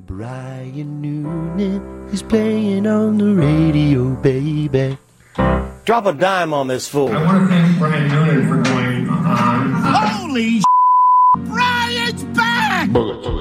Brian Noonan is playing on the radio, baby. Drop a dime on this fool. I want to thank Brian Noonan for going on. Holy Brian's back!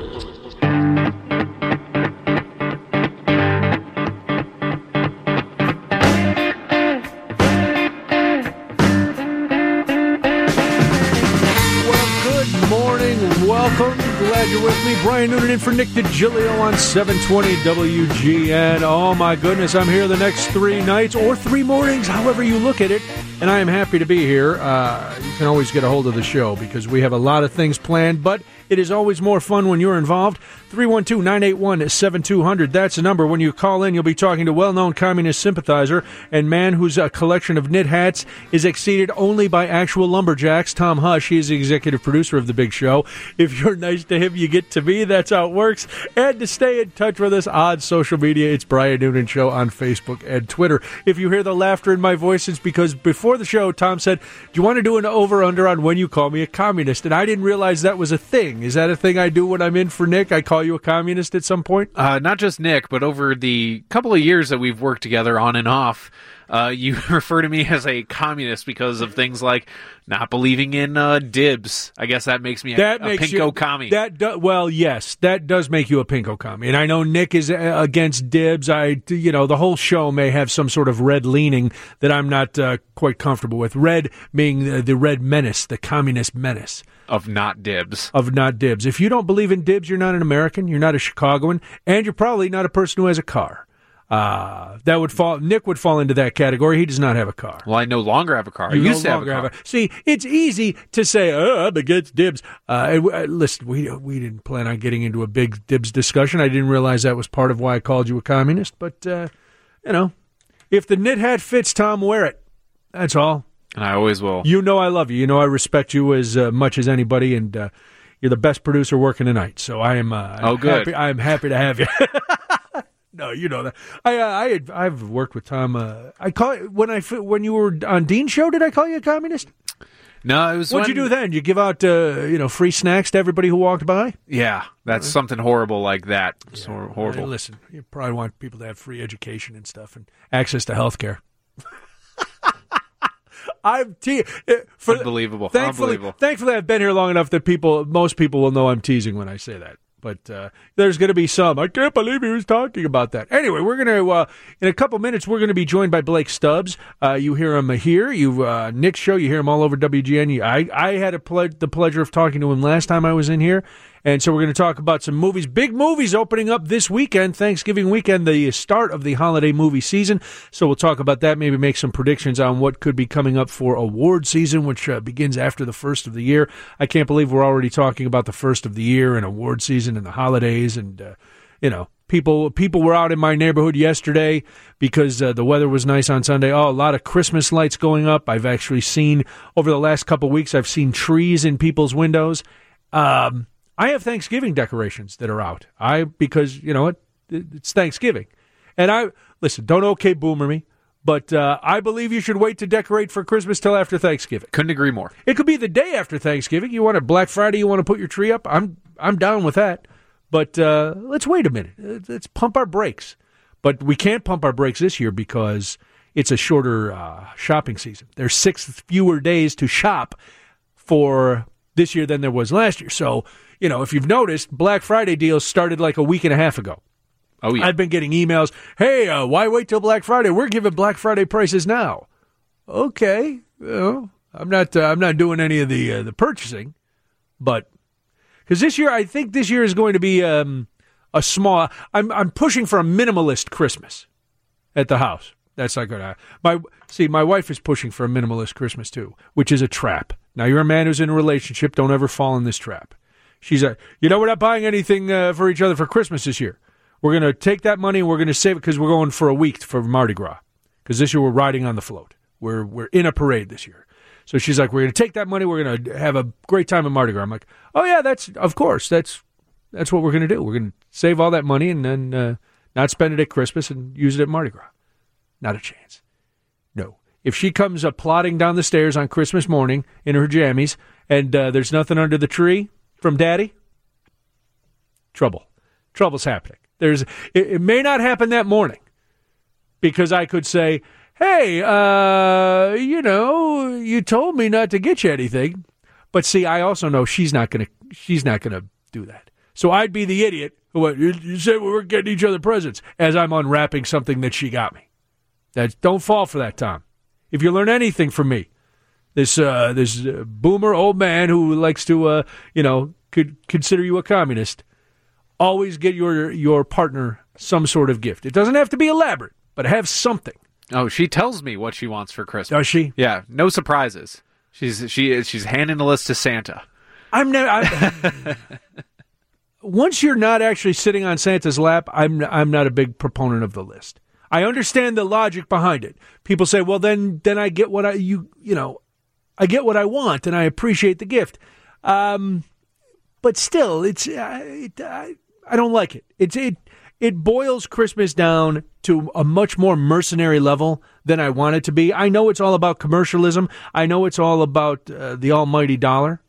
Welcome. Glad you're with me. Brian Noonan in for Nick DiGilio on 720 WGN. Oh, my goodness. I'm here the next 3 nights or 3 mornings, however you look at it. And I am happy to be here. You can always get a hold of the show because we have a lot of things planned, but it is always more fun when you're involved. 312-981-7200. That's the number. When you call in, you'll be talking to well-known communist sympathizer and man whose collection of knit hats is exceeded only by actual lumberjacks, Tom Hush. He is the executive producer of The Big Show. If you're nice to him, you get to me. That's how it works. And to stay in touch with us on social media, it's Brian Noonan Show on Facebook and Twitter. If you hear the laughter in my voice, it's because before the show, Tom said, do you want to do an over-under on when you call me a communist? And I didn't realize that was a thing. Is that a thing I do when I'm in for Nick? I call you a communist at some point? Not just Nick, but over the couple of years that we've worked together on and off, you refer to me as a communist because of things like not believing in dibs. I guess that makes me a pinko commie. Well, yes, that does make you a pinko commie. And I know Nick is against dibs. The whole show may have some sort of red leaning that I'm not quite comfortable with. Red being the red menace, the communist menace. Of not dibs. If you don't believe in dibs, you're not an American, you're not a Chicagoan, and you're probably not a person who has a car. Nick would fall into that category. He does not have a car. Well, I no longer have a car. I used to have a car. See, it's easy to say, I'm against dibs. Listen, we didn't plan on getting into a big dibs discussion. I didn't realize that was part of why I called you a communist. But, if the knit hat fits, Tom, wear it. That's all. And I always will. You know I love you. You know I respect you as much as anybody, and you're the best producer working tonight. So I am. Good. I'm happy to have you. No, you know that. I've worked with Tom. I call when you were on Dean's show. Did I call you a communist? No, it was. What'd you do then? Did you give out free snacks to everybody who walked by? Yeah, that's something horrible like that. So horrible. Hey, listen, you probably want people to have free education and stuff and access to health care. Unbelievable. Thankfully, I've been here long enough that most people will know I'm teasing when I say that. But there's going to be some. I can't believe he was talking about that. Anyway, we're going to, in a couple minutes, we're going to be joined by Blake Stubbs. You hear him here. Nick's show, you hear him all over WGN. I had the pleasure of talking to him last time I was in here. And so we're going to talk about some movies, big movies opening up this weekend, Thanksgiving weekend, the start of the holiday movie season. So we'll talk about that, maybe make some predictions on what could be coming up for award season, which begins after the first of the year. I can't believe we're already talking about the first of the year and award season and the holidays. And, people were out in my neighborhood yesterday because the weather was nice on Sunday. Oh, a lot of Christmas lights going up. I've actually seen, over the last couple of weeks, I've seen trees in people's windows. I have Thanksgiving decorations that are out. Because you know what? It's Thanksgiving. And listen, don't okay boomer me, but I believe you should wait to decorate for Christmas till after Thanksgiving. Couldn't agree more. It could be the day after Thanksgiving. You want a Black Friday, you want to put your tree up? I'm down with that. But let's wait a minute. Let's pump our brakes. But we can't pump our brakes this year because it's a shorter shopping season. There's 6 fewer days to shop for this year than there was last year. So, if you've noticed, Black Friday deals started like a week and a half ago. Oh, yeah. I've been getting emails, hey, why wait till Black Friday? We're giving Black Friday prices now. Okay. I'm not doing any of the purchasing, but because I think this year is going to be a small, I'm pushing for a minimalist Christmas at the house. That's not going to my wife is pushing for a minimalist Christmas too, which is a trap. Now, you're a man who's in a relationship. Don't ever fall in this trap. She's we're not buying anything for each other for Christmas this year. We're going to take that money and we're going to save it because we're going for a week for Mardi Gras. Because this year we're riding on the float. We're in a parade this year. So she's like, we're going to take that money. We're going to have a great time at Mardi Gras. I'm like, oh, yeah, that's what we're going to do. We're going to save all that money and then not spend it at Christmas and use it at Mardi Gras. Not a chance. No. If she comes plodding down the stairs on Christmas morning in her jammies and there's nothing under the tree from Daddy, trouble. trouble's happening. It may not happen that morning because I could say, hey, you told me not to get you anything. But see, I also know she's not gonna do that. So I'd be the idiot who went, you said we were getting each other presents as I'm unwrapping something that she got me. Don't fall for that, Tom. If you learn anything from me, this boomer old man who likes to could consider you a communist, always get your partner some sort of gift. It doesn't have to be elaborate, but have something. Oh, she tells me what she wants for Christmas. Does she? Yeah, no surprises. She's handing the list to Santa. Once you're not actually sitting on Santa's lap, I'm not a big proponent of the list. I understand the logic behind it. People say, well, then I get what I get what I want, and I appreciate the gift. But still, I don't like it. It boils Christmas down to a much more mercenary level than I want it to be. I know it's all about commercialism. I know it's all about the almighty dollar.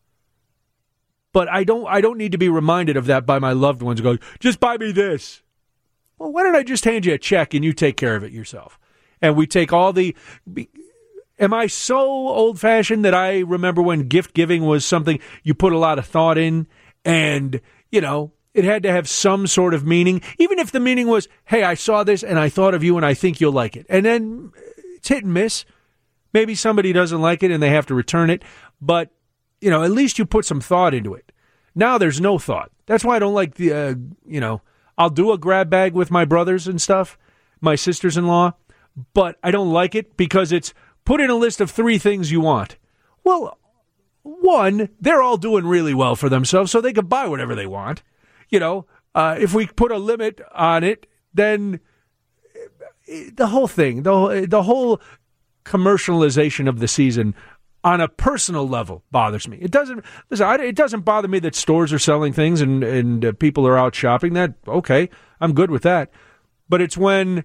But I don't need to be reminded of that by my loved ones going, just buy me this. Well, why don't I just hand you a check and you take care of it yourself? And we take all the... Am I so old-fashioned that I remember when gift giving was something you put a lot of thought in and, it had to have some sort of meaning, even if the meaning was, hey, I saw this and I thought of you and I think you'll like it. And then it's hit and miss. Maybe somebody doesn't like it and they have to return it. But, at least you put some thought into it. Now there's no thought. That's why I don't like the, I'll do a grab bag with my brothers and stuff, my sisters-in-law, but I don't like it because it's put in a list of 3 things you want. Well, one, they're all doing really well for themselves, so they could buy whatever they want. If we put a limit on it, then the whole thing, the whole commercialization of the season on a personal level bothers me. It doesn't bother me that stores are selling things and people are out shopping. That, okay, I'm good with that. But it's when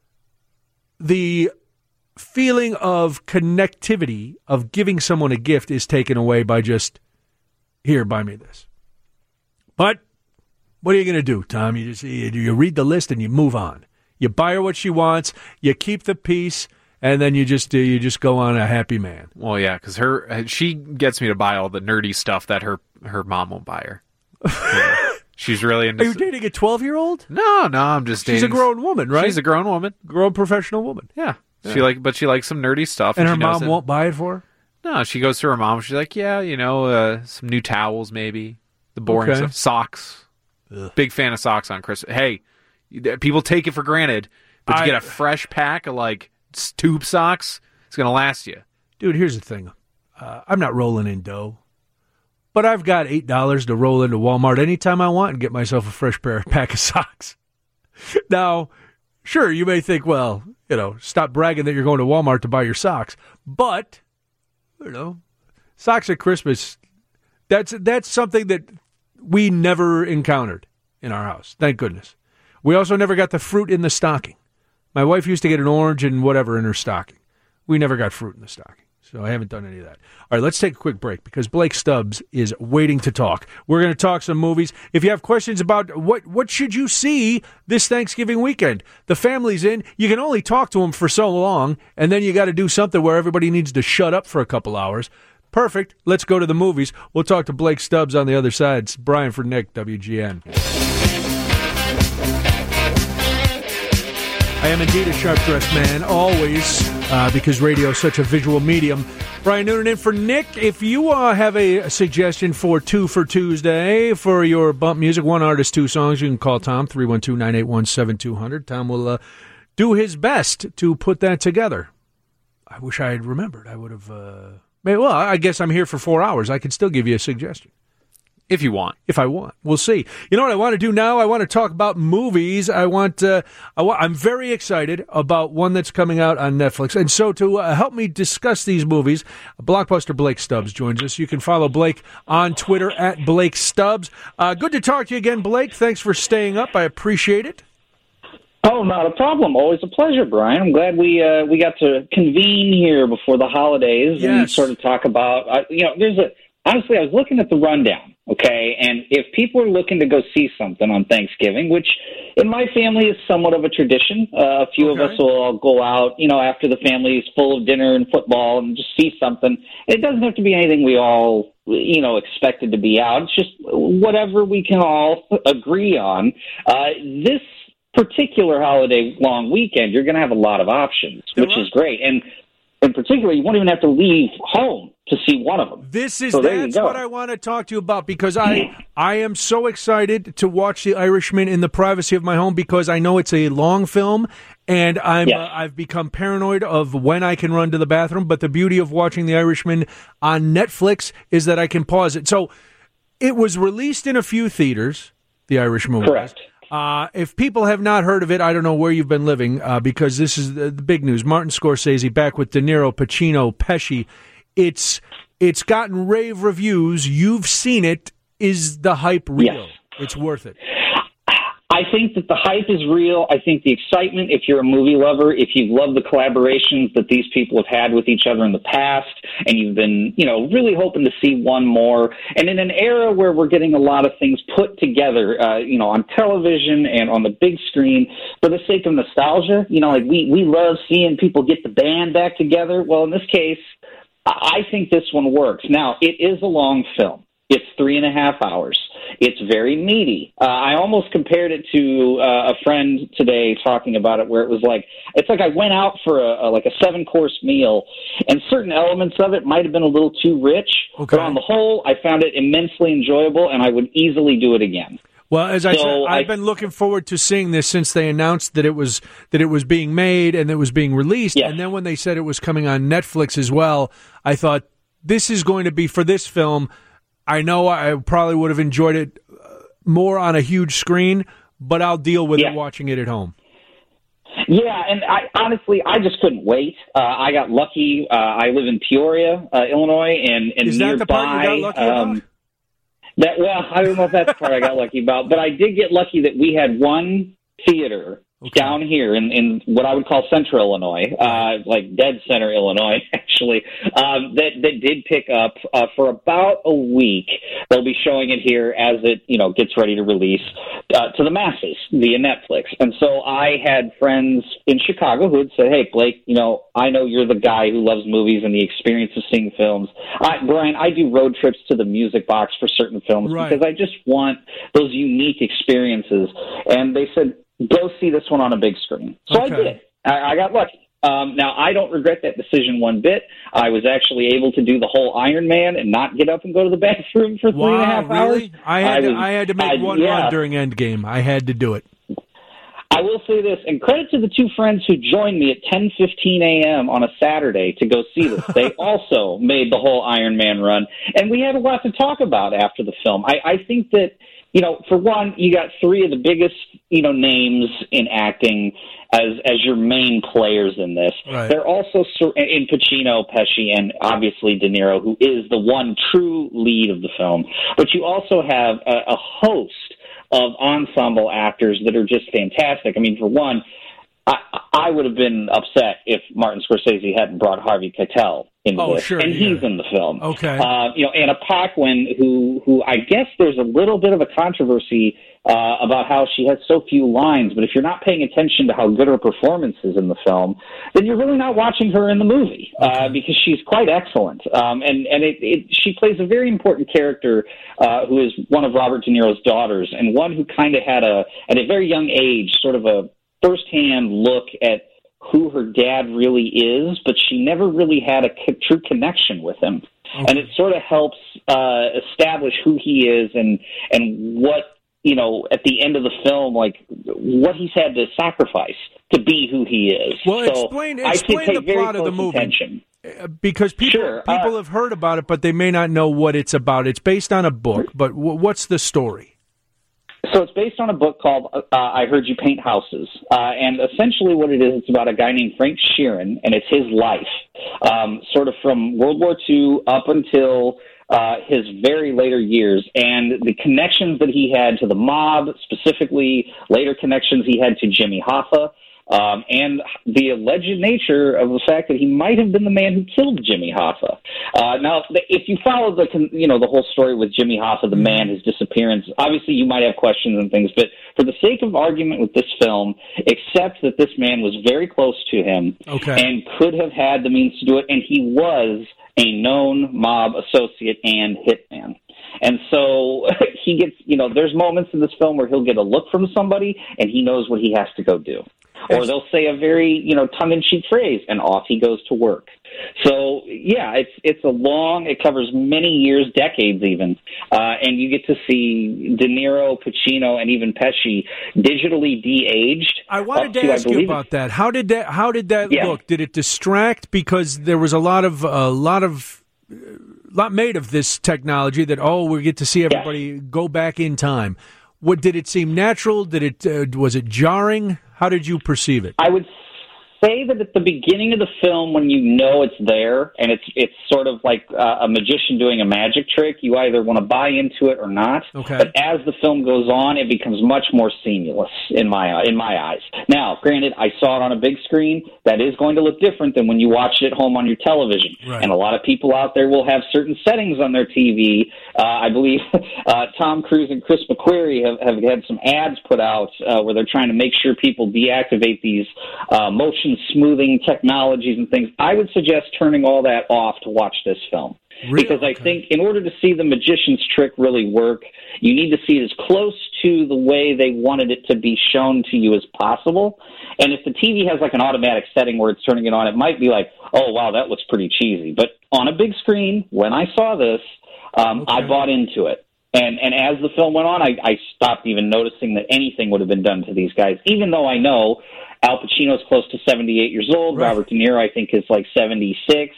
the feeling of connectivity of giving someone a gift is taken away by just, here, buy me this. But what are you going to do, Tom? You read the list and you move on. You buy her what she wants, you keep the peace, and then you just go on a happy man. Well, yeah, because she gets me to buy all the nerdy stuff that her mom won't buy her. She's really into... Are you dating a 12-year-old? No, I'm just dating... She's a grown woman, right? She's a grown woman. Grown professional woman. Yeah. She likes some nerdy stuff. And her mom won't buy it for her? No, she goes to her mom. She's like, yeah, some new towels maybe. The boring stuff. Socks. Ugh. Big fan of socks on Christmas. Hey, people take it for granted, but you get a fresh pack of tube socks, it's going to last you. Dude, here's the thing. I'm not rolling in dough, but I've got $8 to roll into Walmart anytime I want and get myself a fresh pack of socks. Now, sure, you may think, well, stop bragging that you're going to Walmart to buy your socks, but, socks at Christmas, that's something that we never encountered in our house. Thank goodness. We also never got the fruit in the stocking. My wife used to get an orange and whatever in her stocking. We never got fruit in the stocking. So I haven't done any of that. All right, let's take a quick break because Blake Stubbs is waiting to talk. We're going to talk some movies. If you have questions about what should you see this Thanksgiving weekend, the family's in. You can only talk to them for so long, and then you got to do something where everybody needs to shut up for a couple hours. Perfect. Let's go to the movies. We'll talk to Blake Stubbs on the other side. It's Brian for Nick, WGN. I am indeed a sharp-dressed man, always, because radio is such a visual medium. Brian Noonan in for Nick. If you have a suggestion for Two for Tuesday for your bump music, one artist, 2 songs, you can call Tom, 312-981-7200. Tom will do his best to put that together. I wish I had remembered. I would have... Well, I guess I'm here for 4 hours. I could still give you a suggestion. If you want. If I want. We'll see. You know what I want to do now? I want to talk about movies. I'm very excited about one that's coming out on Netflix. And so to help me discuss these movies, Blockbuster Blake Stubbs joins us. You can follow Blake on Twitter at Blake Stubbs. Good to talk to you again, Blake. Thanks for staying up. I appreciate it. Oh, not a problem. Always a pleasure, Brian. I'm glad we got to convene here before the holidays and sort of talk about, honestly, I was looking at the rundown okay? And if people are looking to go see something on Thanksgiving, which in my family is somewhat of a tradition, a few of us will all go out, after the family is full of dinner and football and just see something. It doesn't have to be anything we all, expected to be out. It's just whatever we can all agree on. This particular holiday long weekend, you're going to have a lot of options, which is great. And in particular, you won't even have to leave home to see one of them. That's what I want to talk to you about, because I am so excited to watch The Irishman in the privacy of my home, because I know it's a long film, and I've become paranoid of when I can run to the bathroom. But the beauty of watching The Irishman on Netflix is that I can pause it. So it was released in a few theaters, The Irishman was. Correct. If people have not heard of it, I don't know where you've been living, because this is the big news. Martin Scorsese back with De Niro, Pacino, Pesci. It's gotten rave reviews. You've seen it. Is the hype real? Yes. It's worth it. I think that the hype is real. I think the excitement, if you're a movie lover, if you've loved the collaborations that these people have had with each other in the past, and you've been, really hoping to see one more, and in an era where we're getting a lot of things put together, on television and on the big screen for the sake of nostalgia, we love seeing people get the band back together. Well, in this case, I think this one works. Now, it is a long film. It's 3.5 hours. It's very meaty. I almost compared it to a friend today talking about it, where it was it's like I went out for a 7-course meal, and certain elements of it might have been a little too rich. Okay. But on the whole, I found it immensely enjoyable, and I would easily do it again. Well, as I said, I've been looking forward to seeing this since they announced that it was being made and it was being released. Yes. And then when they said it was coming on Netflix as well, I thought, this is going to be, for this film, I know I probably would have enjoyed it more on a huge screen, but I'll deal with it watching it at home. Yeah, and honestly, I just couldn't wait. I got lucky. I live in Peoria, Illinois, and is nearby. Is that the part you got lucky about? I don't know if that's the part I got lucky about, but I did get lucky that we had one theater down here in what I would call central Illinois, like dead center Illinois, actually, that did pick up for about a week. They'll be showing it here as it, gets ready to release to the masses via Netflix. And so I had friends in Chicago who had said, hey, Blake, I know you're the guy who loves movies and the experience of seeing films. Brian, I do road trips to the Music Box for certain films because I just want those unique experiences. And they said, go see this one on a big screen. So I did. I got lucky. Now, I don't regret that decision one bit. I was actually able to do the whole Iron Man and not get up and go to the bathroom for 3.5 hours. Really? I had to make one run during Endgame. I had to do it. I will say this, and credit to the two friends who joined me at 10:15 a.m. on a Saturday to go see this. They also made the whole Iron Man run, and we had a lot to talk about after the film. I think that, for one, you got three of the biggest, names in acting as your main players in this. Right. They're also in Pacino, Pesci, and obviously De Niro, who is the one true lead of the film. But you also have a host of ensemble actors that are just fantastic. I mean, for one, I would have been upset if Martin Scorsese hadn't brought Harvey Keitel into this, and he's in the film. Okay, Anna Paquin, who I guess there's a little bit of a controversy about how she has so few lines, but if you're not paying attention to how good her performance is in the film, then you're really not watching her in the movie because she's quite excellent. And she plays a very important character who is one of Robert De Niro's daughters, and one who kind of had at a very young age, sort of a firsthand look at who her dad really is, but she never really had a true connection with him. Okay. And it sort of helps establish who he is and what, at the end of the film, like what he's had to sacrifice to be who he is. Well, so explain the plot of the movie. Attention. Because people have heard about it, but they may not know what it's about. It's based on a book, but what's the story? So it's based on a book called I Heard You Paint Houses. And essentially what it is, it's about a guy named Frank Sheeran, and it's his life, sort of from World War II up until his very later years, and the connections that he had to the mob, specifically later connections he had to Jimmy Hoffa. and the alleged nature of the fact that he might have been the man who killed Jimmy Hoffa. Now, if you follow the whole story with Jimmy Hoffa, the man, his disappearance, obviously you might have questions and things, but for the sake of argument with this film, accept that this man was very close to him and could have had the means to do it, and he was a known mob associate and hitman. And so he gets, there's moments in this film where he'll get a look from somebody and he knows what he has to go do. Or they'll say a very, tongue-in-cheek phrase, and off he goes to work. So, yeah, it covers many years, decades even, and you get to see De Niro, Pacino, and even Pesci digitally de-aged. I wanted to ask you about that. How did that look? Did it distract because there was a lot made of this technology that we get to see everybody go back in time? What did it seem natural? Was it jarring? How did you perceive it? I would say that at the beginning of the film, when you know it's there and it's sort of like a magician doing a magic trick, you either want to buy into it or not. Okay. But as the film goes on, it becomes much more seamless in my eyes. Now, granted, I saw it on a big screen. That is going to look different than when you watch it at home on your television. Right. And a lot of people out there will have certain settings on their TV. I believe Tom Cruise and Chris McQuarrie have had some ads put out where they're trying to make sure people deactivate these motion smoothing technologies and things. I would suggest turning all that off to watch this film. Really? Because I think in order to see the magician's trick really work, you need to see it as close to the way they wanted it to be shown to you as possible. And if the TV has like an automatic setting where it's turning it on, it might be like, oh, wow, that looks pretty cheesy. But on a big screen, when I saw this, I bought into it. And as the film went on, I stopped even noticing that anything would have been done to these guys, even though I know Al Pacino's close to 78 years old. Right. Robert De Niro, I think, is like 76.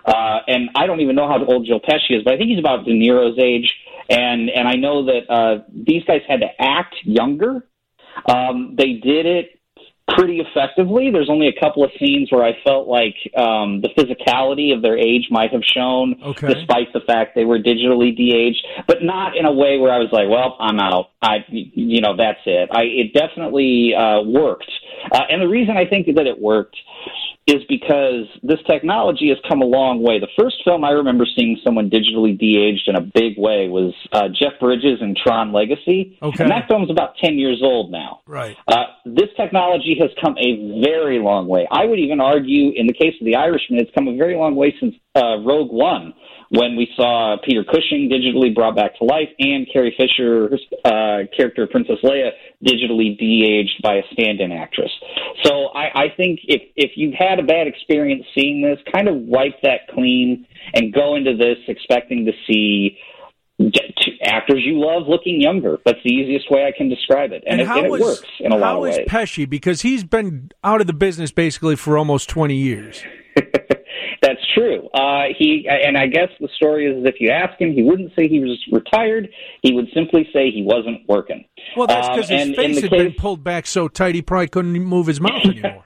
And I don't even know how old Joe Pesci is, but I think he's about De Niro's age. And I know that these guys had to act younger. They did it pretty effectively. There's only a couple of scenes where I felt like the physicality of their age might have shown, despite the fact they were digitally de-aged, but not in a way where I was like, well, I'm out. That's it. It definitely worked. And the reason I think that it worked is because this technology has come a long way. The first film I remember seeing someone digitally de-aged in a big way was Jeff Bridges in Tron Legacy. Okay. And that film's about 10 years old now. Right. This technology has come a very long way. I would even argue, in the case of The Irishman, it's come a very long way since Rogue One, when we saw Peter Cushing digitally brought back to life and Carrie Fisher's character, Princess Leia, digitally de-aged by a stand-in actress. So I think if you've had a bad experience seeing this, kind of wipe that clean and go into this expecting to see actors you love looking younger. That's the easiest way I can describe it. And it works in a lot of ways. How is Pesci? Because he's been out of the business basically for almost 20 years. That's true. And I guess the story is if you ask him, he wouldn't say he was retired. He would simply say he wasn't working. Well, that's because his face had been pulled back so tight he probably couldn't move his mouth anymore.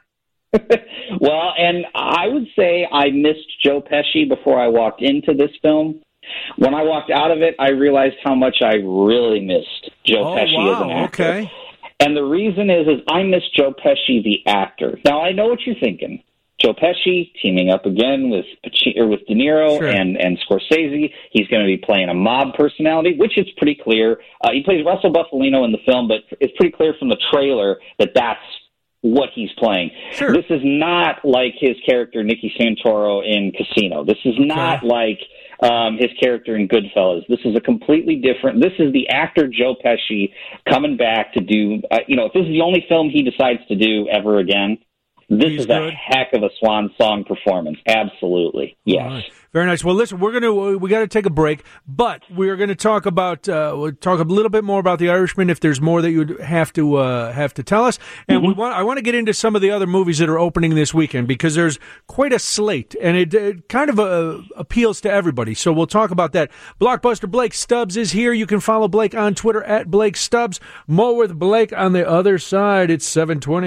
Well, and I would say I missed Joe Pesci before I walked into this film. When I walked out of it, I realized how much I really missed Joe Pesci as an actor. Okay. And the reason is I missed Joe Pesci, the actor. Now, I know what you're thinking. Joe Pesci teaming up again with De Niro and Scorsese. He's going to be playing a mob personality, which is pretty clear. He plays Russell Buffalino in the film, but it's pretty clear from the trailer that that's what he's playing. Sure. This is not like his character Nicky Santoro in Casino. This is not like his character in Goodfellas. This is a completely different. This is the actor Joe Pesci coming back to do. If this is the only film he decides to do ever again, this is a heck of a swan song performance. Absolutely. Yes. Right. Very nice. Well, listen, we got to take a break, but we're going to talk about we'll talk a little bit more about The Irishman if there's more that you'd have to tell us. And I want to get into some of the other movies that are opening this weekend because there's quite a slate and it kind of appeals to everybody. So we'll talk about that. Blockbuster Blake Stubbs is here. You can follow Blake on Twitter at Blake Stubbs. More with Blake on the other side. It's 720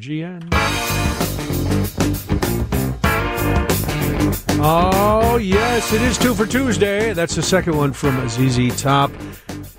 WGN. Oh, yes, it is 2 for Tuesday. That's the second one from ZZ Top.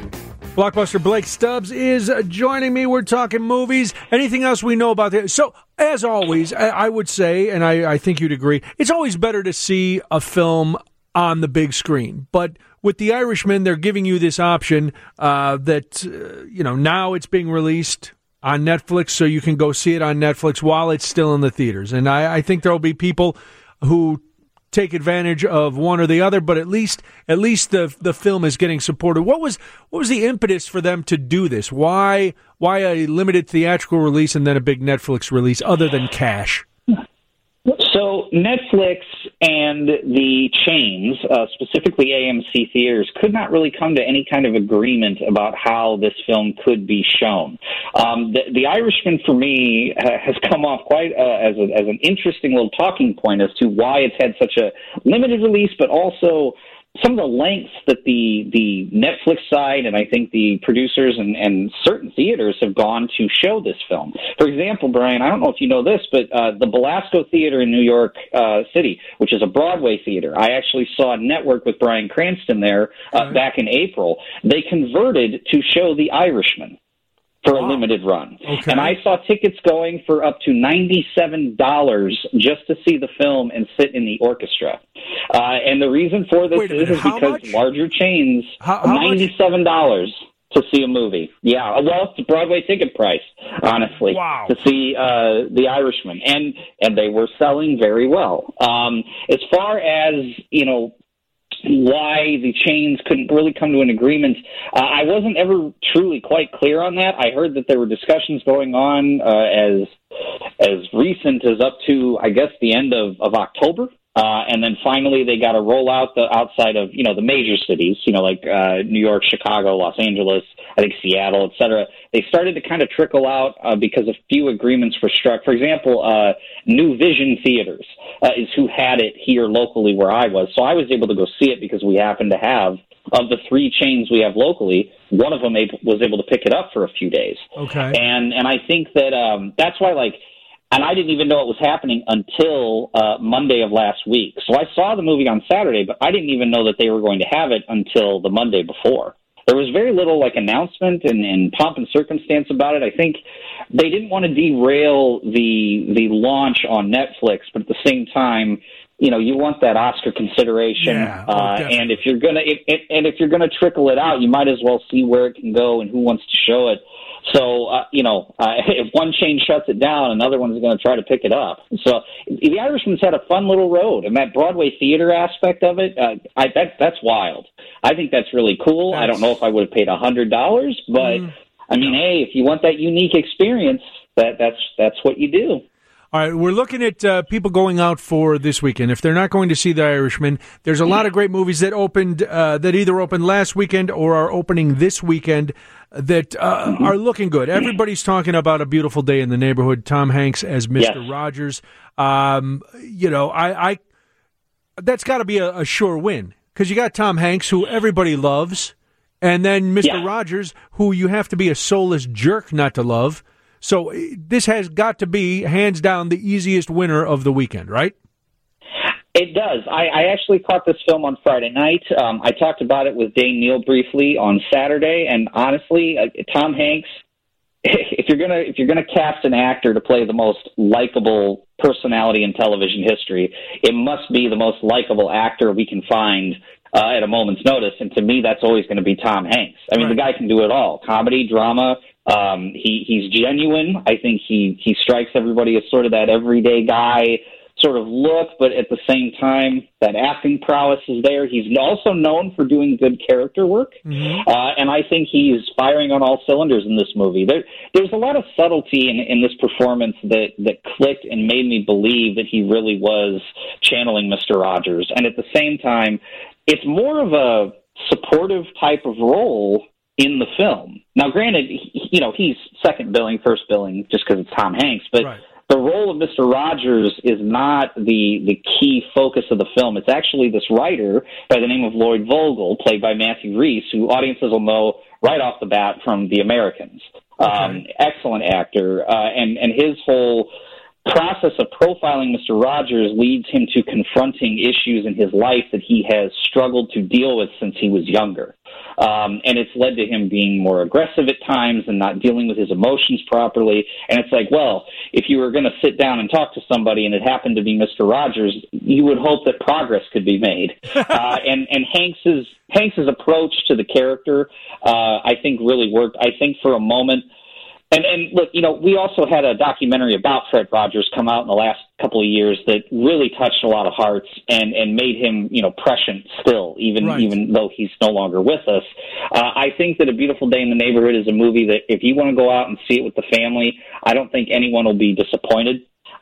Blockbuster Blake Stubbs is joining me. We're talking movies. Anything else we know about this? So, As always, I would say, and I think you'd agree, it's always better to see a film on the big screen. But with The Irishman, they're giving you this option that, now it's being released on Netflix, so you can go see it on Netflix while it's still in the theaters. And I think there'll be people who take advantage of one or the other, but at least the film is getting supported. What was the impetus for them to do this? Why a limited theatrical release and then a big Netflix release other than cash? So Netflix and the chains, specifically AMC theaters, could not really come to any kind of agreement about how this film could be shown. The Irishman, for me, has come off quite as an interesting little talking point as to why it's had such a limited release, but also some of the lengths that the Netflix side and I think the producers and certain theaters have gone to show this film. For example, Brian, I don't know if you know this, but the Belasco Theater in New York City, which is a Broadway theater, I actually saw a network with Bryan Cranston there back in April. They converted to show The Irishman for a limited run. Okay. And I saw tickets going for up to $97 just to see the film and sit in the orchestra. And the reason for this is because larger chains, $97 to see a movie. Yeah, well, it's the Broadway ticket price, honestly, to see The Irishman. And they were selling very well. As far as, why the chains couldn't really come to an agreement, I wasn't ever truly quite clear on that. I heard that there were discussions going on as recent as up to, I guess, the end of October. And then finally they got to roll out outside of, the major cities, like New York, Chicago, Los Angeles, I think Seattle, et cetera. They started to kind of trickle out because a few agreements were struck. For example, New Vision Theaters is who had it here locally where I was. So I was able to go see it because we happened to have, of the three chains we have locally, one of them was able to pick it up for a few days. Okay. And I think that that's why, and I didn't even know it was happening until Monday of last week. So I saw the movie on Saturday, but I didn't even know that they were going to have it until the Monday before. There was very little announcement and pomp and circumstance about it. I think they didn't want to derail the launch on Netflix, but at the same time, you want that Oscar consideration. Yeah, and if you're gonna trickle it out, you might as well see where it can go and who wants to show it. So, if one chain shuts it down, another one's going to try to pick it up. So The Irishman's had a fun little road, and that Broadway theater aspect of it, that's wild. I think that's really cool. I don't know if I would have paid $100, but hey, if you want that unique experience, that's what you do. All right, we're looking at people going out for this weekend. If they're not going to see The Irishman, there's a lot of great movies that opened, that either opened last weekend or are opening this weekend that are looking good. Everybody's talking about A Beautiful Day in the Neighborhood. Tom Hanks as Mr. Rogers. That's got to be a sure win because you got Tom Hanks, who everybody loves, and then Mr. Rogers, who you have to be a soulless jerk not to love. So this has got to be, hands down, the easiest winner of the weekend, right? It does. I actually caught this film on Friday night. I talked about it with Dane Neal briefly on Saturday, and honestly, Tom Hanks, if you're gonna cast an actor to play the most likable personality in television history, it must be the most likable actor we can find at a moment's notice. And to me, that's always going to be Tom Hanks. I mean, the guy can do it all: comedy, drama. He's genuine. I think he strikes everybody as sort of that everyday guy sort of look, but at the same time, that acting prowess is there. He's also known for doing good character work, and I think he's firing on all cylinders in this movie. There's a lot of subtlety in this performance that clicked and made me believe that he really was channeling Mr. Rogers, and at the same time, it's more of a supportive type of role in the film. Now, granted, he's second billing, first billing, just because it's Tom Hanks, but the role of Mr. Rogers is not the key focus of the film. It's actually this writer by the name of Lloyd Vogel, played by Matthew Rhys, who audiences will know right off the bat from The Americans. Excellent actor, and his whole process of profiling Mr. Rogers leads him to confronting issues in his life that he has struggled to deal with since he was younger. And it's led to him being more aggressive at times and not dealing with his emotions properly. And it's like, well, if you were going to sit down and talk to somebody and it happened to be Mr. Rogers, you would hope that progress could be made. And Hanks's approach to the character, I think, really worked. I think for a moment. And look, we also had a documentary about Fred Rogers come out in the last couple of years that really touched a lot of hearts and made him, prescient still, even though he's no longer with us. I think that A Beautiful Day in the Neighborhood is a movie that if you want to go out and see it with the family, I don't think anyone will be disappointed.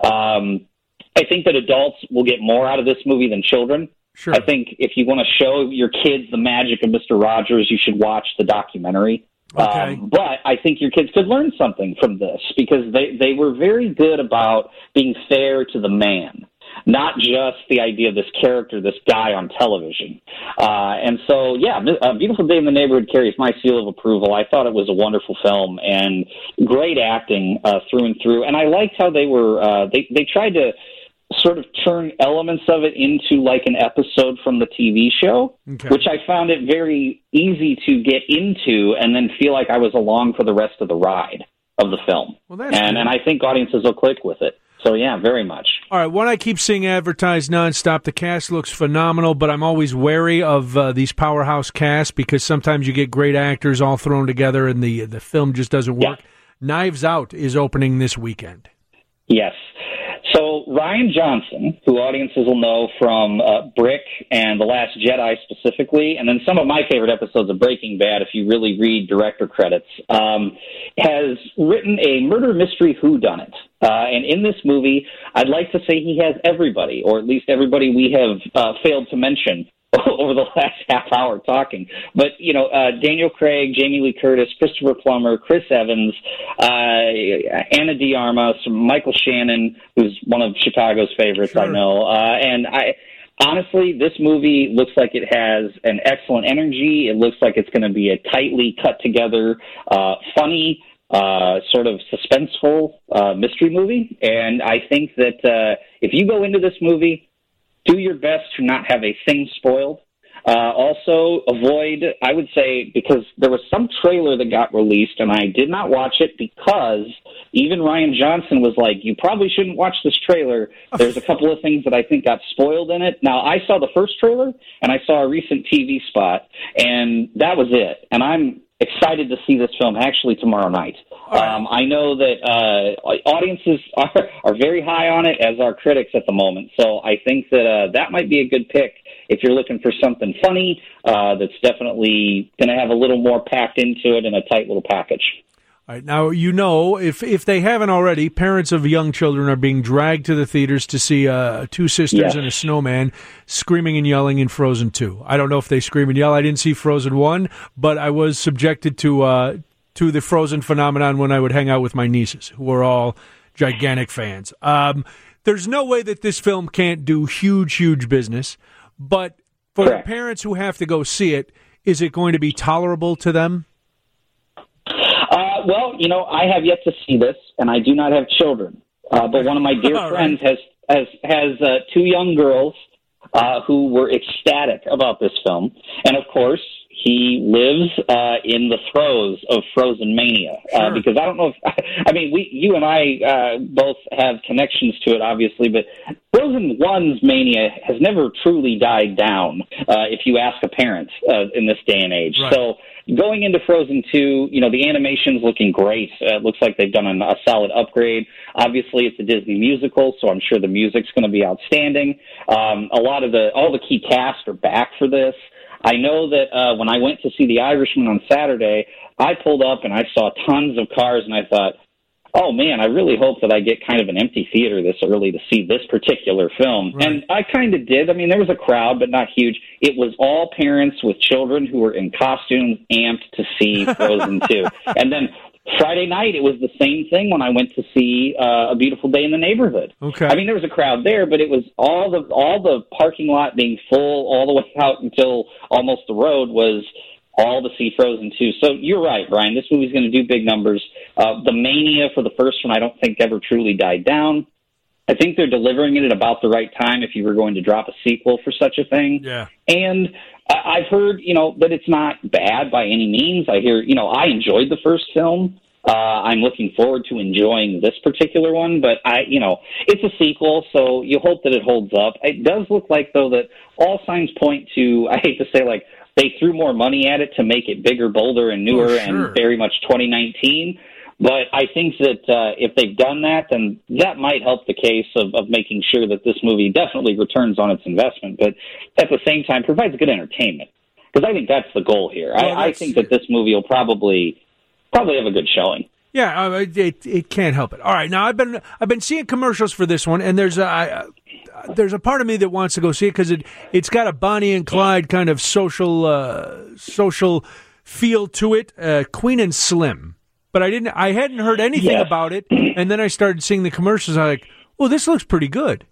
I think that adults will get more out of this movie than children. Sure. I think if you want to show your kids the magic of Mr. Rogers, you should watch the documentary. Okay. But I think your kids could learn something from this because they were very good about being fair to the man, not just the idea of this character, this guy on television. And so, A Beautiful Day in the Neighborhood carries my seal of approval. I thought it was a wonderful film and great acting through and through. And I liked how they were they tried to sort of turn elements of it into like an episode from the TV show, which I found it very easy to get into and then feel like I was along for the rest of the ride of the film. Well, that's and I think audiences will click with it. So, very much. All right, one I keep seeing advertised nonstop. The cast looks phenomenal, but I'm always wary of these powerhouse casts because sometimes you get great actors all thrown together and the film just doesn't work. Yeah. Knives Out is opening this weekend. Yes. So Rian Johnson, who audiences will know from Brick and The Last Jedi specifically, and then some of my favorite episodes of Breaking Bad, if you really read director credits, has written a murder mystery whodunit. And in this movie, I'd like to say he has everybody, or at least everybody we have failed to mention over the last half hour talking. But, Daniel Craig, Jamie Lee Curtis, Christopher Plummer, Chris Evans, Ana de Armas, Michael Shannon, who's one of Chicago's favorites, sure. I know. And honestly, this movie looks like it has an excellent energy. It looks like it's going to be a tightly cut together, funny, sort of suspenseful mystery movie. And I think that if you go into this movie, do your best to not have a thing spoiled. Also, avoid, I would say, because there was some trailer that got released, and I did not watch it because even Rian Johnson was like, you probably shouldn't watch this trailer. There's a couple of things that I think got spoiled in it. Now, I saw the first trailer, and I saw a recent TV spot, and that was it. And I'm excited to see this film actually tomorrow night. I know that audiences are very high on it, as are critics at the moment. So I think that that might be a good pick if you're looking for something funny that's definitely going to have a little more packed into it in a tight little package. All right, now, if they haven't already, parents of young children are being dragged to the theaters to see two sisters and a snowman screaming and yelling in Frozen 2. I don't know if they scream and yell. I didn't see Frozen 1, but I was subjected to the Frozen phenomenon when I would hang out with my nieces, who were all gigantic fans. There's no way that this film can't do huge business, but for the parents who have to go see it, is it going to be tolerable to them? Well, I have yet to see this, and I do not have children. But one of my dear friends has two young girls who were ecstatic about this film. And, of course, he lives in the throes of Frozen mania. Because I don't know if – you and I both have connections to it, obviously, but Frozen 1's mania has never truly died down, if you ask a parent in this day and age. Right. So going into Frozen 2, the animation's looking great. It looks like they've done a solid upgrade. Obviously, it's a Disney musical, so I'm sure the music's going to be outstanding. All the key cast are back for this. I know that when I went to see The Irishman on Saturday, I pulled up and I saw tons of cars, and I thought, oh, man, I really hope that I get kind of an empty theater this early to see this particular film. Right. And I kind of did. There was a crowd, but not huge. It was all parents with children who were in costumes amped to see Frozen 2. And then Friday night, it was the same thing when I went to see A Beautiful Day in the Neighborhood. Okay. There was a crowd there, but it was all the parking lot being full all the way out until almost the road was all to see Frozen 2. So you're right, Brian. This movie's going to do big numbers. The mania for the first one I don't think ever truly died down. I think they're delivering it at about the right time if you were going to drop a sequel for such a thing. Yeah. And I've heard, that it's not bad by any means. I hear, I enjoyed the first film. I'm looking forward to enjoying this particular one, but it's a sequel, so you hope that it holds up. It does look like, though, that all signs point to, I hate to say, like, they threw more money at it to make it bigger, bolder, and newer, and very much 2019. But I think that if they've done that, then that might help the case of making sure that this movie definitely returns on its investment, but at the same time provides good entertainment. Because I think that's the goal here. Well, I think that this movie will probably have a good showing. Yeah, it can't help it. All right, now I've been seeing commercials for this one, and there's a part of me that wants to go see it because it's got a Bonnie and Clyde kind of social feel to it. Queen and Slim, but I hadn't heard anything about it, and then I started seeing the commercials. I'm like, well, this looks pretty good.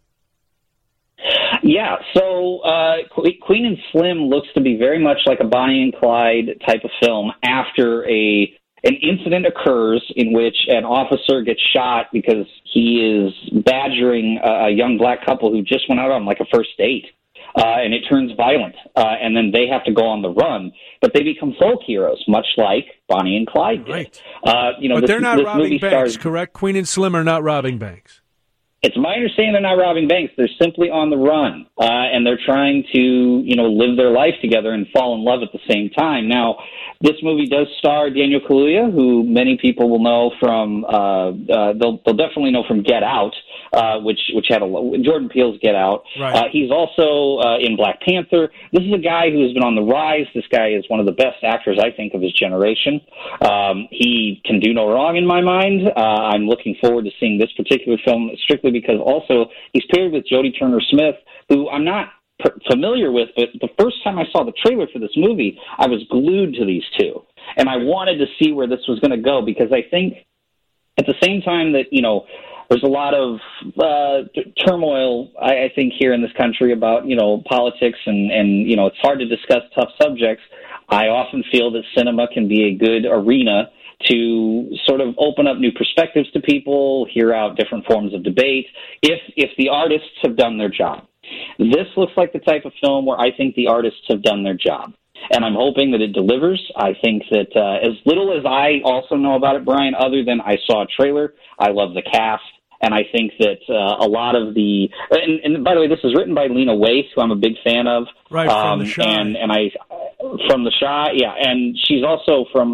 Yeah, so Queen and Slim looks to be very much like a Bonnie and Clyde type of film after an incident occurs in which an officer gets shot because he is badgering a young black couple who just went out on like a first date. And it turns violent, and then they have to go on the run. But they become folk heroes, much like Bonnie and Clyde did. Right. But they're not robbing banks, correct? Queen and Slim are not robbing banks. It's my understanding they're not robbing banks. They're simply on the run, and they're trying to, live their life together and fall in love at the same time. Now, this movie does star Daniel Kaluuya, who many people will know from, they'll definitely know from Get Out, which had Jordan Peele's Get Out. Right. He's also in Black Panther. This is a guy who has been on the rise. This guy is one of the best actors, I think, of his generation. He can do no wrong in my mind. I'm looking forward to seeing this particular film strictly because also he's paired with Jodie Turner-Smith, who I'm not familiar with, but the first time I saw the trailer for this movie, I was glued to these two. And I wanted to see where this was going to go because I think at the same time that, there's a lot of turmoil, I think, here in this country about, politics and it's hard to discuss tough subjects. I often feel that cinema can be a good arena to sort of open up new perspectives to people, hear out different forms of debate, if the artists have done their job. This looks like the type of film where I think the artists have done their job. And I'm hoping that it delivers. I think that as little as I also know about it, Brian, other than I saw a trailer, I love the cast. And I think that a lot of the and by the way, this is written by Lena Waithe, who I'm a big fan of. Right, from The Chi. And from The Chi, yeah. And she's also from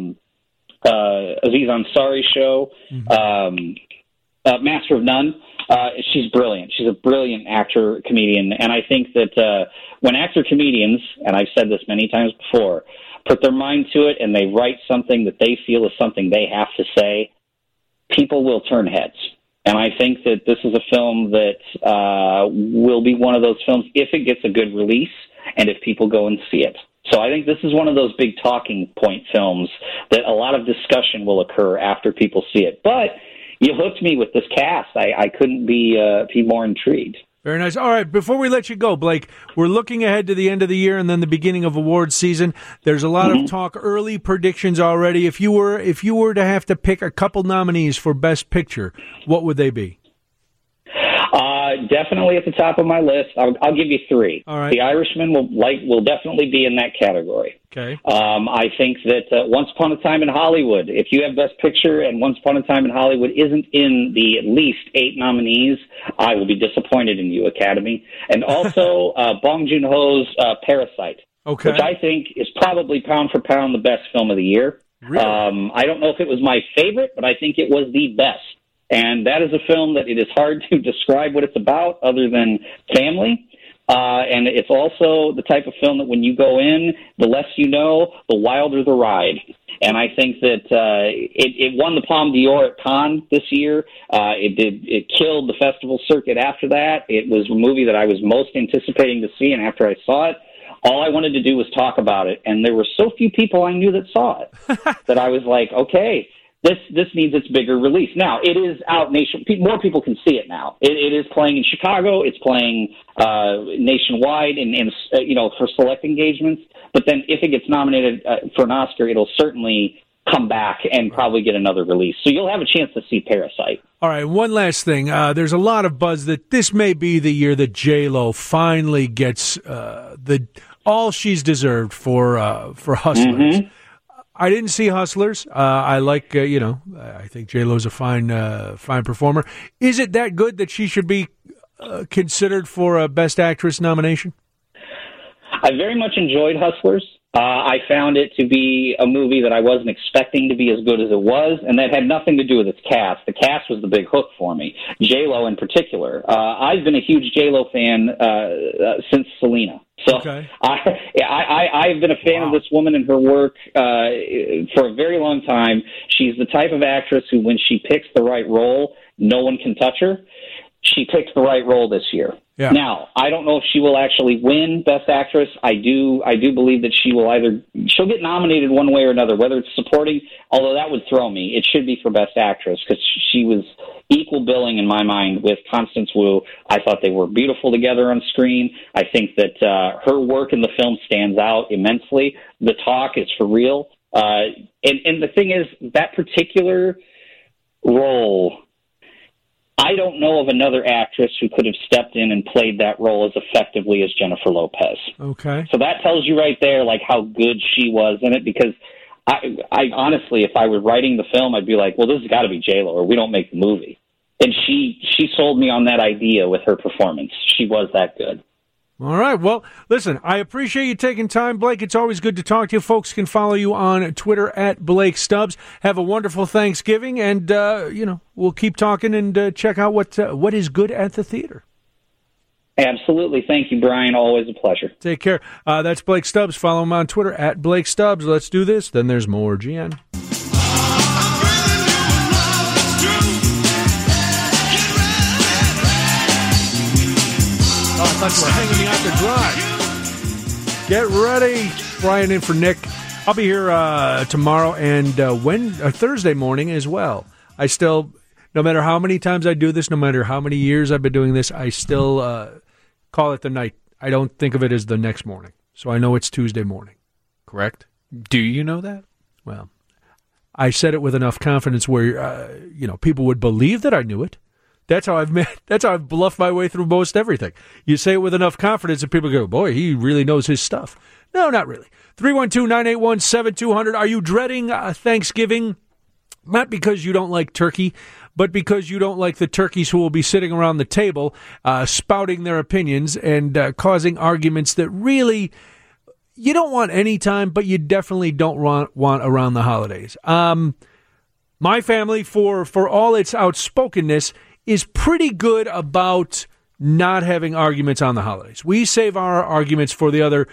Aziz Ansari's show, Master of None. She's brilliant. She's a brilliant actor, comedian. And I think that when actor-comedians, and I've said this many times before, put their mind to it and they write something that they feel is something they have to say, people will turn heads. And I think that this is a film that will be one of those films if it gets a good release and if people go and see it. So I think this is one of those big talking point films that a lot of discussion will occur after people see it. But you hooked me with this cast. I couldn't be more intrigued. Very nice. All right, before we let you go, Blake, we're looking ahead to the end of the year and then the beginning of awards season. There's a lot of talk, early predictions already. If you were to have to pick a couple nominees for Best Picture, what would they be? Definitely at the top of my list. I'll give you three. All right. The Irishman will definitely be in that category. Okay. I think that Once Upon a Time in Hollywood, if you have Best Picture and Once Upon a Time in Hollywood isn't in the at least 8 nominees, I will be disappointed in you, Academy. And also Bong Joon-ho's Parasite, okay, which I think is probably pound for pound the best film of the year. Really? I don't know if it was my favorite, but I think it was the best. And that is a film that it is hard to describe what it's about other than family. And it's also the type of film that when you go in, the less you know, the wilder the ride. And I think that it won the Palme d'Or at Cannes this year. It killed the festival circuit after that. It was a movie that I was most anticipating to see, and after I saw it, all I wanted to do was talk about it. And there were so few people I knew that saw it that I was like, okay, this needs its bigger release. Now, it is out more people can see it now. It is playing in Chicago. It's playing nationwide and for select engagements. But then if it gets nominated for an Oscar, it'll certainly come back and probably get another release. So you'll have a chance to see Parasite. All right, one last thing. There's a lot of buzz that this may be the year that J-Lo finally gets all she's deserved for Hustlers. Mm-hmm. I didn't see Hustlers. I like, I think J-Lo's a fine performer. Is it that good that she should be considered for a Best Actress nomination? I very much enjoyed Hustlers. I found it to be a movie that I wasn't expecting to be as good as it was, and that had nothing to do with its cast. The cast was the big hook for me, J-Lo in particular. I've been a huge J-Lo fan since Selena. So okay. I've been a fan of this woman and her work for a very long time. She's the type of actress who, when she picks the right role, no one can touch her. She picked the right role this year. Yeah. Now, I don't know if she will actually win Best Actress. I do believe that she'll get nominated one way or another, whether it's supporting, although that would throw me. It should be for Best Actress because she was equal billing in my mind with Constance Wu. I thought they were beautiful together on screen. I think that her work in the film stands out immensely. The talk is for real. And the thing is, that particular role, I don't know of another actress who could have stepped in and played that role as effectively as Jennifer Lopez. Okay. So that tells you right there, like, how good she was in it, because I honestly, if I were writing the film, I'd be like, well, this has got to be J-Lo or we don't make the movie. And she sold me on that idea with her performance. She was that good. All right. Well, listen, I appreciate you taking time, Blake. It's always good to talk to you. Folks can follow you on Twitter at Blake Stubbs. Have a wonderful Thanksgiving, and, we'll keep talking and check out what is good at the theater. Absolutely. Thank you, Brian. Always a pleasure. Take care. That's Blake Stubbs. Follow him on Twitter at Blake Stubbs. Let's do this. Then there's more GN. I thought you were hanging me out to dry. Get ready. Brian in for Nick. I'll be here tomorrow and Thursday morning as well. I still, no matter how many times I do this, no matter how many years I've been doing this, I still call it the night. I don't think of it as the next morning. So I know it's Tuesday morning. Correct? Do you know that? Well, I said it with enough confidence where, people would believe that I knew it. That's how I've bluffed my way through most everything. You say it with enough confidence and people go, boy, he really knows his stuff. No, not really. 312-981-7200. Are you dreading Thanksgiving? Not because you don't like turkey, but because you don't like the turkeys who will be sitting around the table spouting their opinions and causing arguments that really you don't want any time, but you definitely don't want around the holidays. My family, for all its outspokenness, is pretty good about not having arguments on the holidays. We save our arguments for the other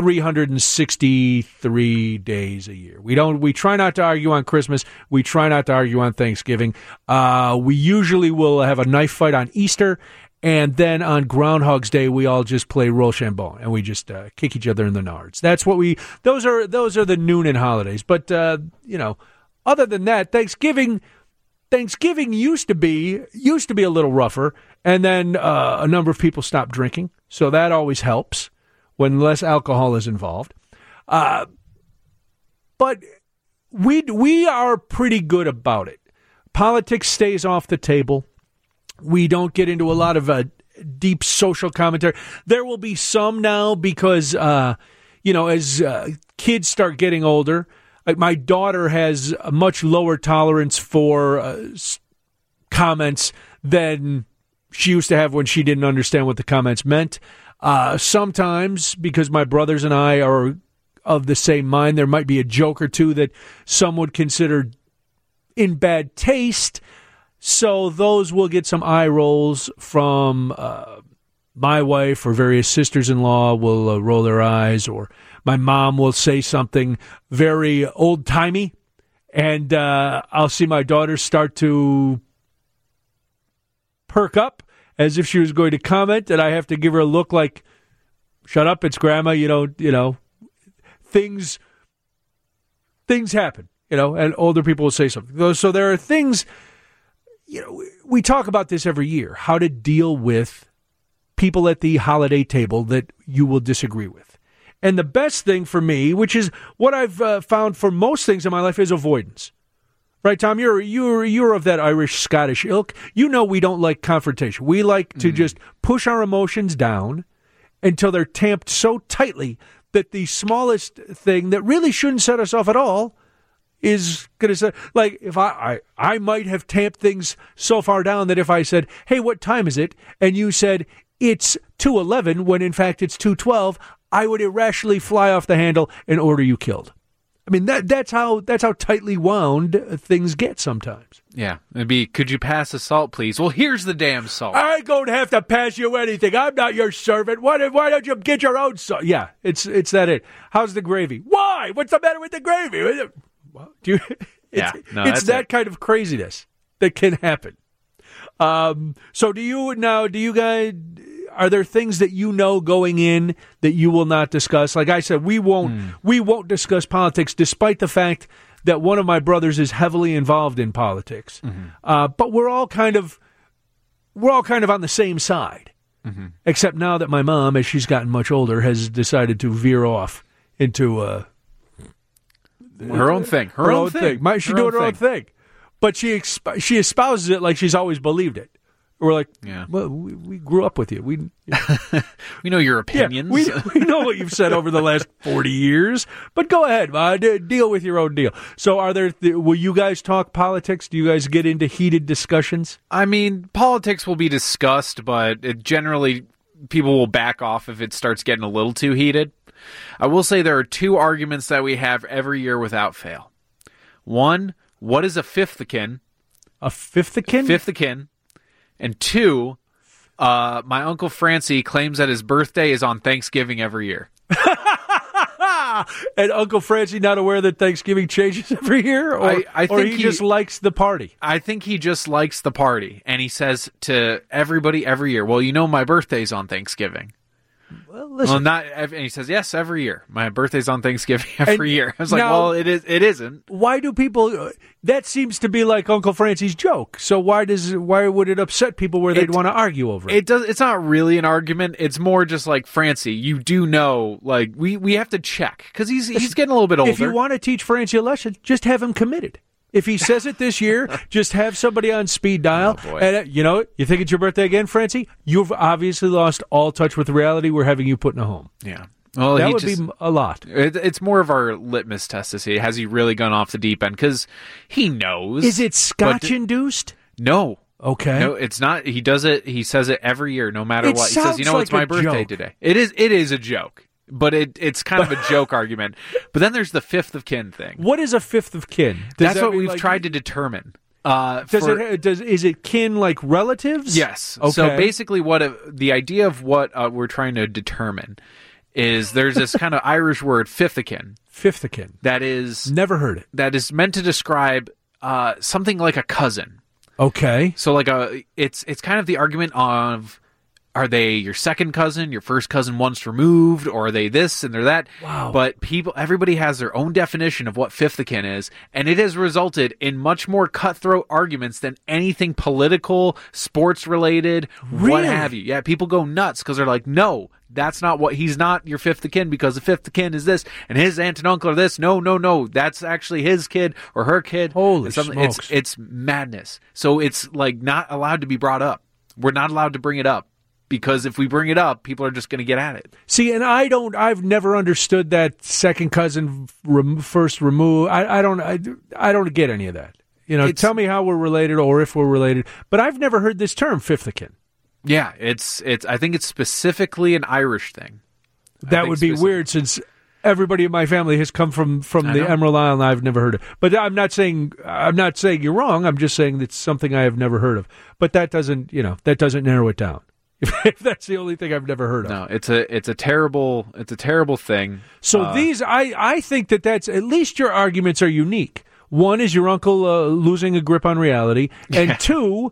363 days a year. We try not to argue on Christmas. We try not to argue on Thanksgiving. We usually will have a knife fight on Easter, and then on Groundhog's Day we all just play Rochambeau and we just kick each other in the nards. That's what those are the noonan holidays. But other than that, Thanksgiving used to be a little rougher, and then a number of people stopped drinking, so that always helps when less alcohol is involved. But we are pretty good about it. Politics stays off the table. We don't get into a lot of deep social commentary. There will be some now because, as kids start getting older. Like my daughter has a much lower tolerance for comments than she used to have when she didn't understand what the comments meant. Sometimes, because my brothers and I are of the same mind, there might be a joke or two that some would consider in bad taste. So those will get some eye rolls from my wife, or various sisters-in-law will roll their eyes, or my mom will say something very old-timey, and I'll see my daughter start to perk up as if she was going to comment, and I have to give her a look like, shut up, it's Grandma, things happen, and older people will say something. So there are things, we talk about this every year, how to deal with people at the holiday table that you will disagree with. And the best thing for me, which is what I've found for most things in my life, is avoidance. Right, Tom? You're of that Irish-Scottish ilk. You know we don't like confrontation. We like to just push our emotions down until they're tamped so tightly that the smallest thing that really shouldn't set us off at all is going to say, like, if I might have tamped things so far down that if I said, hey, what time is it? And you said, it's 2:11, when in fact it's 2:12, I would irrationally fly off the handle and order you killed. I mean, that's how tightly wound things get sometimes. Yeah, it'd be, could you pass the salt, please? Well, here's the damn salt. I don't have to pass you anything. I'm not your servant. Why don't you get your own salt? Yeah, it's that it. How's the gravy? Why? What's the matter with the gravy? Well, it's that kind of craziness that can happen. So do you guys, are there things that you know going in that you will not discuss? Like I said, we won't discuss politics, despite the fact that one of my brothers is heavily involved in politics. But we're all kind of on the same side, except now that my mom, as she's gotten much older, has decided to veer off into her own thing. Her own thing. She's doing her own thing, but she espouses it like she's always believed it. We're like, well, we grew up with you. We know your opinions. Yeah, we know what you've said over the last 40 years. But go ahead, deal with your own deal. So, will you guys talk politics? Do you guys get into heated discussions? I mean, politics will be discussed, but generally people will back off if it starts getting a little too heated. I will say there are two arguments that we have every year without fail. One, what is a fifth of kin? A fifth of kin? Fifth of kin. And two, my Uncle Francie claims that his birthday is on Thanksgiving every year. And Uncle Francie not aware that Thanksgiving changes every year? I think he just likes the party? I think he just likes the party. And he says to everybody every year, well, my birthday's on Thanksgiving. Well, listen. And he says, yes, every year. My birthday's on Thanksgiving every year. I was like, well, it isn't. Why do people, that seems to be like Uncle Francie's joke. So why would it upset people where they'd want to argue over it? It's not really an argument. It's more just like, Francie, you do know, like, we have to check. Because he's getting a little bit older. If you want to teach Francie a lesson, just have him committed. If he says it this year, just have somebody on speed dial. Oh, boy. And you think it's your birthday again, Francie? You've obviously lost all touch with reality. We're having you put in a home. Yeah. Well, that would be a lot. It's more of our litmus test to see, has he really gone off the deep end? Because he knows. Is it Scotch-induced? No. Okay. No, it's not. He does it. He says it every year, no matter what. He says, like it's my birthday joke. today. It is a joke. But it's kind of a joke argument. But then there's the fifth of kin thing. What is a fifth of kin? That's what we've tried to determine. Is it kin like relatives? Yes. Okay. So basically, the idea of what we're trying to determine is there's this kind of Irish word, fifth of kin. Fifth of kin. That is never heard it. That is meant to describe something like a cousin. Okay. So it's kind of the argument of, are they your second cousin, your first cousin once removed, or are they this and they're that? Wow. But everybody has their own definition of what fifth of kin is, and it has resulted in much more cutthroat arguments than anything political, sports related, what have you. Yeah, people go nuts because they're like, no, that's not what, he's not your fifth of kin because the fifth of kin is this, and his aunt and uncle are this. No, that's actually his kid or her kid. Holy smokes. It's madness. So it's like not allowed to be brought up. We're not allowed to bring it up. Because if we bring it up, people are just going to get at it. See, and I've never understood that second cousin first remove. I don't get any of that. Tell me how we're related or if we're related. But I've never heard this term, fifth of kin. Yeah, I think it's specifically an Irish thing. That would be weird since everybody in my family has come from the Emerald Isle, and I've never heard of it. But I'm not saying you're wrong. I'm just saying it's something I have never heard of. But that doesn't narrow it down. If that's the only thing I've never heard of. No, it's a terrible thing. So I think that's, at least your arguments are unique. One is your uncle losing a grip on reality, and two,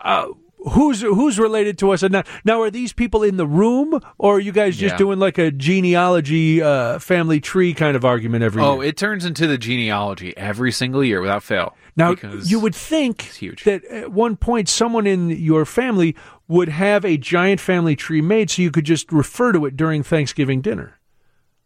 who's related to us. And now, are these people in the room, or are you guys just doing like a genealogy, family tree kind of argument every year? Oh, it turns into the genealogy every single year without fail. Now, you would think that at one point someone in your family would have a giant family tree made so you could just refer to it during Thanksgiving dinner.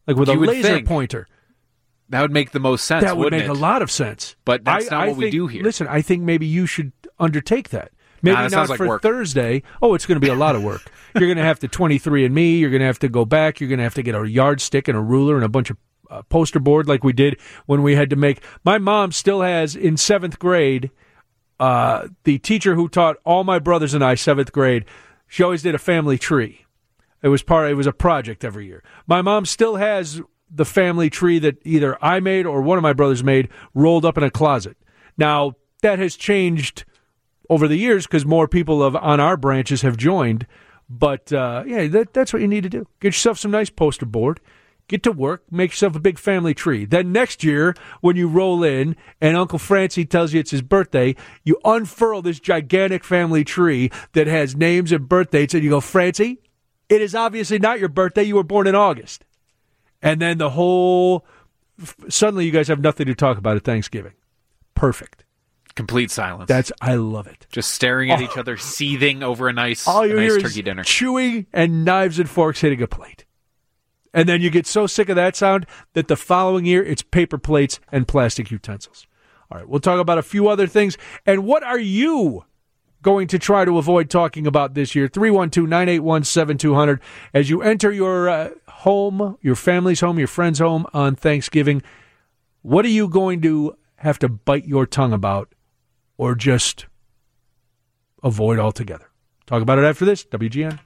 like with a You would laser think. pointer. That would make the most sense, That would wouldn't make it? a lot of sense. But that's not what we think, do here. Listen, I think maybe you should undertake that. Maybe that not sounds like for work. Thursday. Oh, it's going to be a lot of work. You're going to have to 23andMe. You're going to have to go back. You're going to have to get a yardstick and a ruler and a bunch of poster board like we did when we had to make. My mom still has in 7th grade. The teacher who taught all my brothers and I 7th grade. She always did a family tree. It was a project every year. My mom still has the family tree that either I made or one of my brothers made rolled up in a closet. Now, that has changed over the years because more people on our branches have joined. But, that's what you need to do. Get yourself some nice poster board. Get to work. Make yourself a big family tree. Then next year, when you roll in and Uncle Francie tells you it's his birthday, you unfurl this gigantic family tree that has names and birth dates, and you go, Francie, it is obviously not your birthday. You were born in August. And then suddenly you guys have nothing to talk about at Thanksgiving. Perfect. Complete silence. I love it. Just staring at each other, seething over a nice hear turkey is dinner. Chewing and knives and forks hitting a plate. And then you get so sick of that sound that the following year it's paper plates and plastic utensils. All right, we'll talk about a few other things. And what are you going to try to avoid talking about this year? 312-981-7200. As you enter your home, your family's home, your friend's home on Thanksgiving, what are you going to have to bite your tongue about or just avoid altogether? Talk about it after this. WGN.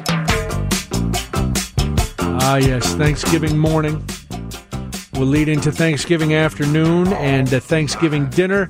Ah, yes, Thanksgiving morning will lead into Thanksgiving afternoon and Thanksgiving dinner.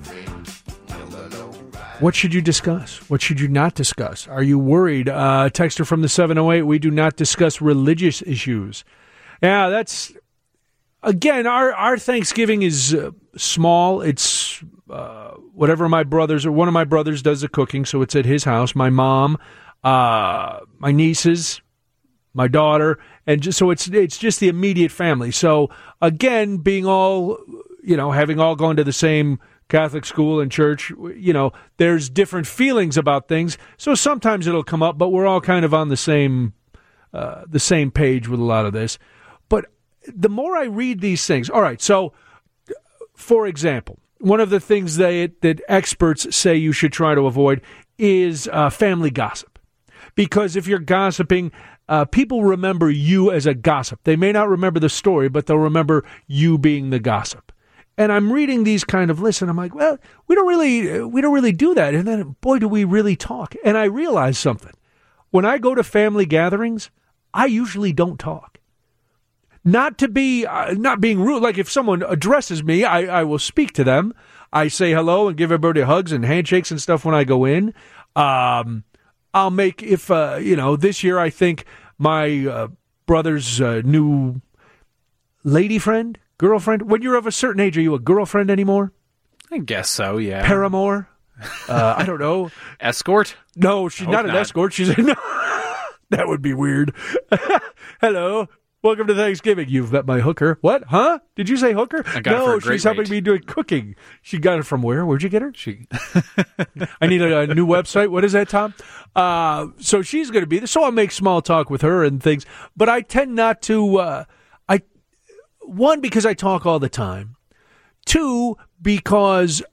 What should you discuss? What should you not discuss? Are you worried? Texter from the 708, we do not discuss religious issues. Yeah, that's, again, our Thanksgiving is small. It's whatever one of my brothers does the cooking, so it's at his house. My mom, my nieces, my daughter, and so it's just the immediate family. So again, being all, having all gone to the same Catholic school and church, there's different feelings about things. So sometimes it'll come up, but we're all kind of on the same page with a lot of this. But the more I read these things, all right. So, for example, one of the things that experts say you should try to avoid is family gossip, because if you're gossiping, people remember you as a gossip. They may not remember the story, but they'll remember you being the gossip. And I'm reading these kind of lists, and I'm like, well, we don't really do that. And then, boy, do we really talk. And I realize something. When I go to family gatherings, I usually don't talk. Not being rude. Like if someone addresses me, I will speak to them. I say hello and give everybody hugs and handshakes and stuff when I go in. I'll make, this year I think my brother's new lady friend, girlfriend. When you're of a certain age, are you a girlfriend anymore? I guess so, yeah. Paramour? I don't know. Escort? No, she's not an escort. She's no. That would be weird. Hello. Welcome to Thanksgiving. You've met my hooker. What? Huh? Did you say hooker? I got it for a great she's helping rate. me do cooking. She got it from where? Where'd you get her? I need a new website. What is that, Tom? So she's going to be there. So I'll make small talk with her and things. But I tend not to. One, because I talk all the time. Two, because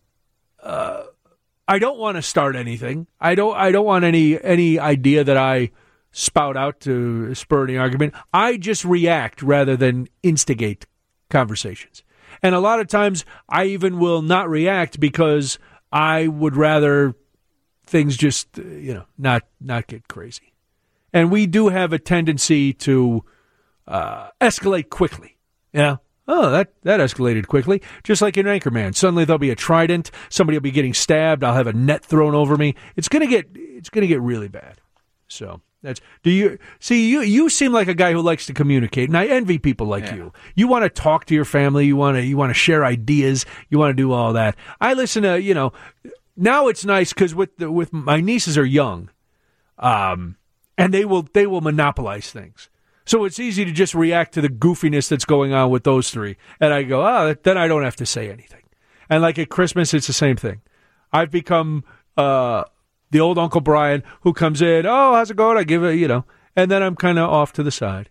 I don't want to start anything. I don't want any idea that I spout out to spur any argument. I just react rather than instigate conversations. And a lot of times I even will not react because I would rather things just, not get crazy. And we do have a tendency to escalate quickly. Yeah. Oh, that escalated quickly. Just like in Anchorman. Suddenly there'll be a trident. Somebody will be getting stabbed. I'll have a net thrown over me. It's gonna get really bad. So you seem like a guy who likes to communicate, and I envy people like you. You want to talk to your family. You want to share ideas. You want to do all that. I listen to now it's nice because with my nieces are young, and they will monopolize things. So it's easy to just react to the goofiness that's going on with those three. And I go, then I don't have to say anything. And like at Christmas, it's the same thing. I've become the old Uncle Brian who comes in, oh, how's it going? I give it, and then I'm kind of off to the side.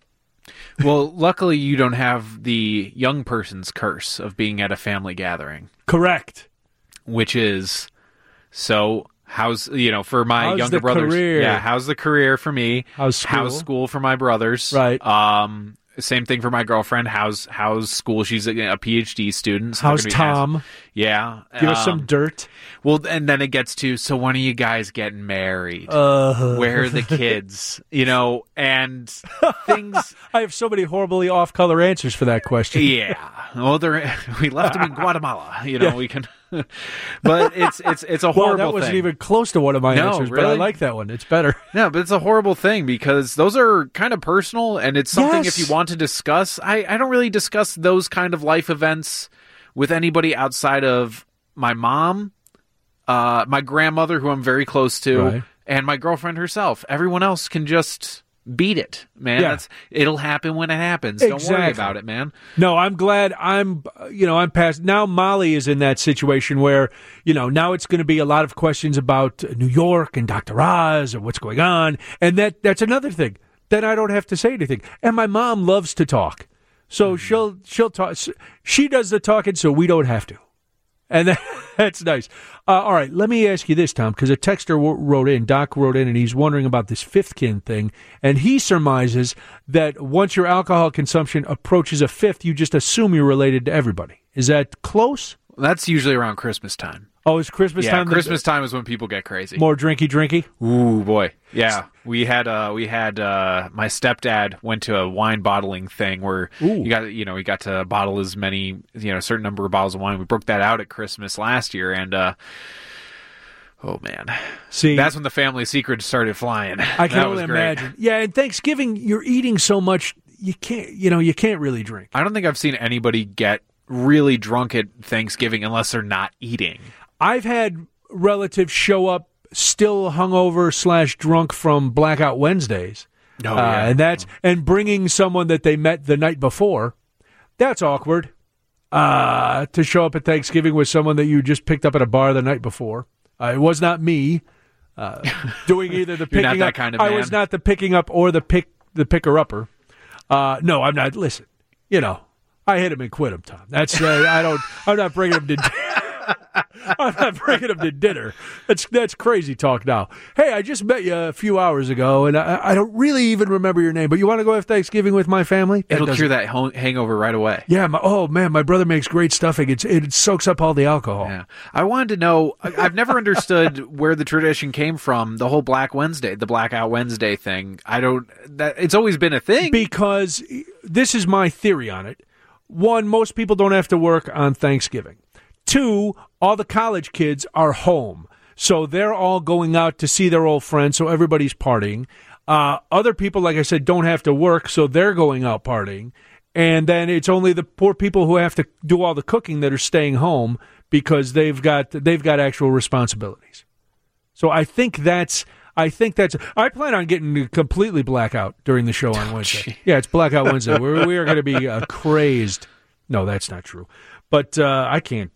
Well, luckily you don't have the young person's curse of being at a family gathering. Correct. Which is, so how's, for my how's younger the brothers. Career? Yeah, how's the career for me? How's school for my brothers? Right. Same thing for my girlfriend. How's school? She's a PhD student. So how's Tom? Yeah. Give us some dirt. Well, and then it gets to, so when are you guys getting married? Where are the kids? And things. I have so many horribly off-color answers for that question. Yeah. Well, we left them in Guatemala. We can. But it's a horrible thing. That wasn't even close to one of my answers, really? but I like that one. It's better. No, but it's a horrible thing because those are kind of personal, and it's something if you want to discuss. I don't really discuss those kind of life events with anybody outside of my mom, my grandmother, who I'm very close to, right, and my girlfriend herself. Everyone else can just beat it, man. Yeah. It'll happen when it happens. Exactly. Don't worry about it, man. No, I'm glad I'm past. Now Molly is in that situation where, now it's going to be a lot of questions about New York and Dr. Oz and what's going on. And that's another thing. Then I don't have to say anything. And my mom loves to talk. So she'll talk. She does the talking so we don't have to. And that's nice. All right, let me ask you this, Tom, because a texter Doc wrote in, and he's wondering about this fifth kin thing, and he surmises that once your alcohol consumption approaches a fifth, you just assume you're related to everybody. Is that close? That's usually around Christmas time. Oh, it's Christmas time? Yeah, Christmas time is when people get crazy. More drinky? Ooh, boy. Yeah. We had my stepdad went to a wine bottling thing where he got to bottle as many, a certain number of bottles of wine. We broke that out at Christmas last year, and oh man. See, that's when the family secrets started flying. I can only imagine. Yeah, and Thanksgiving you're eating so much you can't really drink. I don't think I've seen anybody get really drunk at Thanksgiving unless they're not eating. I've had relatives show up still hungover / drunk from Blackout Wednesdays. Oh, yeah. And bringing someone that they met the night before. That's awkward. To show up at Thanksgiving with someone that you just picked up at a bar the night before. It was not me doing either the picking You're not that up. Kind of man. I was not the picking up or the picker upper. No, I'm not. Listen, I hit him and quit him, Tom. That's I'm not bringing him to. I'm not bringing him to dinner. That's crazy talk now. Hey, I just met you a few hours ago, and I don't really even remember your name, but you want to go have Thanksgiving with my family? It'll cure that hangover right away. Yeah. My brother makes great stuffing. It soaks up all the alcohol. Yeah. I wanted to know, I've never understood where the tradition came from, the whole Blackout Wednesday thing. It's always been a thing. Because this is my theory on it. One, most people don't have to work on Thanksgiving. Two, all the college kids are home. So they're all going out to see their old friends, so everybody's partying. Other people, like I said, don't have to work, so they're going out partying. And then it's only the poor people who have to do all the cooking that are staying home because they've got actual responsibilities. So I plan on getting completely blackout during the show on Wednesday. Yeah, it's Blackout Wednesday. We are going to be crazed. No, that's not true. But I can't.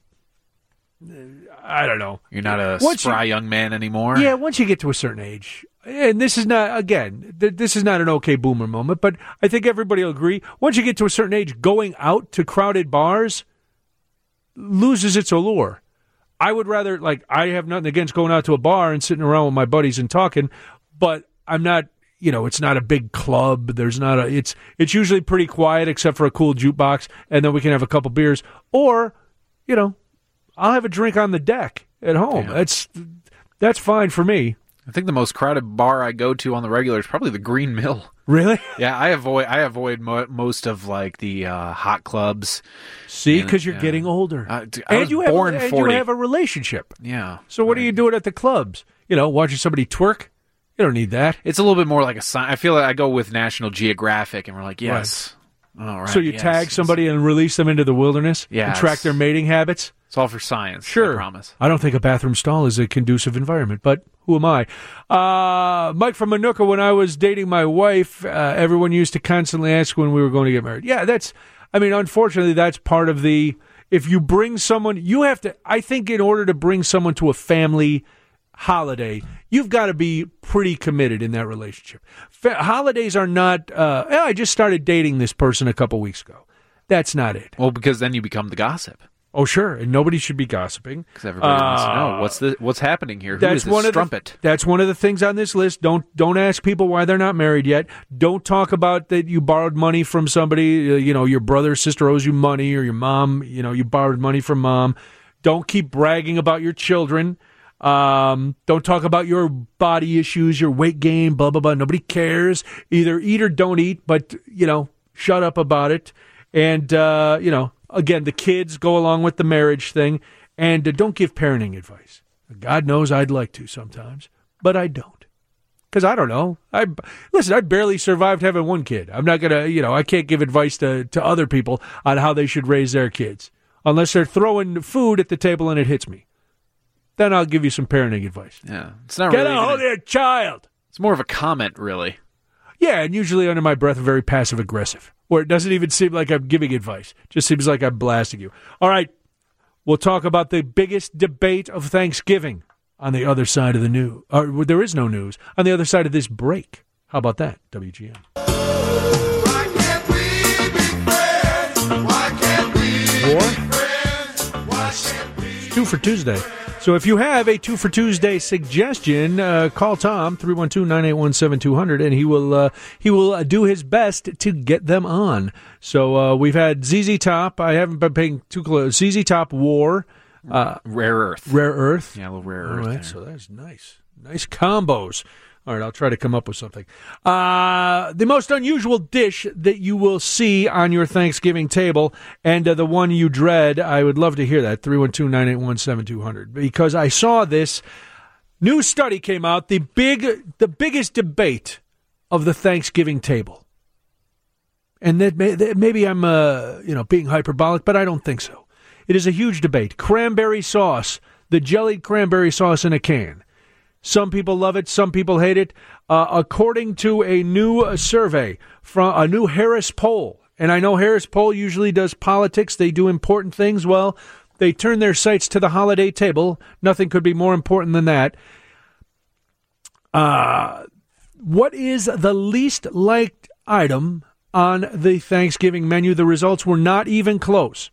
I don't know. You're not a spry young man anymore? Yeah, once you get to a certain age. And this is not, again, this is not an okay boomer moment, but I think everybody will agree. Once you get to a certain age, going out to crowded bars loses its allure. I would rather, I have nothing against going out to a bar and sitting around with my buddies and talking, but I'm not, it's not a big club. It's usually pretty quiet except for a cool jukebox, and then we can have a couple beers. Or, I'll have a drink on the deck at home. Yeah. That's fine for me. I think the most crowded bar I go to on the regular is probably the Green Mill. Really? Yeah, I avoid most of the hot clubs. See, because you're getting older, and you have a relationship. Yeah. So what are you doing at the clubs? Watching somebody twerk? You don't need that. It's a little bit more like a sign. I feel like I go with National Geographic, and we're like, yes. Right. All right. So you tag somebody and release them into the wilderness and track their mating habits? It's all for science. Sure. I promise. I don't think a bathroom stall is a conducive environment, but who am I? Mike from Manuka, when I was dating my wife, everyone used to constantly ask when we were going to get married. Yeah, unfortunately, that's part of if you bring someone, you have to, I think in order to bring someone to a family holiday, you've got to be pretty committed in that relationship. Holidays are not, I just started dating this person a couple weeks ago. That's not it. Well, because then you become the gossip. Oh, sure, and nobody should be gossiping. Because everybody wants to know, what's happening here? Who is this strumpet? That's one of the things on this list. Don't ask people why they're not married yet. Don't talk about that you borrowed money from somebody, your brother or sister owes you money, or your mom, you borrowed money from mom. Don't keep bragging about your children. Don't talk about your body issues, your weight gain, blah, blah, blah. Nobody cares. Either eat or don't eat, but, shut up about it. And, again, the kids go along with the marriage thing. And don't give parenting advice. God knows I'd like to sometimes, but I don't. Because I don't know. I barely survived having one kid. I'm not going to, I can't give advice to other people on how they should raise their kids. Unless they're throwing food at the table and it hits me. Then I'll give you some parenting advice. Yeah. It's not Get really a hold of your child. It's more of a comment, really. Yeah, and usually under my breath, very passive-aggressive. Or it doesn't even seem like I'm giving advice. It just seems like I'm blasting you. All right, we'll talk about the biggest debate of Thanksgiving on the other side of the news. Or there is no news. On the other side of this break. How about that, WGN? Why can't we be friends? Why can't we War? be friends? Why can't we? 2 for Tuesday. So if you have a 2 for Tuesday suggestion, call Tom, 312-981-7200, and he will do his best to get them on. So we've had ZZ Top. I haven't been paying too close. ZZ Top, War. Rare Earth. Rare Earth. Yeah, a little Rare All Earth. right, there. so that's nice. Nice combos. All right, I'll try to come up with something. The most unusual dish that you will see on your Thanksgiving table, and the one you dread, I would love to hear that, 312-981-7200. Because I saw this new study came out, the biggest debate of the Thanksgiving table. And that maybe I'm being hyperbolic, but I don't think so. It is a huge debate. Cranberry sauce, the jellied cranberry sauce in a can. Some people love it. Some people hate it. According to a new survey from a new Harris poll, and I know Harris poll usually does politics. They do important things. Well, they turn their sights to the holiday table. Nothing could be more important than that. What is the least liked item on the Thanksgiving menu? The results were not even close.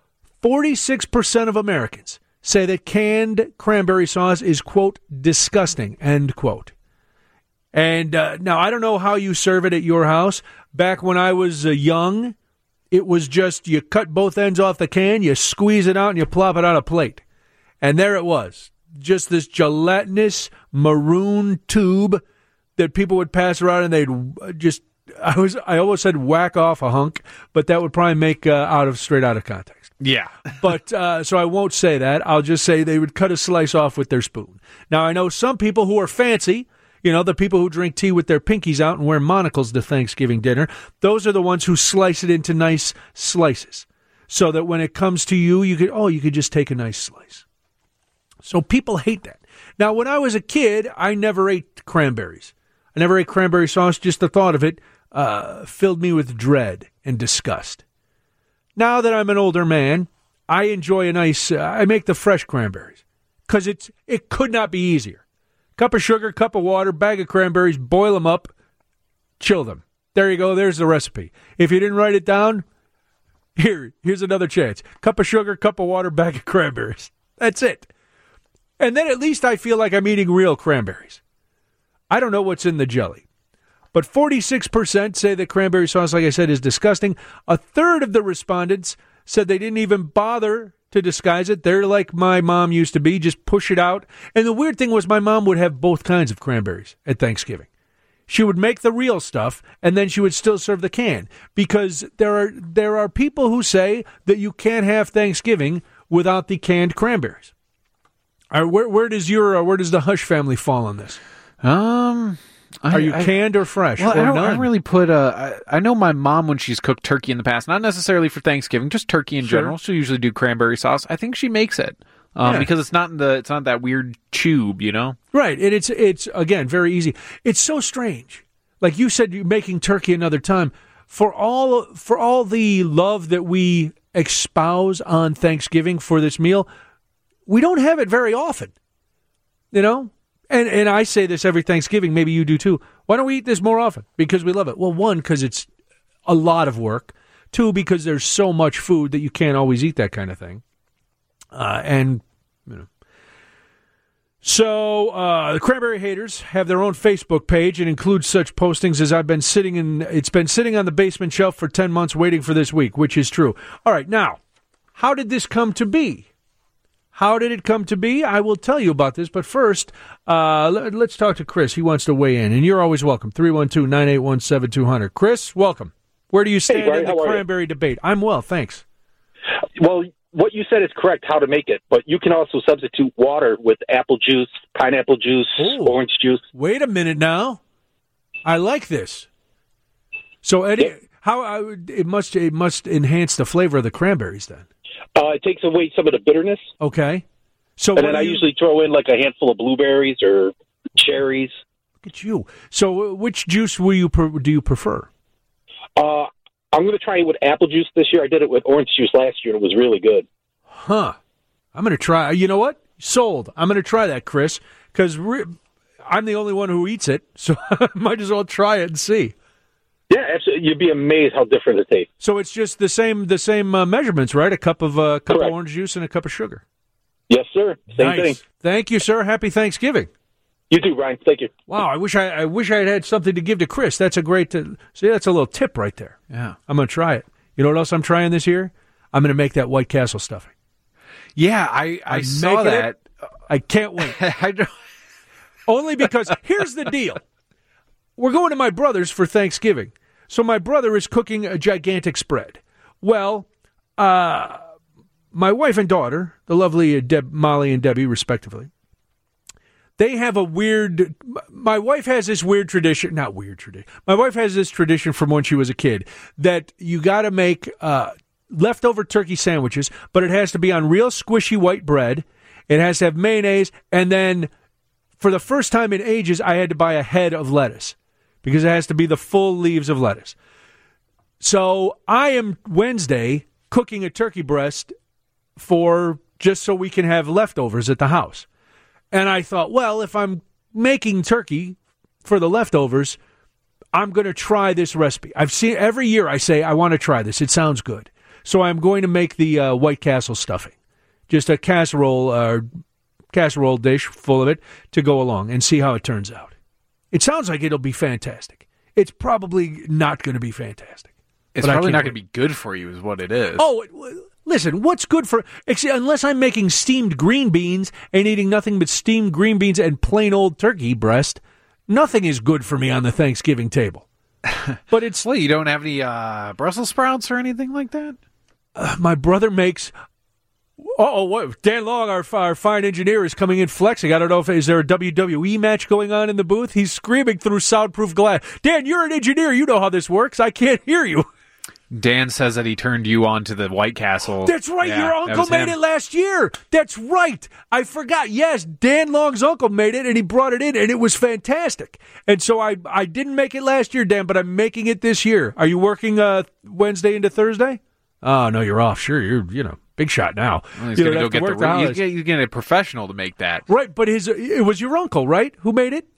46% of Americans say that canned cranberry sauce is, quote, disgusting, end quote. And now, I don't know how you serve it at your house. Back when I was young, it was just you cut both ends off the can, you squeeze it out, and you plop it on a plate. And there it was, just this gelatinous maroon tube that people would pass around, and they'd just, I almost said whack off a hunk, but that would probably make straight out of context. Yeah. But so I won't say that. I'll just say they would cut a slice off with their spoon. Now, I know some people who are fancy, the people who drink tea with their pinkies out and wear monocles to Thanksgiving dinner, those are the ones who slice it into nice slices so that when it comes to you, you could just take a nice slice. So people hate that. Now, when I was a kid, I never ate cranberries. I never ate cranberry sauce. Just the thought of it filled me with dread and disgust. Now that I'm an older man, I enjoy a nice, I make the fresh cranberries because it could not be easier. Cup of sugar, cup of water, bag of cranberries, boil them up, chill them. There you go. There's the recipe. If you didn't write it down, here's another chance. Cup of sugar, cup of water, bag of cranberries. That's it. And then at least I feel like I'm eating real cranberries. I don't know what's in the jelly. But 46% say that cranberry sauce, like I said, is disgusting. A third of the respondents said they didn't even bother to disguise it. They're like my mom used to be, just push it out. And the weird thing was my mom would have both kinds of cranberries at Thanksgiving. She would make the real stuff, and then she would still serve the can. Because there are people who say that you can't have Thanksgiving without the canned cranberries. All right, where does the Hush family fall on this? Are you canned or fresh? Well, or I none? don't really put I know my mom, when she's cooked turkey in the past, not necessarily for Thanksgiving, just turkey in general, she'll usually do cranberry sauce. I think she makes it because it's not that weird tube, Right, and it's again very easy. It's so strange. Like you said, you're making turkey another time. For all the love that we espouse on Thanksgiving for this meal, we don't have it very often. And I say this every Thanksgiving, maybe you do too. Why don't we eat this more often? Because we love it. Well, one, because it's a lot of work. Two, because there's so much food that you can't always eat that kind of thing. So the Cranberry Haters have their own Facebook page and includes such postings as it's been sitting on the basement shelf for 10 months waiting for this week, which is true. All right, now, how did this come to be? How did it come to be? I will tell you about this, but first, let's talk to Chris. He wants to weigh in, and you're always welcome. 312-981-7200. Chris, welcome. Where do you stand Brian, in the cranberry debate? I'm well, thanks. Well, what you said is correct, how to make it, but you can also substitute water with apple juice, pineapple juice, orange juice. Wait a minute now. I like this. So, Eddie, it must enhance the flavor of the cranberries then. It takes away some of the bitterness. Okay. So and then I usually throw in like a handful of blueberries or cherries. Look at you. So which juice do you prefer? I'm going to try it with apple juice this year. I did it with orange juice last year, and it was really good. Huh. I'm going to try. You know what? Sold. I'm going to try that, Chris, because I'm the only one who eats it, so I might as well try it and see. Yeah, absolutely. You'd be amazed how different it tastes. So it's just the same measurements, right? A cup of orange juice and a cup of sugar. Yes, sir. Same thing. Thank you, sir. Happy Thanksgiving. You too, Brian. Thank you. Wow, I wish I had something to give to Chris. That's a great see. That's a little tip right there. Yeah, I'm going to try it. You know what else I'm trying this year? I'm going to make that White Castle stuffing. Yeah, I saw that. I can't wait. I don't. Only because here's the deal: we're going to my brother's for Thanksgiving, so my brother is cooking a gigantic spread. Well, my wife and daughter, the lovely Molly and Debbie, respectively. They have my wife has this weird tradition, not weird tradition. My wife has this tradition from when she was a kid that you got to make leftover turkey sandwiches, but it has to be on real squishy white bread. It has to have mayonnaise. And then for the first time in ages, I had to buy a head of lettuce because it has to be the full leaves of lettuce. So I am Wednesday cooking a turkey breast just so we can have leftovers at the house. And I thought, well, if I'm making turkey for the leftovers, I'm going to try this recipe. I've seen every year I say, I want to try this. It sounds good. So I'm going to make the White Castle stuffing. Just a casserole dish full of it to go along and see how it turns out. It sounds like it'll be fantastic. It's probably not going to be fantastic. It's probably not going to be good for you is what it is. Oh, listen, what's good for... Unless I'm making steamed green beans and eating nothing but steamed green beans and plain old turkey breast, nothing is good for me on the Thanksgiving table. But it's... Well, you don't have any Brussels sprouts or anything like that? My brother makes... what? Dan Long, our fine engineer, is coming in flexing. I don't know is there a WWE match going on in the booth? He's screaming through soundproof glass. Dan, you're an engineer. You know how this works. I can't hear you. Dan says that he turned you on to the White Castle. That's right. Yeah, your uncle made it last year. That's right. I forgot. Yes, Dan Long's uncle made it, and he brought it in, and it was fantastic. And so I didn't make it last year, Dan, but I'm making it this year. Are you working Wednesday into Thursday? Oh, no, you're off. Sure, you're big shot now. Well, he's going to go get you get a professional to make that. Right, but it was your uncle, right, who made it?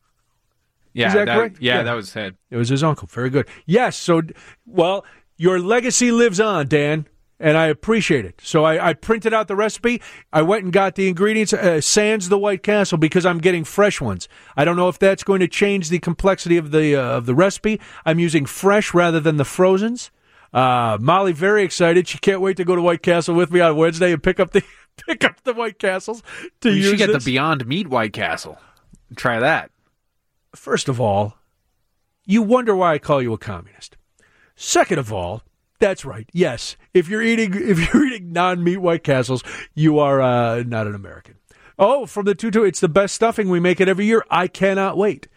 Yeah, is that correct? Yeah, that was it. It was his uncle. Very good. Yes, so, well, your legacy lives on, Dan, and I appreciate it. So I printed out the recipe. I went and got the ingredients, sans the White Castle, because I'm getting fresh ones. I don't know if that's going to change the complexity of the recipe. I'm using fresh rather than the frozens. Molly, very excited. She can't wait to go to White Castle with me on Wednesday and pick up the White Castles to use. You should get the Beyond Meat White Castle. Try that. First of all, you wonder why I call you a communist. Second of all, that's right. Yes, if you're eating non-meat White Castles, you are not an American. Oh, from the 2-2, it's the best stuffing. We make it every year. I cannot wait.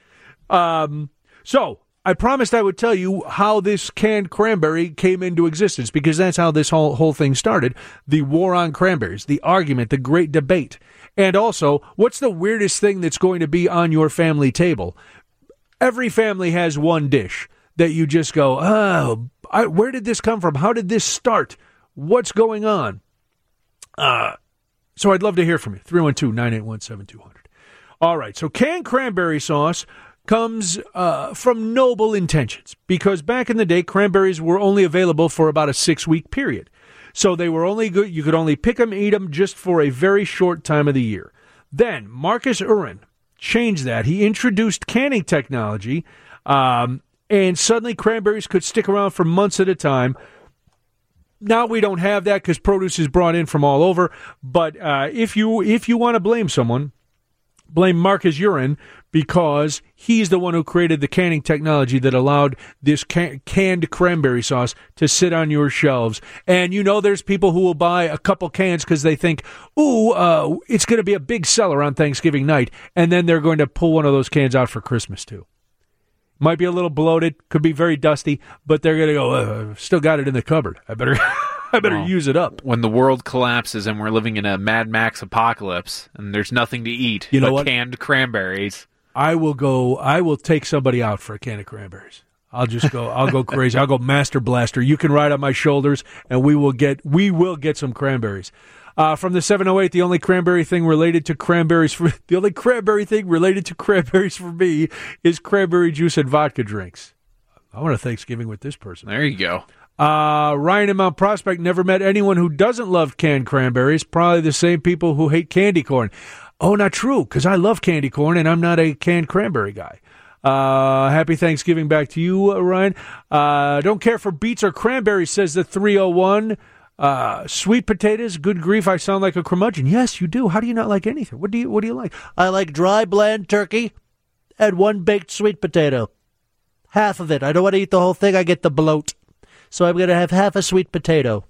So I promised I would tell you how this canned cranberry came into existence, because that's how this whole thing started. The war on cranberries, the argument, the great debate. And also, what's the weirdest thing that's going to be on your family table? Every family has one dish that you just go, where did this come from? How did this start? What's going on? So I'd love to hear from you. 312-981-7200. All right, so canned cranberry sauce comes from noble intentions because back in the day, cranberries were only available for about a 6-week period. So they were only good. You could only pick them, eat them just for a very short time of the year. Then Marcus Uren changed that. He introduced canning technology, and suddenly cranberries could stick around for months at a time. Now we don't have that because produce is brought in from all over. But if you want to blame someone, blame Marcus Uren because he's the one who created the canning technology that allowed this canned cranberry sauce to sit on your shelves. And there's people who will buy a couple cans because they think, it's going to be a big seller on Thanksgiving night. And then they're going to pull one of those cans out for Christmas too. Might be a little bloated, could be very dusty, but they're going to go, still got it in the cupboard. I better use it up. When the world collapses and we're living in a Mad Max apocalypse and there's nothing to eat but canned cranberries. I will take somebody out for a can of cranberries. I'll go crazy. I'll go Master Blaster. You can ride on my shoulders and we will get some cranberries. From the 708, the only cranberry thing related to cranberries for me is cranberry juice and vodka drinks. I want a Thanksgiving with this person. There you go. Ryan in Mount Prospect never met anyone who doesn't love canned cranberries. Probably the same people who hate candy corn. Oh, not true, because I love candy corn and I'm not a canned cranberry guy. Happy Thanksgiving back to you, Ryan. Don't care for beets or cranberries, says the 301. Sweet potatoes, good grief, I sound like a curmudgeon. Yes, you do. How do you not like anything? What do you like? I like dry, bland turkey and one baked sweet potato. Half of it. I don't want to eat the whole thing. I get the bloat. So I'm going to have half a sweet potato.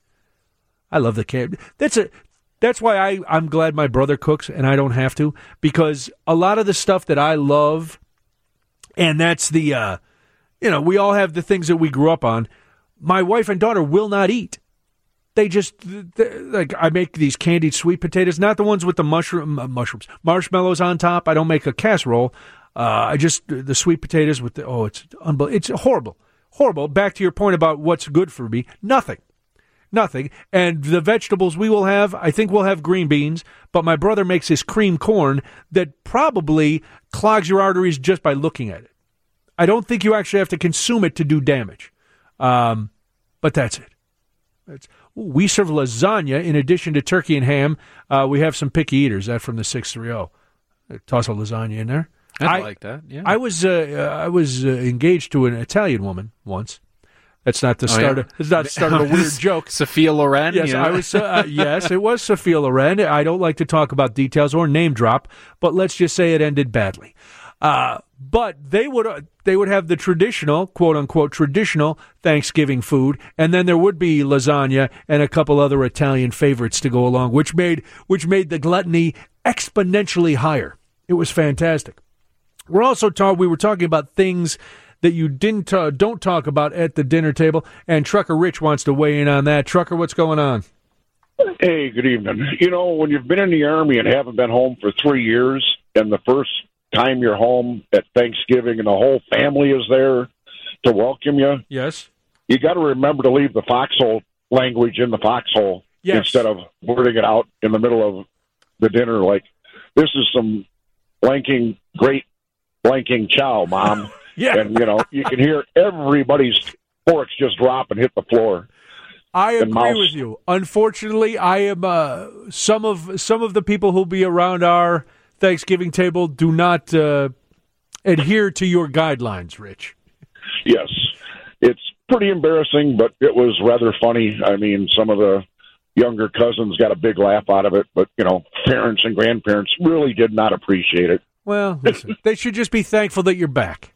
I love the can. That's why I'm glad my brother cooks and I don't have to, because a lot of the stuff that I love, and that's the, we all have the things that we grew up on, my wife and daughter will not eat. They just, like, I make these candied sweet potatoes, not the ones with the marshmallows on top. I don't make a casserole. The sweet potatoes with it's unbelievable. It's horrible. Horrible. Back to your point about what's good for me. Nothing. And the vegetables we will have, I think we'll have green beans, but my brother makes this cream corn that probably clogs your arteries just by looking at it. I don't think you actually have to consume it to do damage. But that's it. We serve lasagna in addition to turkey and ham. We have some picky eaters. That from the 630. Toss a lasagna in there. I like that. Yeah. I was engaged to an Italian woman once. That's not the start. It's not the start of a weird joke. Sophia Loren. Yes, I was. Yes, it was Sophia Loren. I don't like to talk about details or name drop, but let's just say it ended badly. But they would have the traditional, quote unquote, traditional Thanksgiving food, and then there would be lasagna and a couple other Italian favorites to go along, which made the gluttony exponentially higher. It was fantastic. We were talking about things that you don't talk about at the dinner table, and Trucker Rich wants to weigh in on that. Trucker, what's going on? Hey, good evening. When you've been in the Army and haven't been home for 3 years, and the first time you're home at Thanksgiving and the whole family is there to welcome you, yes, you got to remember to leave the foxhole language in the foxhole instead of blurting it out in the middle of the dinner like, this is some great blanking chow, Mom. Yeah. And, you can hear everybody's forks just drop and hit the floor. I agree with you. Unfortunately, I am some of the people who'll be around our Thanksgiving table do not adhere to your guidelines, Rich. Yes. It's pretty embarrassing, but it was rather funny. I mean, some of the younger cousins got a big laugh out of it, but, parents and grandparents really did not appreciate it. Well, listen, they should just be thankful that you're back.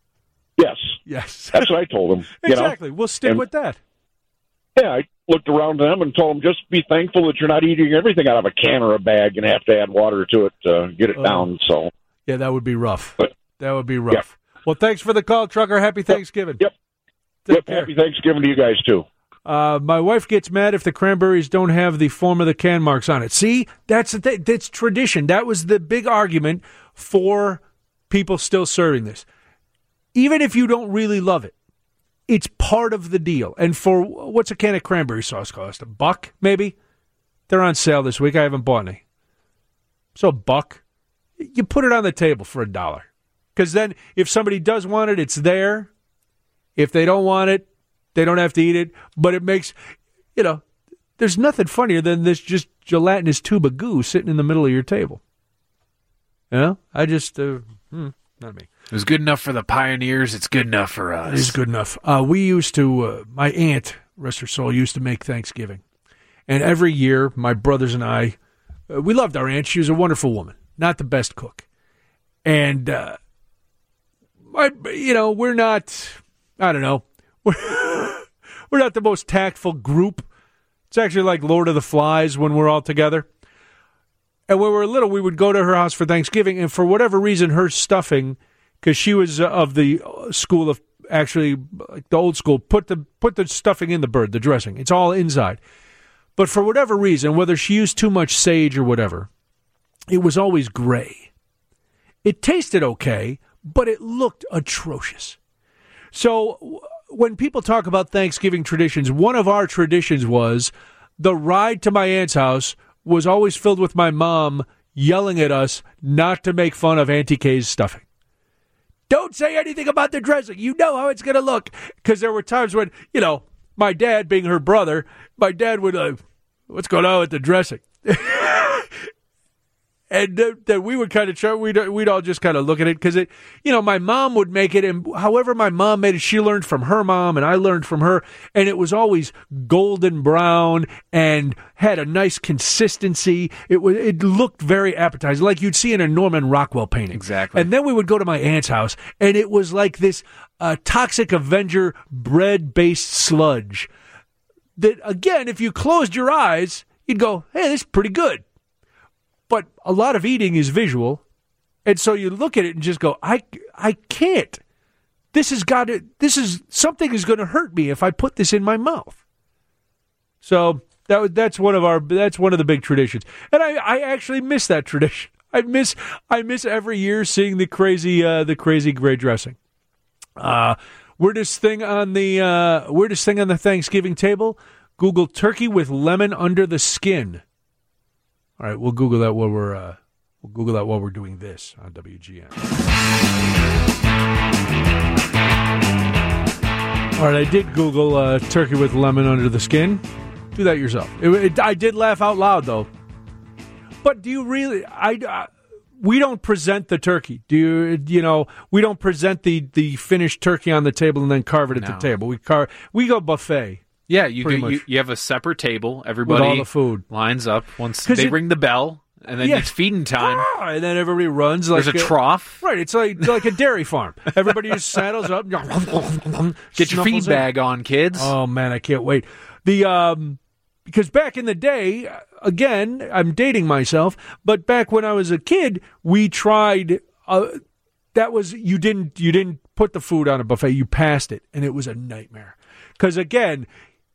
Yes. That's what I told them. Exactly. We'll stick with that. Yeah, I looked around to them and told them, just be thankful that you're not eating everything out of a can or a bag and have to add water to it to get it down. So, yeah, that would be rough. That would be rough. Yeah. Well, thanks for the call, Trucker. Happy Thanksgiving. Yep. Happy Thanksgiving to you guys, too. My wife gets mad if the cranberries don't have the form of the can marks on it. See, that's tradition. That was the big argument for people still serving this. Even if you don't really love it, it's part of the deal. And for what's a can of cranberry sauce cost? $1, maybe? They're on sale this week. I haven't bought any. So $1. you put it on the table for $1. Because then if somebody does want it, it's there. If they don't want it, they don't have to eat it. But it makes, there's nothing funnier than this just gelatinous tube of goo sitting in the middle of your table. I just, not me. It was good enough for the pioneers. It's good enough for us. It is good enough. We used to, my aunt, rest her soul, used to make Thanksgiving. And every year, my brothers and I, we loved our aunt. She was a wonderful woman, not the best cook. And, we're not, I don't know, we're not the most tactful group. It's actually like Lord of the Flies when we're all together. And when we were little, we would go to her house for Thanksgiving, and for whatever reason, her stuffing, because she was of the school of, actually, like the old school, put the stuffing in the bird, the dressing. It's all inside. But for whatever reason, whether she used too much sage or whatever, it was always gray. It tasted okay, but it looked atrocious. So when people talk about Thanksgiving traditions, one of our traditions was the ride to my aunt's house was always filled with my mom yelling at us not to make fun of Auntie Kay's stuffing. Don't say anything about the dressing. You know how it's going to look. Because there were times when, my dad, being her brother, my dad would, what's going on with the dressing? And then we would kind of try, we'd all just kind of look at it because my mom would make it, and however my mom made it, she learned from her mom, and I learned from her, and it was always golden brown and had a nice consistency. It looked very appetizing, like you'd see in a Norman Rockwell painting. Exactly. And then we would go to my aunt's house, and it was like this Toxic Avenger bread-based sludge that, again, if you closed your eyes, you'd go, hey, this is pretty good. But a lot of eating is visual, and so you look at it and just go, I can't. Something is going to hurt me if I put this in my mouth. So that's one of the big traditions, and I actually miss that tradition. I miss every year seeing the crazy gray dressing. Weirdest thing on the Thanksgiving table. Google turkey with lemon under the skin. All right, we'll Google that while we're doing this on WGN. All right, I did Google turkey with lemon under the skin. Do that yourself. I did laugh out loud though. But do you really? We don't present the turkey. We don't present the finished turkey on the table and then carve it at the table. We go buffet. Yeah, you have a separate table. Everybody with all the food lines up once they ring the bell, and then it's feeding time. And then everybody runs. There's a trough. Right, it's like a dairy farm. Everybody just saddles up. Get your feed bag on, kids. Oh, man, I can't wait. Because back in the day, again, I'm dating myself, but back when I was a kid, we tried, you didn't put the food on a buffet, you passed it, and it was a nightmare. Because again,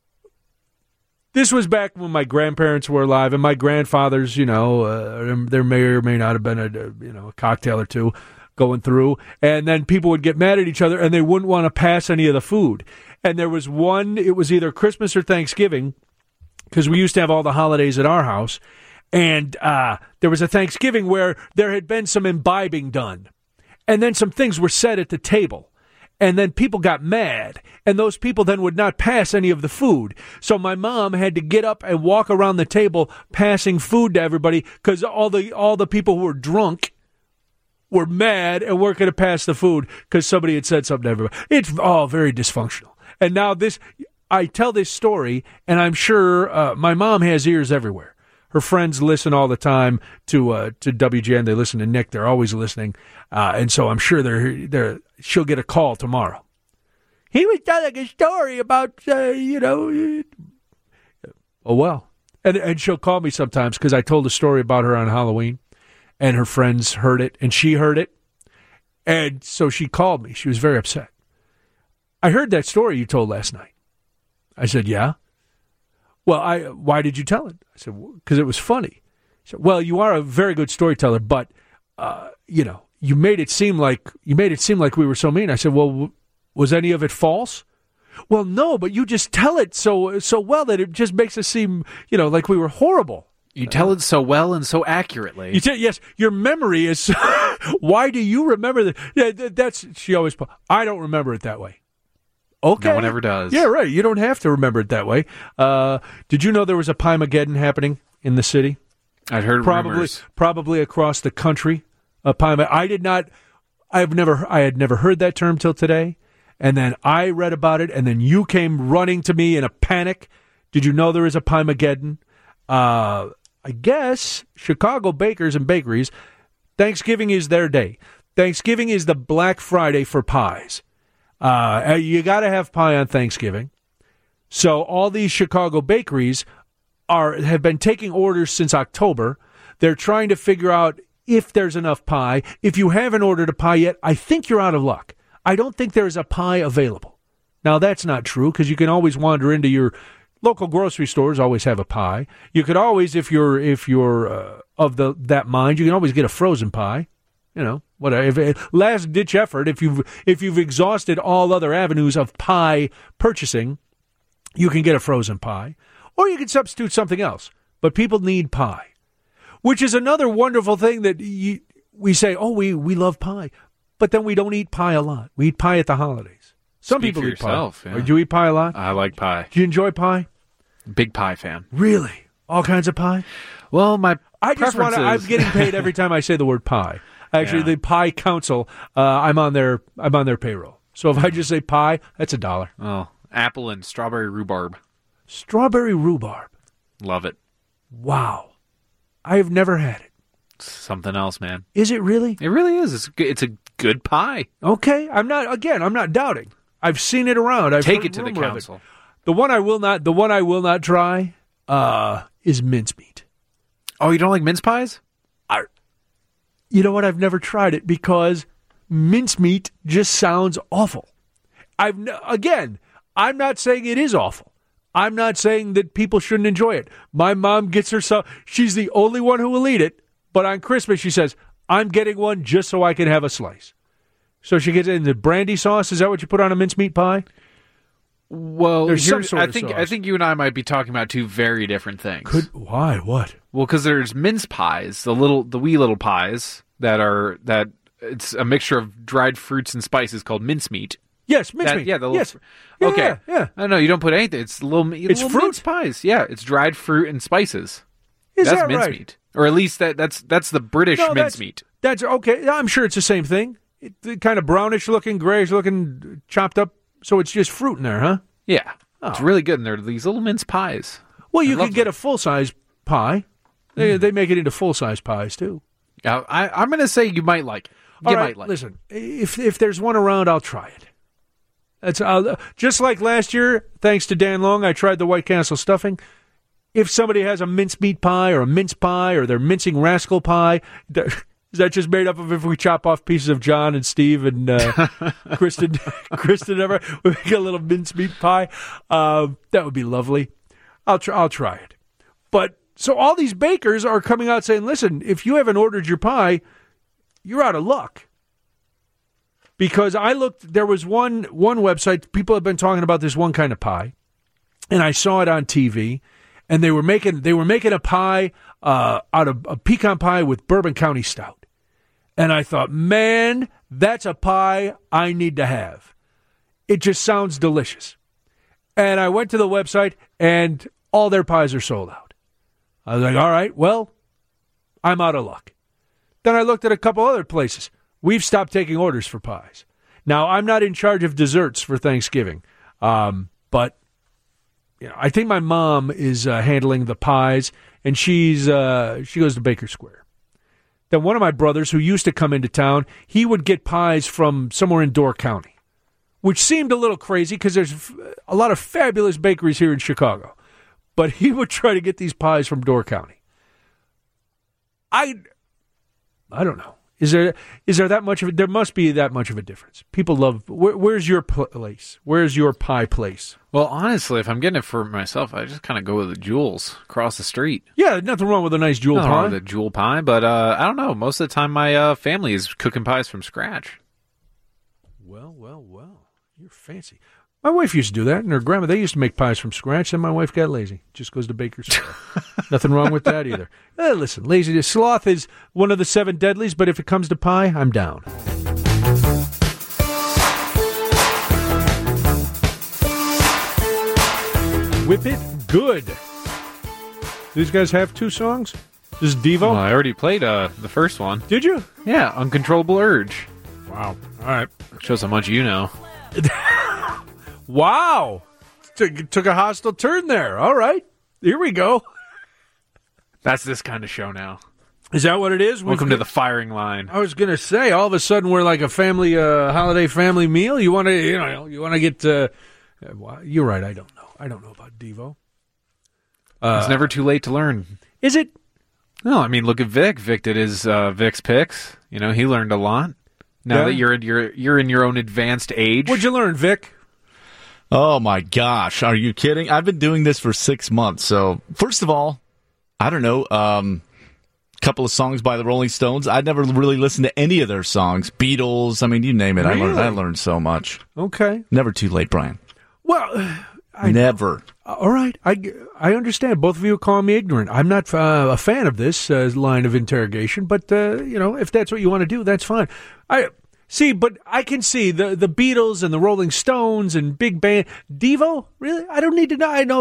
this was back when my grandparents were alive, and my grandfathers, there may or may not have been a cocktail or two going through, and then people would get mad at each other, and they wouldn't want to pass any of the food. And there was it was either Christmas or Thanksgiving, because we used to have all the holidays at our house, and there was a Thanksgiving where there had been some imbibing done, and then some things were said at the table. And then people got mad, and those people then would not pass any of the food. So my mom had to get up and walk around the table passing food to everybody because all the people who were drunk were mad and weren't going to pass the food because somebody had said something to everybody. It's all very dysfunctional. And now I tell this story, and I'm sure my mom has ears everywhere. Her friends listen all the time to WGN. They listen to Nick. They're always listening. And so I'm sure she'll get a call tomorrow. He was telling a story about, Oh, well. And she'll call me sometimes because I told a story about her on Halloween, and her friends heard it, and she heard it. And so she called me. She was very upset. I heard that story you told last night. I said, yeah. Well, why did you tell it? I said, because it was funny. She said, well, you are a very good storyteller, but, you made it seem like we were so mean. I said, well, was any of it false? Well, no, but you just tell it so well that it just makes us seem, like we were horrible. You tell it so well and so accurately. Yes, your memory is. Why do you remember that? Yeah, that's she always. I don't remember it that way. Okay, no one ever does. Yeah, right. You don't have to remember it that way. Did you know there was a Pie-mageddon happening in the city? I'd heard rumors. Probably across the country. I did not. I had never heard that term till today, and then I read about it, and then you came running to me in a panic. Did you know there is a Pie-mageddon? I guess Chicago bakers and bakeries, Thanksgiving is their day. Thanksgiving is the Black Friday for pies. You got to have pie on Thanksgiving. So all these Chicago bakeries have been taking orders since October. They're trying to figure out if there's enough pie. If you haven't ordered a pie yet, I think you're out of luck. I don't think there's a pie available. Now, that's not true because you can always wander into your local grocery stores always have a pie. You could always, if you're of that mind, you can always get a frozen pie. You know, whatever. Last ditch effort. If you've exhausted all other avenues of pie purchasing, you can get a frozen pie, or you can substitute something else. But people need pie, which is another wonderful thing that we say. Oh, we love pie, but then we don't eat pie a lot. We eat pie at the holidays. Some Speak people for eat yourself, pie. yeah. Or do you eat pie a lot? I like pie. Do you enjoy pie? Big pie fan. Really? All kinds of pie? Well, I just want to. I'm getting paid every time I say the word pie. Actually, the Pie Council, I'm on their payroll. So if I just say pie, that's $1. Oh, apple and strawberry rhubarb. Strawberry rhubarb. Love it. Wow. I have never had it. It's something else, man. Is it really? It really is. It's a good pie. Okay. I'm not doubting. I've seen it around. I've Take heard it to the rumor of council. it. The one I will not try is mincemeat. Oh, you don't like mince pies? You know what? I've never tried it because mincemeat just sounds awful. I'm not saying it is awful. I'm not saying that people shouldn't enjoy it. My mom gets herself, she's the only one who will eat it, but on Christmas she says, I'm getting one just so I can have a slice. So she gets it in the brandy sauce. Is that what you put on a mincemeat pie? Well, There's some sort of I sauce. think you and I might be talking about two very different things. Why? What? Well, because there's mince pies, the wee little pies that it's a mixture of dried fruits and spices called mincemeat. Yes, mincemeat. Yes. Yeah, Okay. yeah. I know you don't put anything. It's little fruit? mince pies. Yeah, it's dried fruit and spices. Is that's that right? mincemeat, or at least that's the British mincemeat. That's okay. I'm sure it's the same thing. It's kind of brownish looking, grayish looking, chopped up. So it's just fruit in there, huh? Yeah, it's really good. And they're these little mince pies. Well, you could get a full size pie. They make it into full size pies too. I'm going to say you might like it. You might like it. Listen, if there's one around, I'll try it. That's just like last year. Thanks to Dan Long, I tried the White Castle stuffing. If somebody has a mincemeat pie or a mince pie or their mincing rascal pie, is that just made up of if we chop off pieces of John and Steve and Kristen? Ever we make a little mincemeat pie. That would be lovely. I'll try it. But so all these bakers are coming out saying, "Listen, if you haven't ordered your pie, you're out of luck." Because I looked, there was one website, people have been talking about this one kind of pie, and I saw it on TV, and they were making a pie out of a pecan pie with Bourbon County Stout. And I thought, man, that's a pie I need to have. It just sounds delicious. And I went to the website, and all their pies are sold out. I was like, all right, well, I'm out of luck. Then I looked at a couple other places. We've stopped taking orders for pies. Now, I'm not in charge of desserts for Thanksgiving, but I think my mom is handling the pies, and she goes to Baker Square. Then one of my brothers, who used to come into town, he would get pies from somewhere in Door County, which seemed a little crazy because there's a lot of fabulous bakeries here in Chicago. But he would try to get these pies from Door County. I don't know. Is there that much of it? There must be that much of a difference. People love. Where's your place? Where's your pie place? Well, honestly, if I'm getting it for myself, I just kind of go with the Jewels across the street. Yeah, nothing wrong with a nice Jewel Nothing pie. wrong with a Jewel pie, but I don't know. Most of the time, my family is cooking pies from scratch. Well. You're fancy. My wife used to do that, and her grandma, they used to make pies from scratch, and my wife got lazy. Just goes to baker's flour. Nothing wrong with that either. Listen, laziness. Sloth is one of the 7 deadlies, but if it comes to pie, I'm down. Whip It Good. These guys have 2 songs? This is Devo? Well, I already played the first one. Did you? Yeah, Uncontrollable Urge. Wow. All right. Shows how much you know. Wow. Took a hostile turn there. All right. Here we go. That's this kind of show now. Is that what it is? Welcome to the firing line. I was going to say, all of a sudden we're like a family, holiday family meal. You want to get, you're right. I don't know. I don't know about Devo. It's never too late to learn. Is it? No, I mean, look at Vic. Vic did his Vic's picks. You know, he learned a lot. Now that you're in your own advanced age. What'd you learn, Vic? Oh my gosh, are you kidding? I've been doing this for 6 months. So first of all, I don't know, couple of songs by the Rolling Stones. I'd never really listened to any of their songs. Beatles, I mean, you name it. Really? I learned so much. Okay. Never too late, Brian. Well, never. All right. I understand. Both of you are calling me ignorant. I'm not a fan of this line of interrogation, but, if that's what you want to do, that's fine. But I can see the Beatles and the Rolling Stones and big band. Devo? Really? I don't need to know. I know,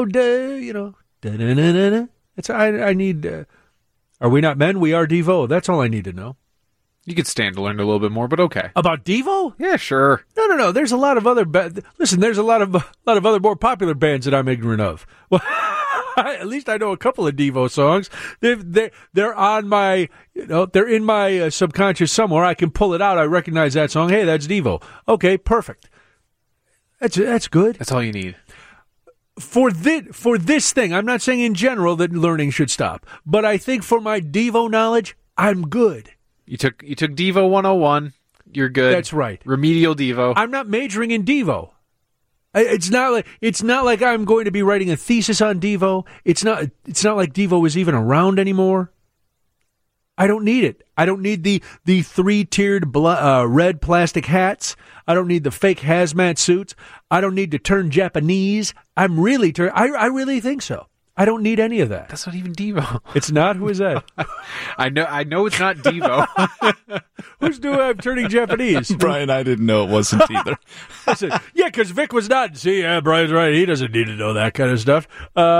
It's, I need, Are We Not Men? We Are Devo. That's all I need to know. You could stand to learn a little bit more, but okay. About Devo? Yeah, sure. No. There's a lot of other listen. There's a lot of other more popular bands that I'm ignorant of. Well, at least I know a couple of Devo songs. They're on my, they're in my subconscious somewhere. I can pull it out. I recognize that song. Hey, that's Devo. Okay, perfect. That's good. That's all you need. For this thing, I'm not saying in general that learning should stop, but I think for my Devo knowledge, I'm good. You took Devo 101. You're good. That's right. Remedial Devo. I'm not majoring in Devo. It's not like I'm going to be writing a thesis on Devo. It's not like Devo is even around anymore. I don't need it. I don't need the 3-tiered red plastic hats. I don't need the fake hazmat suits. I don't need to turn Japanese. I really think so. I don't need any of that. That's not even Devo. It's not? Who is that? I know it's not Devo. Who's doing I'm turning Japanese? Brian, I didn't know it wasn't either. Yeah, because Vic was not. See, Brian's right. He doesn't need to know that kind of stuff.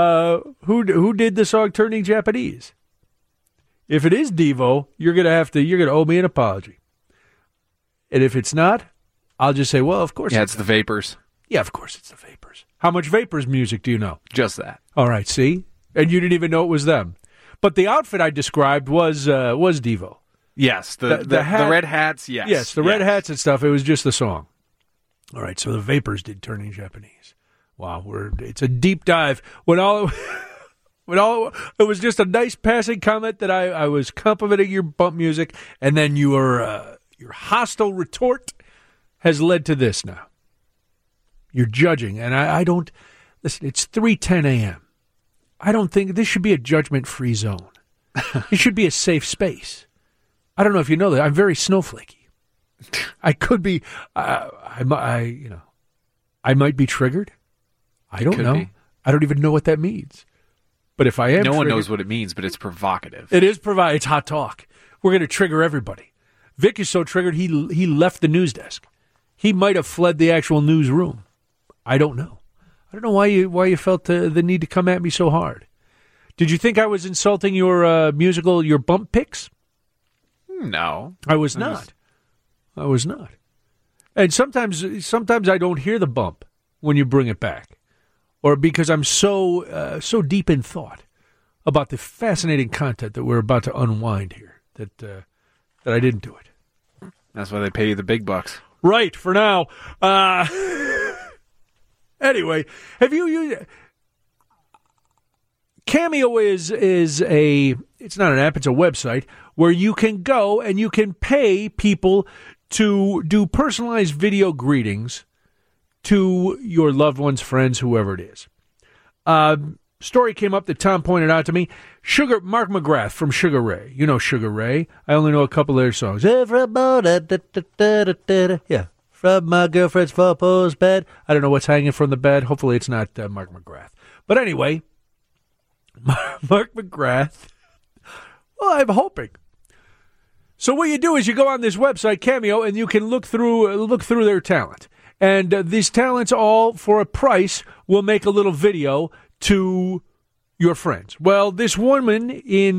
Who did the song Turning Japanese? If it is Devo, you're gonna owe me an apology. And if it's not, I'll just say, well, of course. Yeah, it's the Vapors. Yeah, of course it's the Vapors. How much Vapors music do you know? Just that. All right, see? And you didn't even know it was them. But the outfit I described was Devo. Yes, the red hats, yes. Yes, the red hats and stuff. It was just the song. All right, so the Vapors did Turning Japanese. Wow, it's a deep dive. It was just a nice passing comment that I was complimenting your bump music, and then your hostile retort has led to this now. You're judging, and I don't... Listen, it's 3:10 a.m. I don't think this should be a judgment-free zone. It should be a safe space. I don't know if you know that. I'm very snowflakey. I could be... I might be triggered. I don't know. Be. I don't even know what that means. But if I am No one knows what it means, but it's provocative. It is provocative. It's hot talk. We're going to trigger everybody. Vic is so triggered, he left the news desk. He might have fled the actual newsroom. I don't know. I don't know why you felt the need to come at me so hard. Did you think I was insulting your your bump picks? No. I was not. I was not. And sometimes I don't hear the bump when you bring it back. Or because I'm so deep in thought about the fascinating content that we're about to unwind here that I didn't do it. That's why they pay you the big bucks. Right, for now. Anyway, have you used... Cameo is it's not an app, it's a website where you can go and you can pay people to do personalized video greetings to your loved ones, friends, whoever it is. Story came up that Tom pointed out to me. Mark McGrath from Sugar Ray. You know Sugar Ray. I only know a couple of their songs. Everybody, yeah, from my girlfriend's four-post bed. I don't know what's hanging from the bed. Hopefully it's not Mark McGrath. But anyway, Mark McGrath, well, I'm hoping. So what you do is you go on this website, Cameo, and you can look through their talent. And these talents all, for a price, will make a little video to your friends. Well, this woman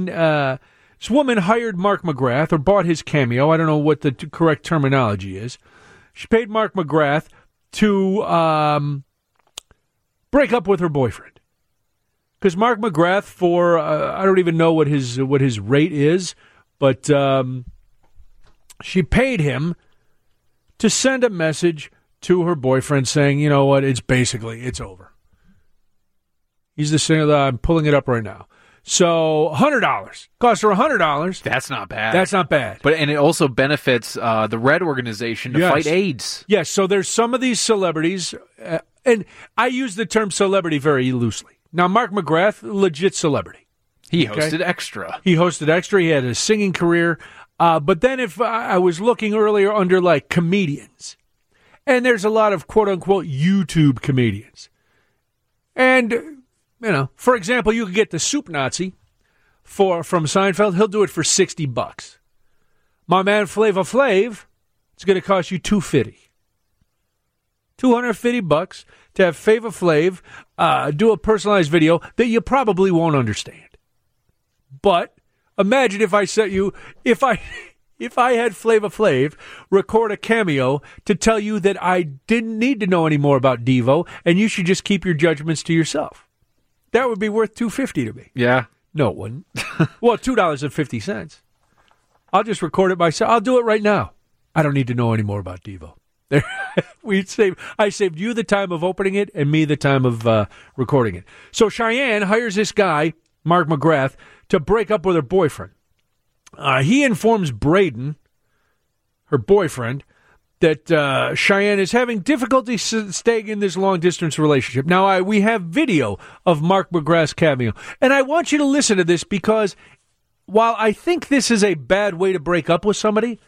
hired Mark McGrath, or bought his Cameo. I don't know what the correct terminology is. She paid Mark McGrath to break up with her boyfriend. Because Mark McGrath, for I don't even know what his rate is, but she paid him to send a message to her boyfriend saying, you know what, it's over. He's the singer that I'm pulling it up right now. So $100. Cost her $100. That's not bad. That's not bad. And it also benefits the Red Organization to fight AIDS. Yes, so there's some of these celebrities, and I use the term celebrity very loosely. Now, Mark McGrath, legit celebrity. He hosted Extra. He had a singing career. But then if I was looking earlier under, like, comedians, and there's a lot of quote-unquote YouTube comedians. And, for example, you could get the Soup Nazi from Seinfeld. He'll do it for $60. My man Flava Flav, it's going to cost you $250. $250 to have Flava Flav do a personalized video that you probably won't understand. But imagine if I sent you, if I had Flava Flav record a Cameo to tell you that I didn't need to know any more about Devo and you should just keep your judgments to yourself. That would be worth $250 to me. Yeah. No, it wouldn't. Well, $2.50. I'll just record it myself. I'll do it right now. I don't need to know any more about Devo. I saved you the time of opening it and me the time of recording it. So Cheyenne hires this guy, Mark McGrath, to break up with her boyfriend. He informs Braden, her boyfriend, that Cheyenne is having difficulty staying in this long-distance relationship. Now, we have video of Mark McGrath's Cameo, and I want you to listen to this because while I think this is a bad way to break up with somebody,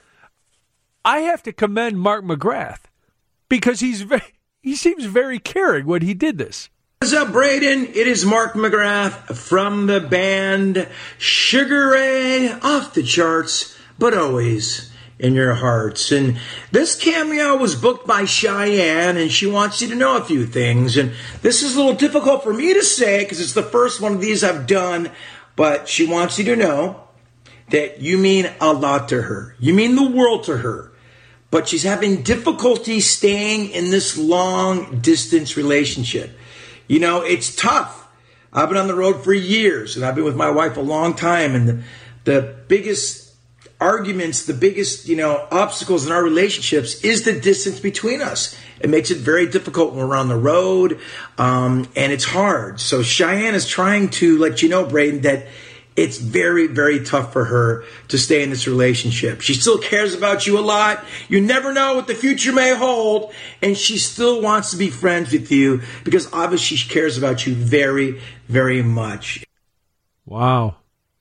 I have to commend Mark McGrath because he seems very caring when he did this. What's up, Braden? It is Mark McGrath from the band Sugar Ray, off the charts, but always in your hearts. And this Cameo was booked by Cheyenne, and she wants you to know a few things. And this is a little difficult for me to say because it's the first one of these I've done, but she wants you to know that you mean a lot to her. You mean the world to her. But she's having difficulty staying in this long-distance relationship. It's tough. I've been on the road for years, and I've been with my wife a long time, and the biggest arguments, the biggest, obstacles in our relationships is the distance between us. It makes it very difficult when we're on the road, and it's hard. So Cheyenne is trying to let you know, Braden, that it's very, very tough for her to stay in this relationship. She still cares about you a lot. You never know what the future may hold. And she still wants to be friends with you because obviously she cares about you very, very much. Wow.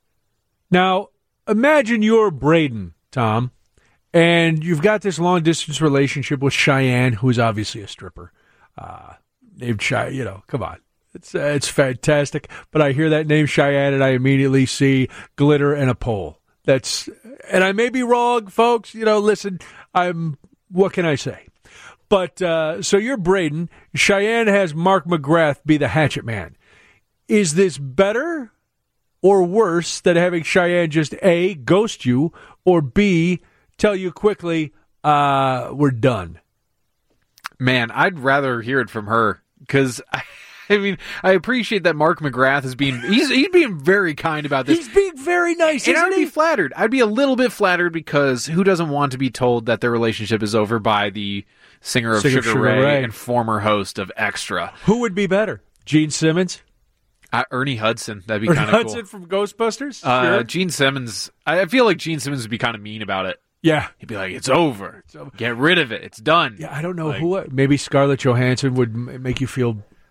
Now, imagine you're Braden, Tom, and you've got this long-distance relationship with Cheyenne, who is obviously a stripper. Named Cheyenne, come on. It's fantastic, but I hear that name Cheyenne and I immediately see glitter and a pole. And I may be wrong, folks. Listen, what can I say? But so you're Braden. Cheyenne has Mark McGrath be the hatchet man. Is this better or worse than having Cheyenne just A, ghost you, or B, tell you quickly, we're done? Man, I'd rather hear it from her because I appreciate that Mark McGrath is he's being very kind about this. He's being very nice, and I'd be flattered. I'd be a little bit flattered because who doesn't want to be told that their relationship is over by the singer of Sugar Ray and former host of Extra? Who would be better? Gene Simmons? Ernie Hudson. That'd be kind of cool. Hudson from Ghostbusters? Sure. Gene Simmons. I feel like Gene Simmons would be kind of mean about it. Yeah. He'd be like, it's over. Get rid of it. It's done. Yeah, I don't know who. Maybe Scarlett Johansson would make you feel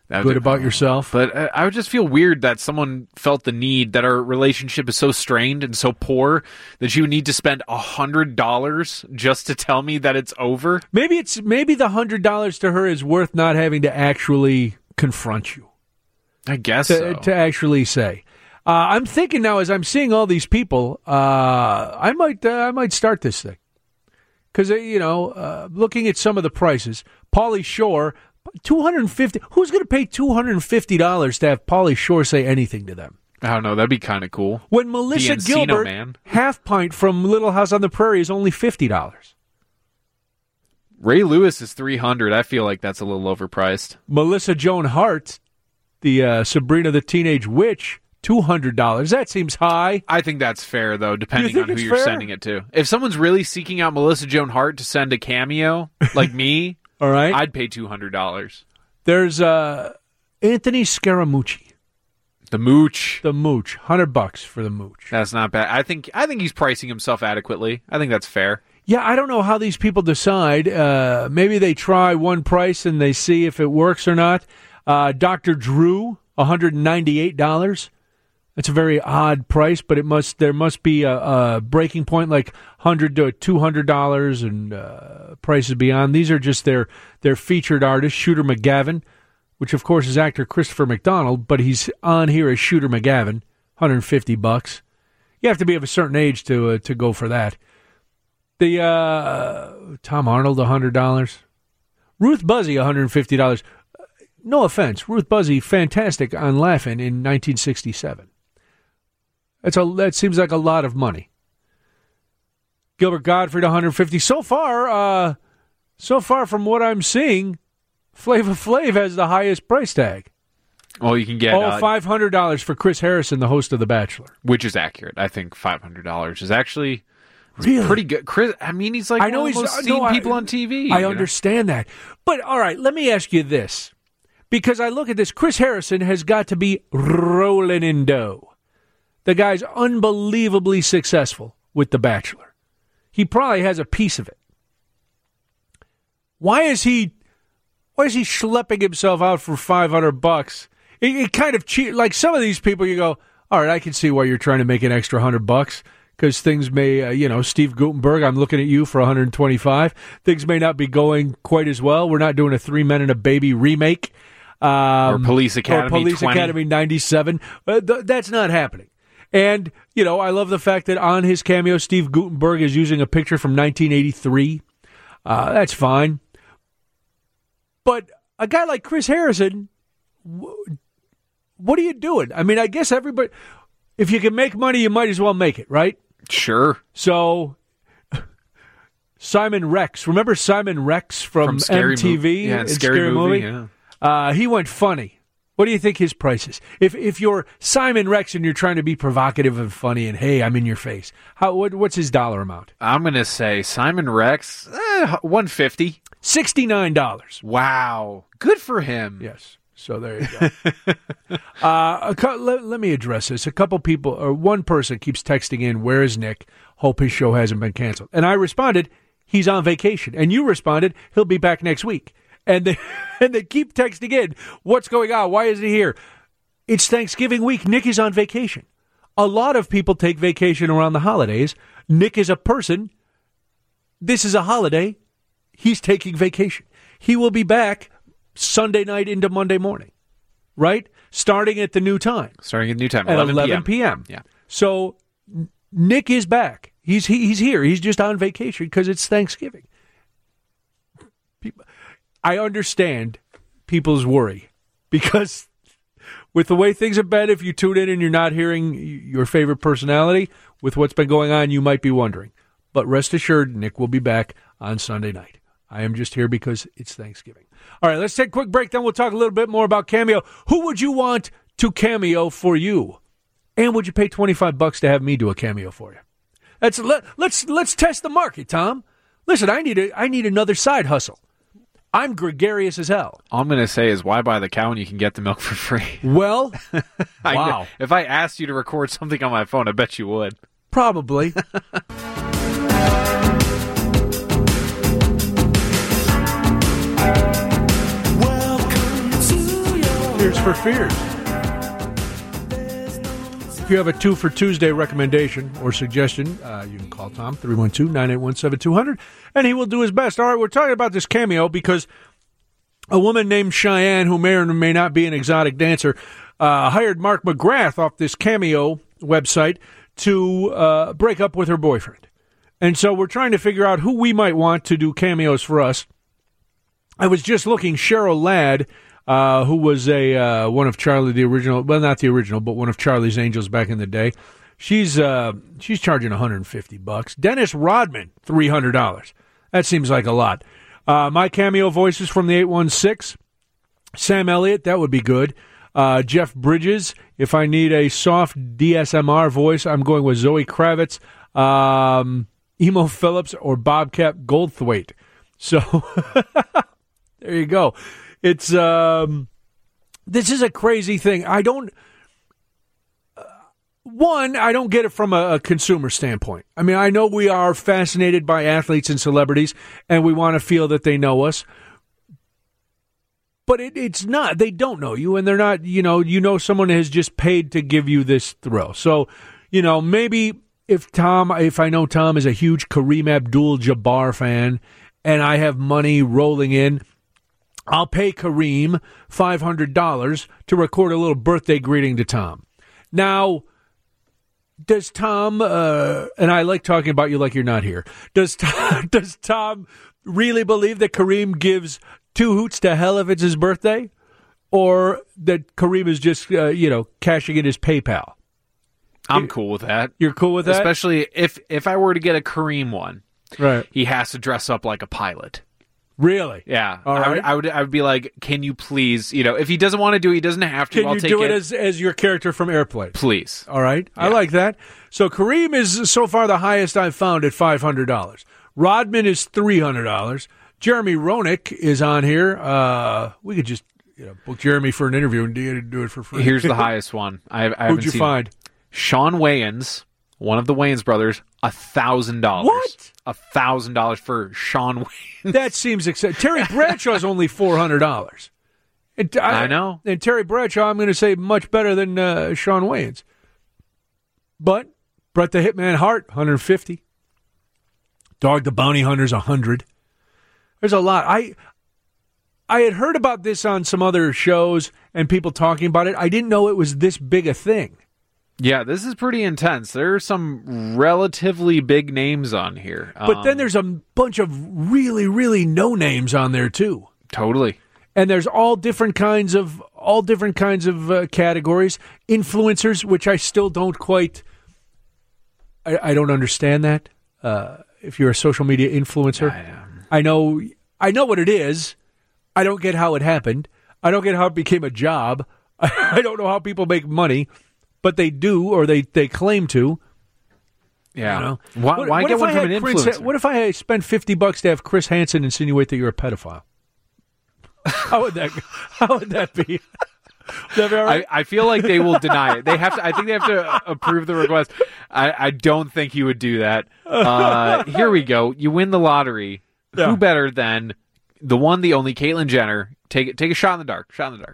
Good about yourself. But I would just feel weird that someone felt the need, that our relationship is so strained and so poor that you need to spend $100 just to tell me that it's over. Maybe the $100 to her is worth not having to actually confront you. I guess so. To actually say. I'm thinking now, as I'm seeing all these people, I might start this thing. Because, looking at some of the prices, Pauly Shore, $250. Who's going to pay $250 to have Pauly Shore say anything to them? I don't know. That'd be kind of cool. When Melissa Gilbert, half pint from Little House on the Prairie is only $50. Ray Lewis is $300. I feel like that's a little overpriced. Melissa Joan Hart, the Sabrina the Teenage Witch, $200. That seems high. I think that's fair, though, depending on who you're sending it to. If someone's really seeking out Melissa Joan Hart to send a cameo, like me, all right, I'd pay $200. There's Anthony Scaramucci. The Mooch. $100 for the Mooch. That's not bad. I think he's pricing himself adequately. I think that's fair. Yeah, I don't know how these people decide. Maybe they try one price and they see if it works or not. Dr. Drew, $198. That's a very odd price, but there must be a breaking point, like $100 to $200 and prices beyond. These are just their featured artist, Shooter McGavin, which of course is actor Christopher McDonald, but he's on here as Shooter McGavin, $150. You have to be of a certain age to go for that. The Tom Arnold, $100. Ruth Buzzy, $150. No offense, Ruth Buzzy, fantastic on Laugh-In in 1967. That seems like a lot of money. Gilbert Gottfried, $150. So far from what I'm seeing, Flava Flav has the highest price tag. Well, you can get $500 for Chris Harrison, the host of The Bachelor, which is accurate. I think $500 is actually really pretty good. Chris, I mean, he's like people on TV. I understand that, but all right, let me ask you this, because I look at this. Chris Harrison has got to be rolling in dough. The guy's unbelievably successful with The Bachelor. He probably has a piece of it. Why is he schlepping himself out for $500? It kind of cheap. Like some of these people, you go, all right, I can see why you're trying to make an extra $100 because things may, Steve Guttenberg, I'm looking at you for $125. Things may not be going quite as well. We're not doing a 3 Men and a Baby remake. Or Police Academy 20. Academy 97. That's not happening. And, I love the fact that on his cameo, Steve Guttenberg is using a picture from 1983. That's fine. But a guy like Chris Harrison, what are you doing? I mean, I guess everybody, if you can make money, you might as well make it, right? Sure. So, Simon Rex. Remember Simon Rex from MTV? Yeah, Scary Movie. Yeah. He went funny. What do you think his price is? If you're Simon Rex and you're trying to be provocative and funny and, hey, I'm in your face, what's his dollar amount? I'm going to say Simon Rex, $150. $69. Wow. Good for him. Yes. So there you go. Let me address this. A couple people, or one person keeps texting in, where is Nick? Hope his show hasn't been canceled. And I responded, he's on vacation. And you responded, he'll be back next week. And they keep texting in, what's going on? Why isn't he here? It's Thanksgiving week. Nick is on vacation. A lot of people take vacation around the holidays. Nick is a person. This is a holiday. He's taking vacation. He will be back Sunday night into Monday morning, right? Starting at the new time. Starting at new time, at 11 p.m. Yeah. So Nick is back. He's here. He's just on vacation because it's Thanksgiving. I understand people's worry because with the way things have been, if you tune in and you're not hearing your favorite personality with what's been going on, you might be wondering. But rest assured, Nick will be back on Sunday night. I am just here because it's Thanksgiving. All right, let's take a quick break, then we'll talk a little bit more about Cameo. Who would you want to cameo for you? And would you pay $25 to have me do a cameo for you? Let's test the market, Tom. Listen, I need another side hustle. I'm gregarious as hell. All I'm going to say is, why buy the cow when you can get the milk for free? Well, wow. If I asked you to record something on my phone, I bet you would. Probably. Welcome to your Tears for Fears. If you have a 2 for Tuesday recommendation or suggestion, you can call Tom, 312-981-7200, and he will do his best. All right, we're talking about this cameo because a woman named Cheyenne, who may or may not be an exotic dancer, hired Mark McGrath off this Cameo website to break up with her boyfriend. And so we're trying to figure out who we might want to do cameos for us. I was just looking, Cheryl Ladd, who was one of Charlie, the original, well, not the original, but one of Charlie's Angels back in the day. She's charging $150. Dennis Rodman, $300. That seems like a lot. My cameo voices from the 816. Sam Elliott, that would be good. Jeff Bridges, if I need a soft DSMR voice, I'm going with Zoe Kravitz, Emo Phillips, or Bobcat Goldthwait. So there you go. It's this is a crazy thing. I don't get it from a consumer standpoint. I mean, I know we are fascinated by athletes and celebrities, and we want to feel that they know us. But it's not. They don't know you, and they're not, you know someone has just paid to give you this thrill. So, maybe if I know Tom is a huge Kareem Abdul-Jabbar fan, and I have money rolling in, I'll pay Kareem $500 to record a little birthday greeting to Tom. Now, does Tom, and I like talking about you like you're not here, does Tom really believe that Kareem gives two hoots to hell if it's his birthday? Or that Kareem is just, cashing in his PayPal? I'm cool with that. You're cool with that? Especially if I were to get a Kareem one. Right. He has to dress up like a pilot. Really? Yeah. All right. I would be like, can you please, if he doesn't want to do it, he doesn't have to. Can you do it as your character from Airplane? Please. All right. Yeah. I like that. So Kareem is so far the highest I've found at $500. Rodman is $300. Jeremy Roenick is on here. We could just book Jeremy for an interview and do it for free. Here's the highest one. Who'd you find? Sean Wayans, one of the Wayans brothers, $1,000. What? $1,000 for Sean Wayans. That seems excessive. Terry Bradshaw's only $400. I know. And Terry Bradshaw, I'm going to say, much better than Sean Wayans. But Bret the Hitman Hart, $150. Dog the Bounty Hunter's $100. There's a lot. I had heard about this on some other shows and people talking about it. I didn't know it was this big a thing. Yeah, this is pretty intense. There are some relatively big names on here. But then there's a bunch of really, really no names on there too. Totally. And there's all different kinds of categories. Influencers, which I still don't quite. I don't understand that. If you're a social media influencer, I know what it is. I don't get how it happened. I don't get how it became a job. I don't know how people make money. But they do, or they claim to. Yeah. Why get one from an influencer? What if I spend $50 to have Chris Hansen insinuate that you're a pedophile? How would that be? Right? I feel like they will deny it. I think they have to approve the request. I don't think you would do that. Here we go. You win the lottery. Yeah. Who better than the one, the only Caitlyn Jenner? Take a shot in the dark.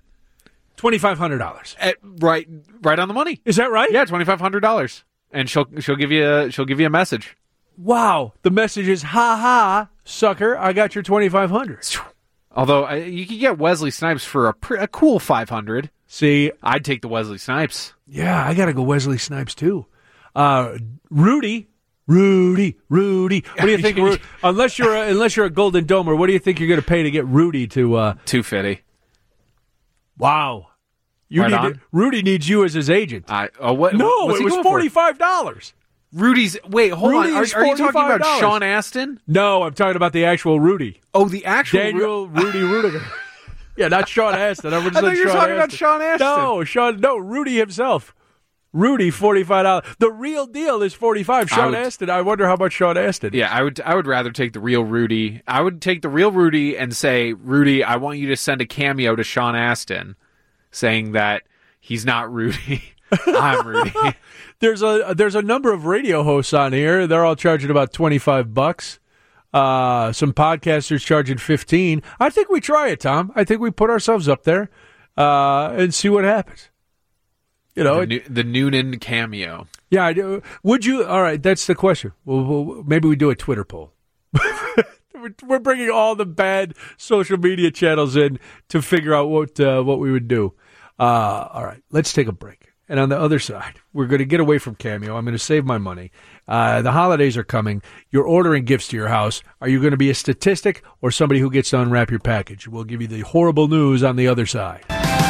$2,500. Right on the money. Is that right? Yeah, $2,500, and she'll give you a message. Wow, the message is, ha ha, sucker, I got your $2,500. Although you could get Wesley Snipes for a cool $500. See, I'd take the Wesley Snipes. Yeah, I got to go Wesley Snipes too. Rudy. What do you think? Unless you're a Golden Domer, what do you think you're going to pay to get Rudy to $250? Wow. Rudy needs you as his agent. What? No, it was $45. Rudy's. Wait, hold on. Are you talking about Sean Astin? No, I'm talking about the actual Rudy. Oh, the actual Daniel Rudy Rudiger. Yeah, not Sean Astin. I thought you were talking about Sean Astin. No, Rudy himself. Rudy, $45. The real deal is $45. Sean Astin. I wonder how much Sean Astin. Yeah, I would rather take the real Rudy. I would take the real Rudy and say, Rudy, I want you to send a cameo to Sean Astin, saying that he's not Rudy. I'm Rudy. There's a number of radio hosts on here. They're all charging about $25. Some podcasters charging $15. I think we try it, Tom. I think we put ourselves up there. and see what happens. You know, the Noonan cameo. Yeah, I do. Would you? All right, that's the question. Well, maybe we do a Twitter poll. We're bringing all the bad social media channels in to figure out what we would do. All right, let's take a break. And on the other side, we're going to get away from Cameo. I'm going to save my money. The holidays are coming. You're ordering gifts to your house. Are you going to be a statistic or somebody who gets to unwrap your package? We'll give you the horrible news on the other side.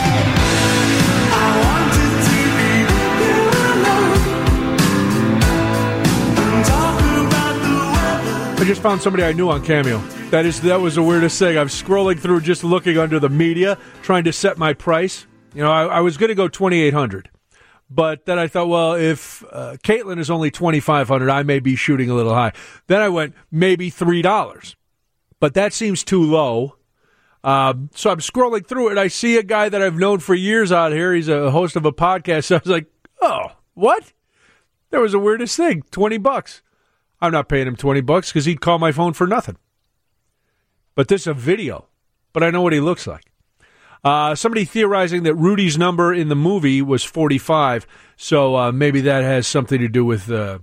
I just found somebody I knew on Cameo. That was the weirdest thing. I'm scrolling through, just looking under the media, trying to set my price. You know, I was going to go $2,800, but then I thought, well, if Caitlin is only $2,500, I may be shooting a little high. Then I went maybe $3, but that seems too low. So I'm scrolling through it, and I see a guy that I've known for years out here. He's a host of a podcast. So I was like, oh, what? That was the weirdest thing. $20. I'm not paying him $20 because he'd call my phone for nothing. But this is a video. But I know what he looks like. Somebody theorizing that Rudy's number in the movie was 45, so maybe that has something to do with the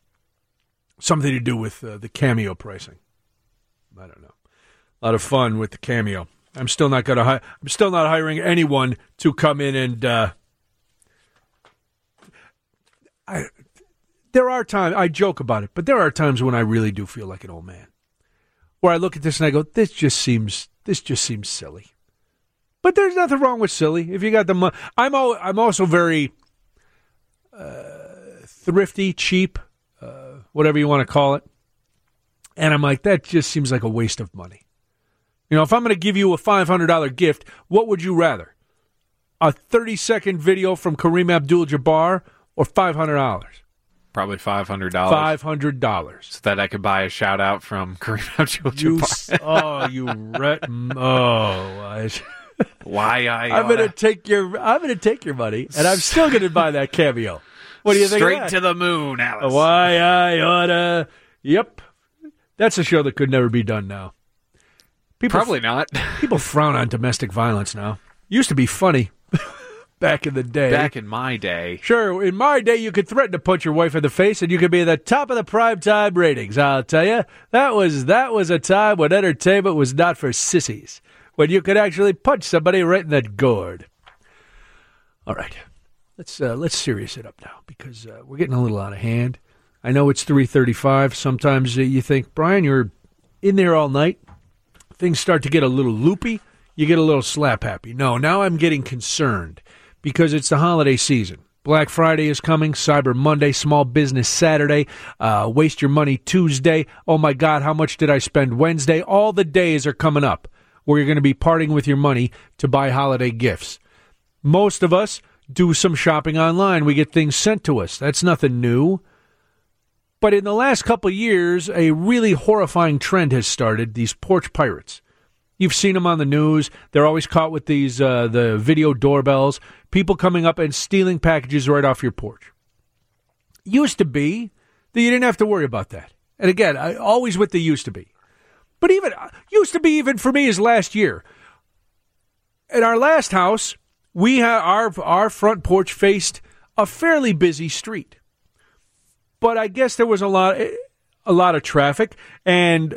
Cameo pricing. I don't know. A lot of fun with the Cameo. I'm still not hiring anyone to come in and. There are times, I joke about it, but there are times when I really do feel like an old man. Where I look at this and I go, this just seems silly. But there's nothing wrong with silly. If you got the money. I'm also very thrifty, cheap, whatever you want to call it. And I'm like, that just seems like a waste of money. You know, if I'm going to give you a $500 gift, what would you rather? A 30-second video from Kareem Abdul-Jabbar or $500? Probably $500. $500. So that I could buy a shout-out from Kareem Abdul-Jabbar. I'm going to take your money, and I'm still going to buy that Cameo. What do you think of that? Straight to the moon, Alice. Why I oughta. Yep. That's a show that could never be done now. Probably not. People frown on domestic violence now. Used to be funny. Back in the day. Back in my day. Sure, in my day, you could threaten to punch your wife in the face and you could be at the top of the primetime ratings. I'll tell you, that was a time when entertainment was not for sissies, when you could actually punch somebody right in that gourd. All right, let's serious it up now because we're getting a little out of hand. I know it's 3:35. Sometimes you think, Brian, you're in there all night. Things start to get a little loopy. You get a little slap happy. No, now I'm getting concerned. Because it's the holiday season. Black Friday is coming, Cyber Monday, Small Business Saturday, Waste Your Money Tuesday. Oh, my God, how much did I spend Wednesday? All the days are coming up where you're going to be parting with your money to buy holiday gifts. Most of us do some shopping online. We get things sent to us. That's nothing new. But in the last couple of years, a really horrifying trend has started, these porch pirates. You've seen them on the news. They're always caught with these the video doorbells. People coming up and stealing packages right off your porch. Used to be that you didn't have to worry about that. And again, I always with the used to be. But even used to be even for me is last year. At our last house, we had our front porch faced a fairly busy street. But I guess there was a lot of traffic and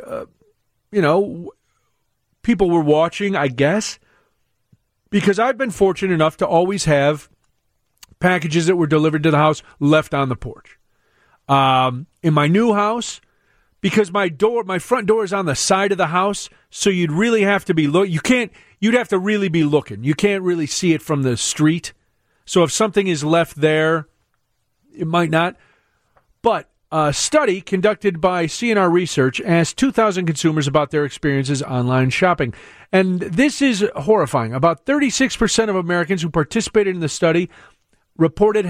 people were watching, I guess, because I've been fortunate enough to always have packages that were delivered to the house left on the porch. In my new house, because my front door is on the side of the house, so you'd really have to be you'd have to really be looking. You can't really see it from the street. So if something is left there, it might not. But a study conducted by CNR Research asked 2,000 consumers about their experiences online shopping. And this is horrifying. About 36% of Americans who participated in the study reported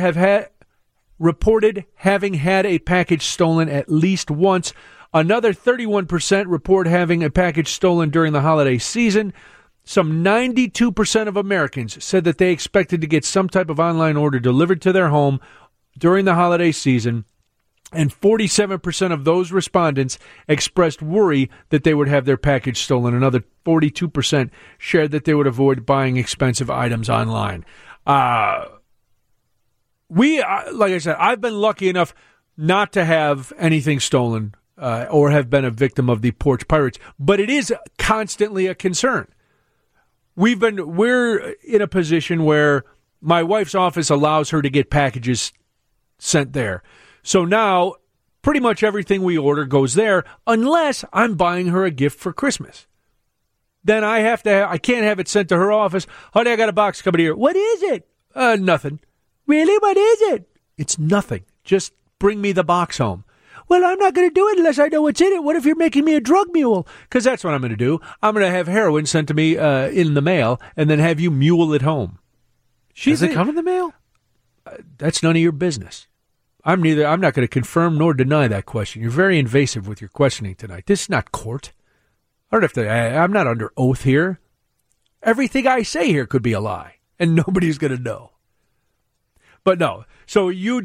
having had a package stolen at least once. Another 31% report having a package stolen during the holiday season. Some 92% of Americans said that they expected to get some type of online order delivered to their home during the holiday season. And 47% of those respondents expressed worry that they would have their package stolen. Another 42% shared that they would avoid buying expensive items online. Like I said, I've been lucky enough not to have anything stolen or have been a victim of the porch pirates, but it is constantly a concern. We're in a position where my wife's office allows her to get packages sent there. So now, pretty much everything we order goes there, unless I'm buying her a gift for Christmas. Then I can't have it sent to her office. Honey, I got a box coming here. What is it? Nothing. Really? What is it? It's nothing. Just bring me the box home. Well, I'm not going to do it unless I know what's in it. What if you're making me a drug mule? Because that's what I'm going to do. I'm going to have heroin sent to me in the mail and then have you mule it home. Does it come in the mail? That's none of your business. I'm not going to confirm nor deny that question. You're very invasive with your questioning tonight. This is not court. I don't have to. I'm not under oath here. Everything I say here could be a lie, and nobody's going to know. But no. So you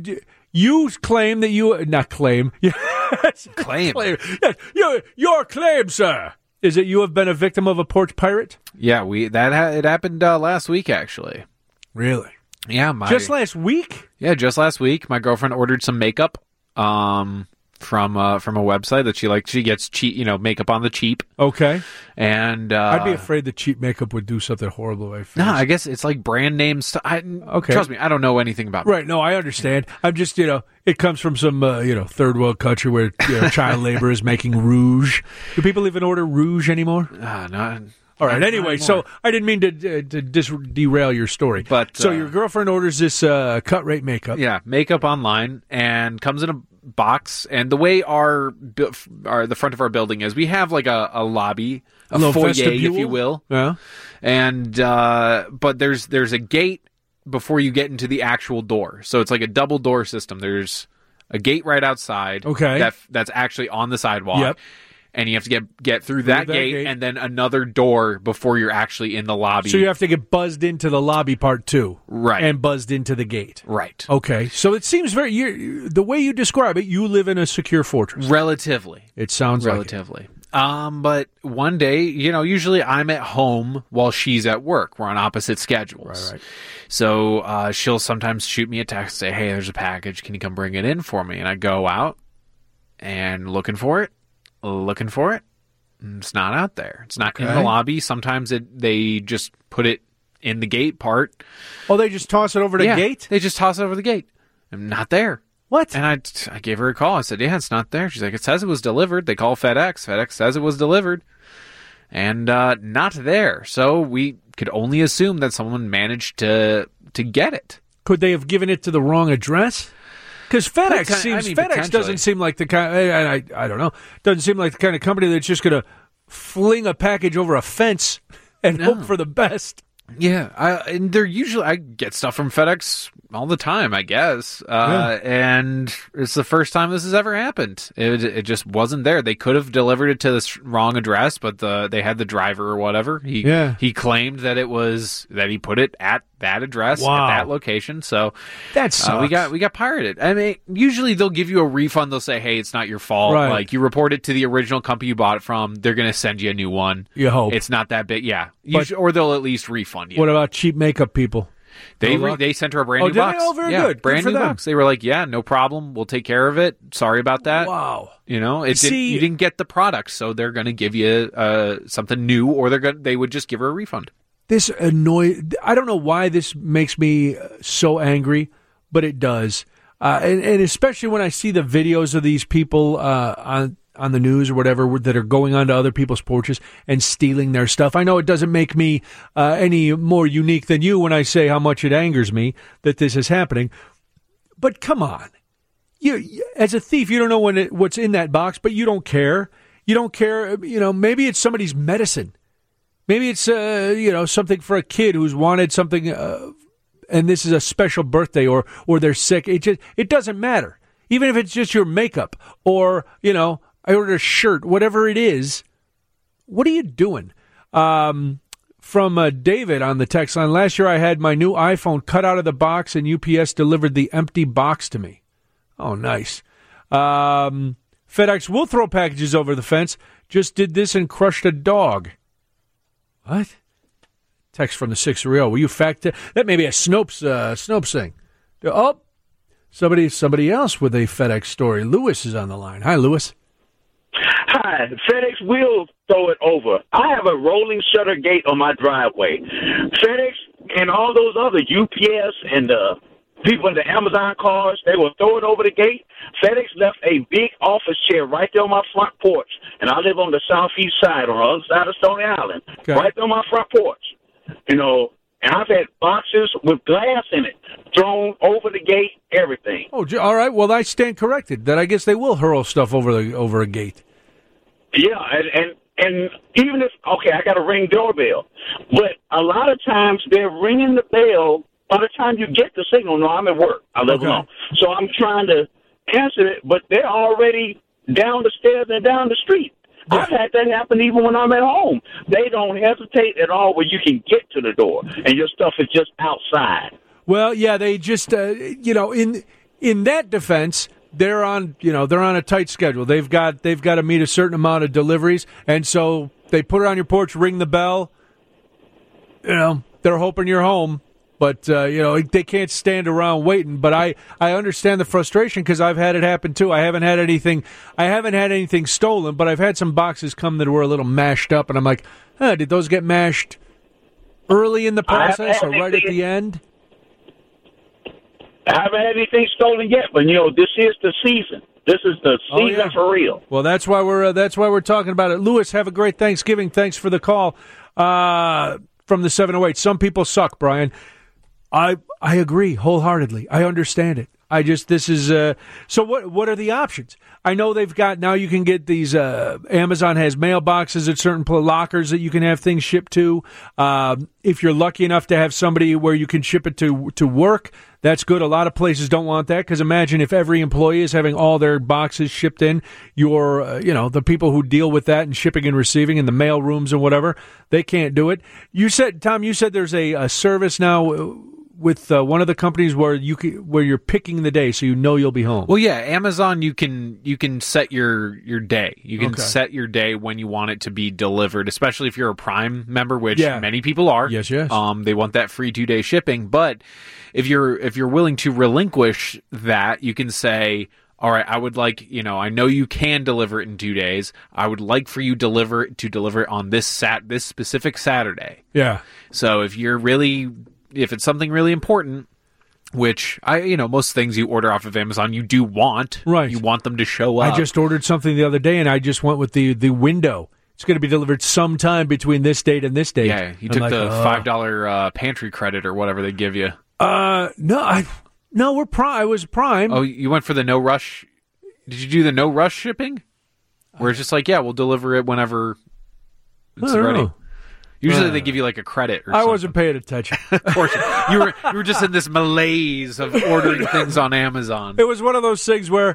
claim that you not claim. Claim. Yes, your claim, sir, is that you have been a victim of a porch pirate. Yeah, it happened last week actually. Really? Yeah, just last week? Yeah, just last week. My girlfriend ordered some makeup from a website that she likes. She gets cheap, makeup on the cheap. Okay. And I'd be afraid that cheap makeup would do something horrible. No, I guess it's like brand name stuff. Okay. Trust me, I don't know anything about Right, no, I understand. I'm just, it comes from some, third world country where child labor is making rouge. Do people even order rouge anymore? No. All right. Anyway, so I didn't mean to derail your story. But so your girlfriend orders this cut rate makeup. Yeah, makeup online and comes in a box. And the way the front of our building is, we have like a lobby, a foyer, vestibule, if you will. Yeah. And but there's a gate before you get into the actual door. So it's like a double door system. There's a gate right outside. Okay. That's actually on the sidewalk. Yep. And you have to get through that gate and then another door before you're actually in the lobby. So you have to get buzzed into the lobby part too. Right. And buzzed into the gate. Right. Okay. So it seems the way you describe it, you live in a secure fortress. Relatively. It sounds relatively. Like it. But one day, usually I'm at home while she's at work. We're on opposite schedules. Right. So she'll sometimes shoot me a text, say, hey, there's a package. Can you come bring it in for me? And I go out and looking for it. It's not out there. It's not in the lobby. Sometimes they just put it in the gate part. Oh, they just toss it over the gate? They just toss it over the gate. I'm not there. What? And I gave her a call. I said, yeah, it's not there. She's like, it says it was delivered. They call FedEx. FedEx says it was delivered. And not there. So we could only assume that someone managed to get it. Could they have given it to the wrong address? Because FedEx doesn't seem like the kind. I don't know. Doesn't seem like the kind of company that's just going to fling a package over a fence and hope for the best. Yeah, and they're usually, I get stuff from FedEx all the time, I guess. And it's the first time this has ever happened. It just wasn't there. They could have delivered it to this wrong address, but they had the driver or whatever. He claimed that he put it at that address at that location. So that sucks. We got pirated. I mean, usually they'll give you a refund. They'll say, hey, it's not your fault. Right. Like, you report it to the original company you bought it from. They're going to send you a new one. You hope. It's not that big. Yeah. Or they'll at least refund you. What about cheap makeup people? They sent her a brand new box. Oh, very good. Brand new box. They were like, yeah, no problem. We'll take care of it. Sorry about that. Wow. You didn't get the product, so they're going to give you something new, or they would just give her a refund. This I don't know why this makes me so angry, but it does. And especially when I see the videos of these people on the news or whatever that are going onto other people's porches and stealing their stuff. I know it doesn't make me any more unique than you when I say how much it angers me that this is happening. But come on. You as a thief, you don't know what's in that box, but you don't care. You don't care. Maybe it's somebody's medicine. Maybe it's something for a kid who's wanted something, and this is a special birthday, or they're sick. It doesn't matter. Even if it's just your makeup, or I ordered a shirt, whatever it is. What are you doing? From David on the text line. Last year, I had my new iPhone cut out of the box, and UPS delivered the empty box to me. Oh, nice. FedEx will throw packages over the fence. Just did this and crushed a dog. What? Text from the 630. Will you fact that may be a Snopes thing. Oh, somebody else with a FedEx story. Lewis is on the line. Hi, Lewis. Hi, FedEx will throw it over. I have a rolling shutter gate on my driveway. FedEx and all those other UPS and people in the Amazon cars, they will throw it over the gate. FedEx left a big office chair right there on my front porch, and I live on the southeast side, on the other side of Stony Island, right there on my front porch. You know, and I've had boxes with glass in it thrown over the gate, everything. Oh, all right. Well, I stand corrected. Then I guess they will hurl stuff over a gate. Yeah, and even if, okay, I got a Ring doorbell, but a lot of times they're ringing the bell by the time you get the signal. No, I'm at work. I live alone. So I'm trying to answer it, but they're already down the stairs and down the street. Yeah. I've had that happen even when I'm at home. They don't hesitate at all where you can get to the door, and your stuff is just outside. Well, yeah, they just, in that defense, they're on a tight schedule. They've got to meet a certain amount of deliveries, and so they put it on your porch, ring the bell. You know, they're hoping you're home. But, they can't stand around waiting. But I understand the frustration because I've had it happen, too. I haven't had anything stolen, but I've had some boxes come that were a little mashed up. And I'm like, did those get mashed early in the process or right at the end? I haven't had anything stolen yet, but, this is the season. This is the season for real. Well, that's why we're talking about it. Lewis, have a great Thanksgiving. Thanks for the call from the 708. Some people suck, Brian. I agree wholeheartedly. I understand it. So what are the options? I know they've got, now you can get these, Amazon has mailboxes at certain lockers that you can have things shipped to. If you're lucky enough to have somebody where you can ship it to work, that's good. A lot of places don't want that because imagine if every employee is having all their boxes shipped in, the people who deal with that and shipping and receiving in the mail rooms and whatever, they can't do it. Tom, you said there's a service now with one of the companies where you're picking the day so you'll be home. Well, yeah, Amazon you can set your day. You can set your day when you want it to be delivered, especially if you're a Prime member, which many people are. Yes. They want that free 2-day shipping, but if you're willing to relinquish that, you can say, all right, I would like, I know you can deliver it in 2 days. I would like for you to deliver it on this specific Saturday. Yeah. So if it's something really important, which most things you order off of Amazon, you do want. Right. You want them to show up. I just ordered something the other day, and I just went with the window. It's going to be delivered sometime between this date and this date. Yeah, you took the $5 pantry credit or whatever they give you. No, we're Prime. I was Prime. Oh, you went for the no rush? Did you do the no rush shipping? Where it's just like, we'll deliver it whenever it's ready. Know. Usually they give you like a credit or something. I wasn't paying attention. Of course. You were just in this malaise of ordering things on Amazon. It was one of those things where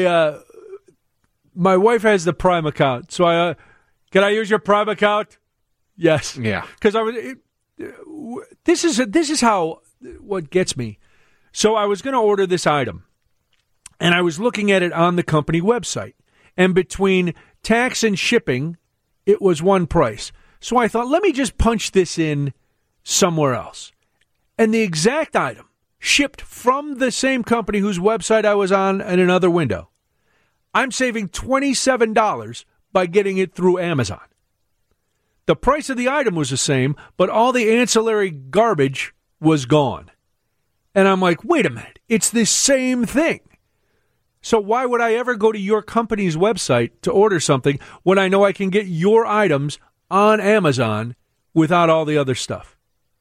my wife has the Prime account. So can I use your Prime account? Yes. Yeah. Because this is how what gets me. So I was going to order this item, and I was looking at it on the company website. And between tax and shipping, it was one price. So I thought, let me just punch this in somewhere else. And the exact item shipped from the same company whose website I was on in another window. I'm saving $27 by getting it through Amazon. The price of the item was the same, but all the ancillary garbage was gone. And I'm like, wait a minute, it's the same thing. So why would I ever go to your company's website to order something when I know I can get your items on Amazon without all the other stuff?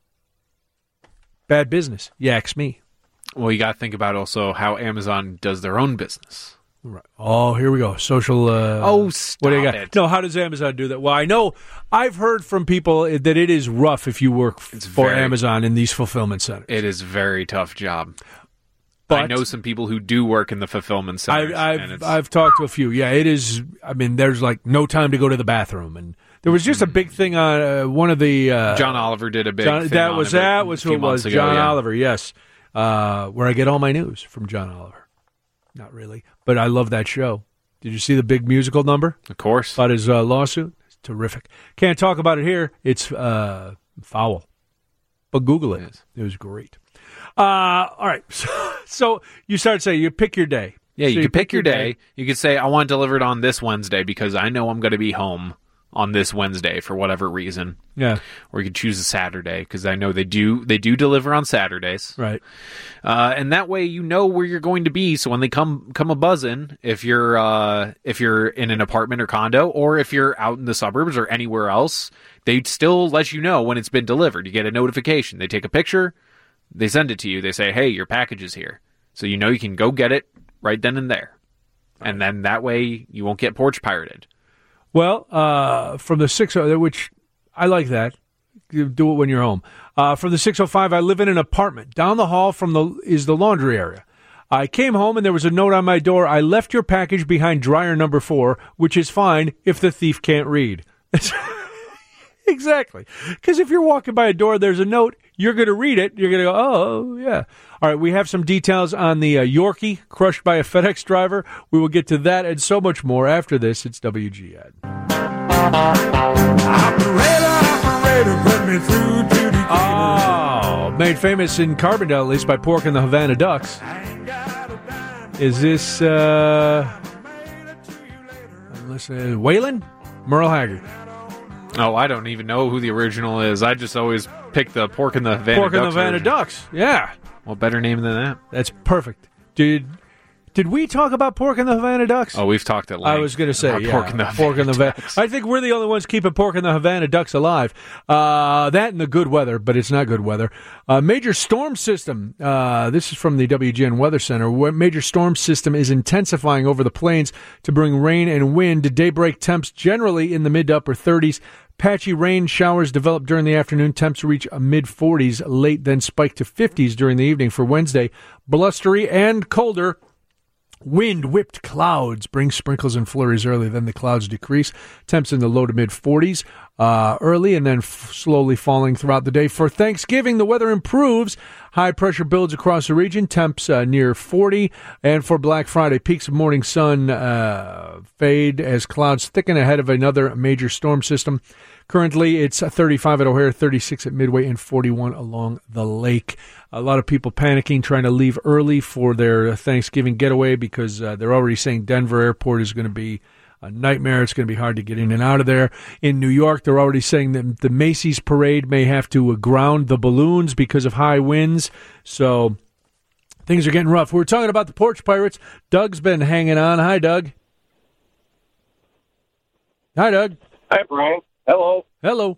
Bad business. Yaks me. Well, you got to think about also how Amazon does their own business. Right. Oh, here we go. Social. Stop what do you got? it. No, how does Amazon do that? Well, I know I've heard from people that it is rough if you work for Amazon in these fulfillment centers. It is a very tough job. But I know some people who do work in the fulfillment centers. I've talked to a few. Yeah, it is. I mean, there's like no time to go to the bathroom, and there was just a big thing on one of the. John Oliver did a big thing. That was who it was. Ago, John Oliver, yes, where I get all my news from John Oliver. Not really, but I love that show. Did you see the big musical number? Of course. About his lawsuit? It's terrific. Can't talk about it here. It's foul. But Google it. Yes. It was great. All right. So you start saying, you pick your day. Yeah, So you could pick your day. You could say, I want it delivered on this Wednesday because I know I'm going to be home on this Wednesday for whatever reason. Yeah. Or you could choose a Saturday because I know they do deliver on Saturdays. Right. And that way you know where you're going to be. So when they come a buzzin', if you're in an apartment or condo, or if you're out in the suburbs or anywhere else, they still let you know when it's been delivered. You get a notification. They take a picture, they send it to you. They say, hey, your package is here. So you know you can go get it right then and there. Right. And then that way you won't get porch pirated. Well, from the 60, which I like that. You do it when you're home. From the 605, I live in an apartment. Down the hall is the laundry area. I came home and there was a note on my door. I left your package behind dryer number 4, which is fine if the thief can't read. Exactly. Because if you're walking by a door, there's a note, you're going to read it. You're going to go, oh, yeah. All right, we have some details on the Yorkie crushed by a FedEx driver. We will get to that and so much more after this. It's WGN. Operator, put me through to the Oh, made famous in Carbondale, at least by Pork and the Havana Ducks. Is this, I'm listening, Waylon? Merle Haggard. Oh, I don't even know who the original is. I just always pick the Pork and the Havana Pork Ducks and the Havana version. Ducks, yeah. Well, better name than that. That's perfect. Did we talk about Pork and the Havana Ducks? Oh, we've talked at length. I was going to say, about yeah, Pork and the Havana Ducks. I think we're the only ones keeping Pork and the Havana Ducks alive. That and the good weather, but it's not good weather. Major storm system. This is from the WGN Weather Center. Major storm system is intensifying over the plains to bring rain and wind. Daybreak temps generally in the mid to upper 30s. Patchy rain showers develop during the afternoon. Temps reach mid-40s late, then spike to 50s during the evening for Wednesday. Blustery and colder. Wind-whipped clouds bring sprinkles and flurries early, then the clouds decrease. Temps in the low to mid-40s early, and then slowly falling throughout the day. For Thanksgiving, the weather improves. High pressure builds across the region. Temps near 40. And for Black Friday, peaks of morning sun fade as clouds thicken ahead of another major storm system. Currently, it's 35 at O'Hare, 36 at Midway, and 41 along the lake. A lot of people panicking, trying to leave early for their Thanksgiving getaway because they're already saying Denver Airport is going to be a nightmare. It's going to be hard to get in and out of there. In New York, they're already saying that the Macy's parade may have to ground the balloons because of high winds. So things are getting rough. We're talking about the Porch Pirates. Doug's been hanging on. Hi, Doug. Hi, Doug. Hi, Brian. Hello. Hello.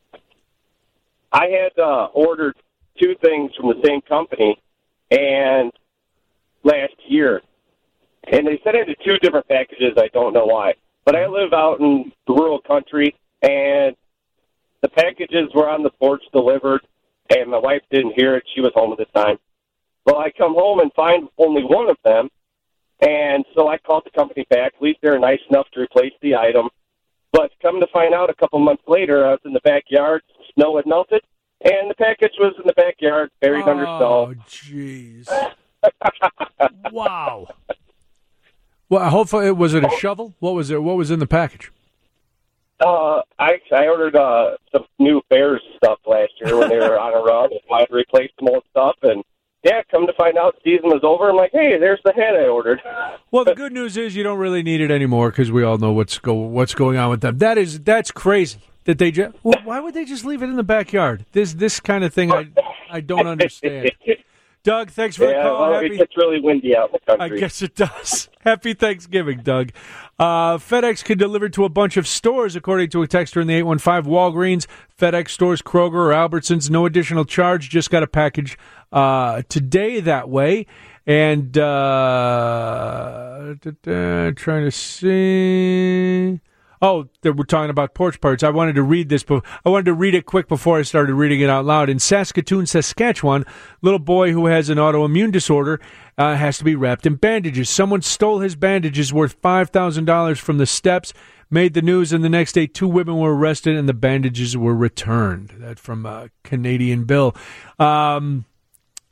I had ordered 2 things from the same company and last year, and they sent it in 2 different packages. I don't know why, but I live out in the rural country, and the packages were on the porch delivered, and my wife didn't hear it. She was home at the time. Well, I come home and find only one of them, and so I called the company back. At least they're nice enough to replace the item. But come to find out, a couple months later, I was in the backyard, snow had melted, and the package was in the backyard, buried under snow. Oh, jeez. Wow. Well, hopefully, was it a shovel? What was it? What was in the package? I ordered some new Bears stuff last year when they were on a run. I had to replace some old stuff, and yeah, come to find out, season was over. I'm like, hey, there's the hat I ordered. Well, the good news is you don't really need it anymore because we all know what's going on with them. That's crazy that they just. Well, why would they just leave it in the backyard? This kind of thing I don't understand. Doug, thanks for the call. Well, it gets really windy out in the country. I guess it does. Happy Thanksgiving, Doug. FedEx can deliver to a bunch of stores, according to a texter in the 815. Walgreens, FedEx stores, Kroger, or Albertsons. No additional charge. Just got a package today that way. And trying to see. Oh, we're talking about porch parts. I wanted to read this, but I wanted to read it quick before I started reading it out loud. In Saskatoon, Saskatchewan, little boy who has an autoimmune disorder has to be wrapped in bandages. Someone stole his bandages worth $5,000 from the steps, made the news, and the next day 2 women were arrested and the bandages were returned. That from Canadian Bill.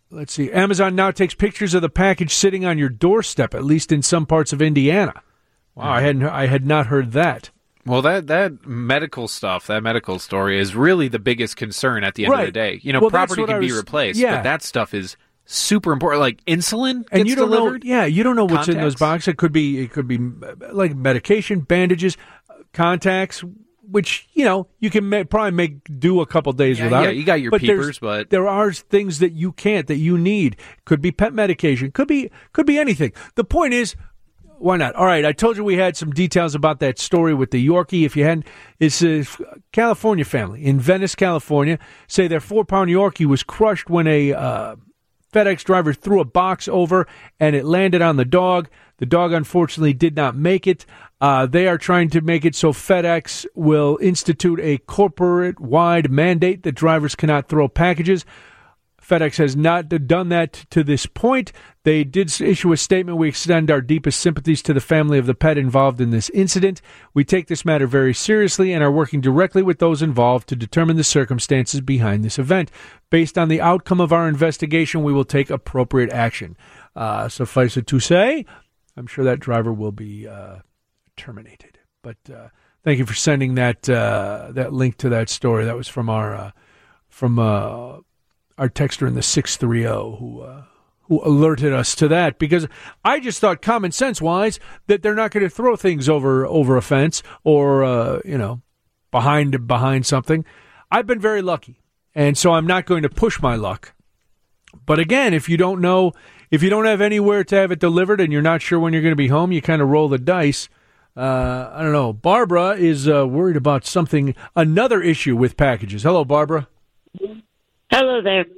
let's see. Amazon now takes pictures of the package sitting on your doorstep, at least in some parts of Indiana. Wow, I had not heard that. Well, that medical stuff, that medical story is really the biggest concern at the end of the day. You know, Well, property that's what can I be was- replaced, yeah. but that stuff is super important. Like insulin And gets you don't delivered. know, you don't know what's in those Contacts? boxes. It could be like medication, bandages, contacts, which you can probably do a couple days without. Yeah, it. you got your peepers, but there are things that you can't, that you need. Could be pet medication. Could be anything. The point is, why not? All right, I told you we had some details about that story with the Yorkie. If you hadn't, it's a California family in Venice, California. Say their 4-pound Yorkie was crushed when a FedEx driver threw a box over and it landed on the dog. The dog unfortunately did not make it. They are trying to make it so FedEx will institute a corporate-wide mandate that drivers cannot throw packages. FedEx has not done that to this point. They did issue a statement. We extend our deepest sympathies to the family of the pet involved in this incident. We take this matter very seriously and are working directly with those involved to determine the circumstances behind this event. Based on the outcome of our investigation, we will take appropriate action. Suffice it to say, I'm sure that driver will be terminated. But thank you for sending that link to that story. That was from our texter in the 630 who alerted us to that, because I just thought common sense wise that they're not going to throw things over a fence or behind something. I've been very lucky, and so I'm not going to push my luck. But again, if you don't have anywhere to have it delivered and you're not sure when you're going to be home, you kind of roll the dice. I don't know. Barbara is worried about another issue with packages. Hello, Barbara. Hello there.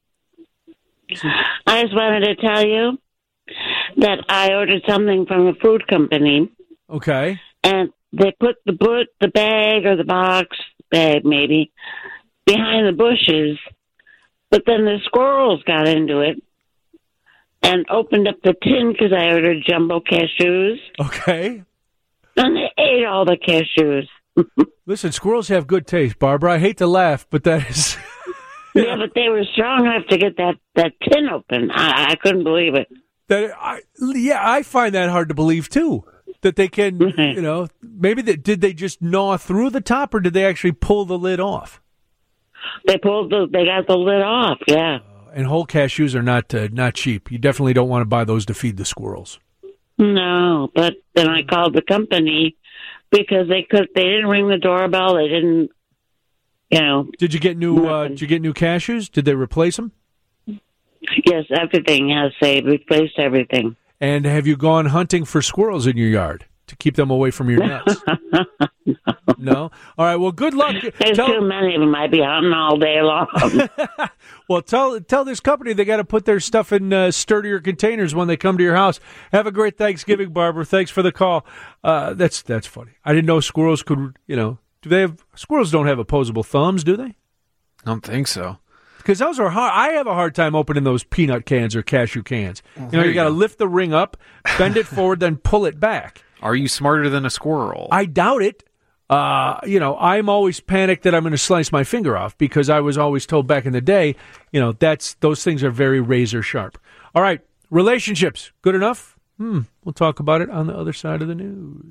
I just wanted to tell you that I ordered something from a food company. Okay. And they put the bag or the box, bag maybe, behind the bushes. But then the squirrels got into it and opened up the tin because I ordered jumbo cashews. Okay. And they ate all the cashews. Listen, squirrels have good taste, Barbara. I hate to laugh, but that is... Yeah, but they were strong enough to get that tin open. I couldn't believe it. I find that hard to believe, too. That they can, maybe did they just gnaw through the top, or did they actually pull the lid off? They got the lid off, yeah. And whole cashews are not cheap. You definitely don't want to buy those to feed the squirrels. No, but then I called the company because they didn't ring the doorbell. They didn't, Did you get new cashews? Did they replace them? Yes, everything. Yes, they replaced everything. And have you gone hunting for squirrels in your yard to keep them away from your nuts? No? All right, well, good luck. There's too many of them. I'd be hunting all day long. Well, tell this company they got to put their stuff in sturdier containers when they come to your house. Have a great Thanksgiving, Barbara. Thanks for the call. That's funny. I didn't know squirrels could, squirrels don't have opposable thumbs, do they? I don't think so. Because those are hard. I have a hard time opening those peanut cans or cashew cans. You got to lift the ring up, bend it forward, then pull it back. Are you smarter than a squirrel? I doubt it. I'm always panicked that I'm going to slice my finger off, because I was always told back in the day, those things are very razor sharp. All right, relationships, good enough? We'll talk about it on the other side of the news.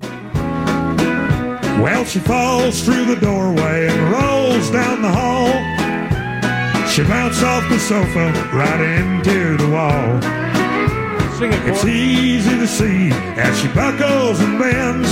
Well, she falls through the doorway and rolls down the hall. She bounced off the sofa right into the wall. Sing it, it's easy to see as she buckles and bends.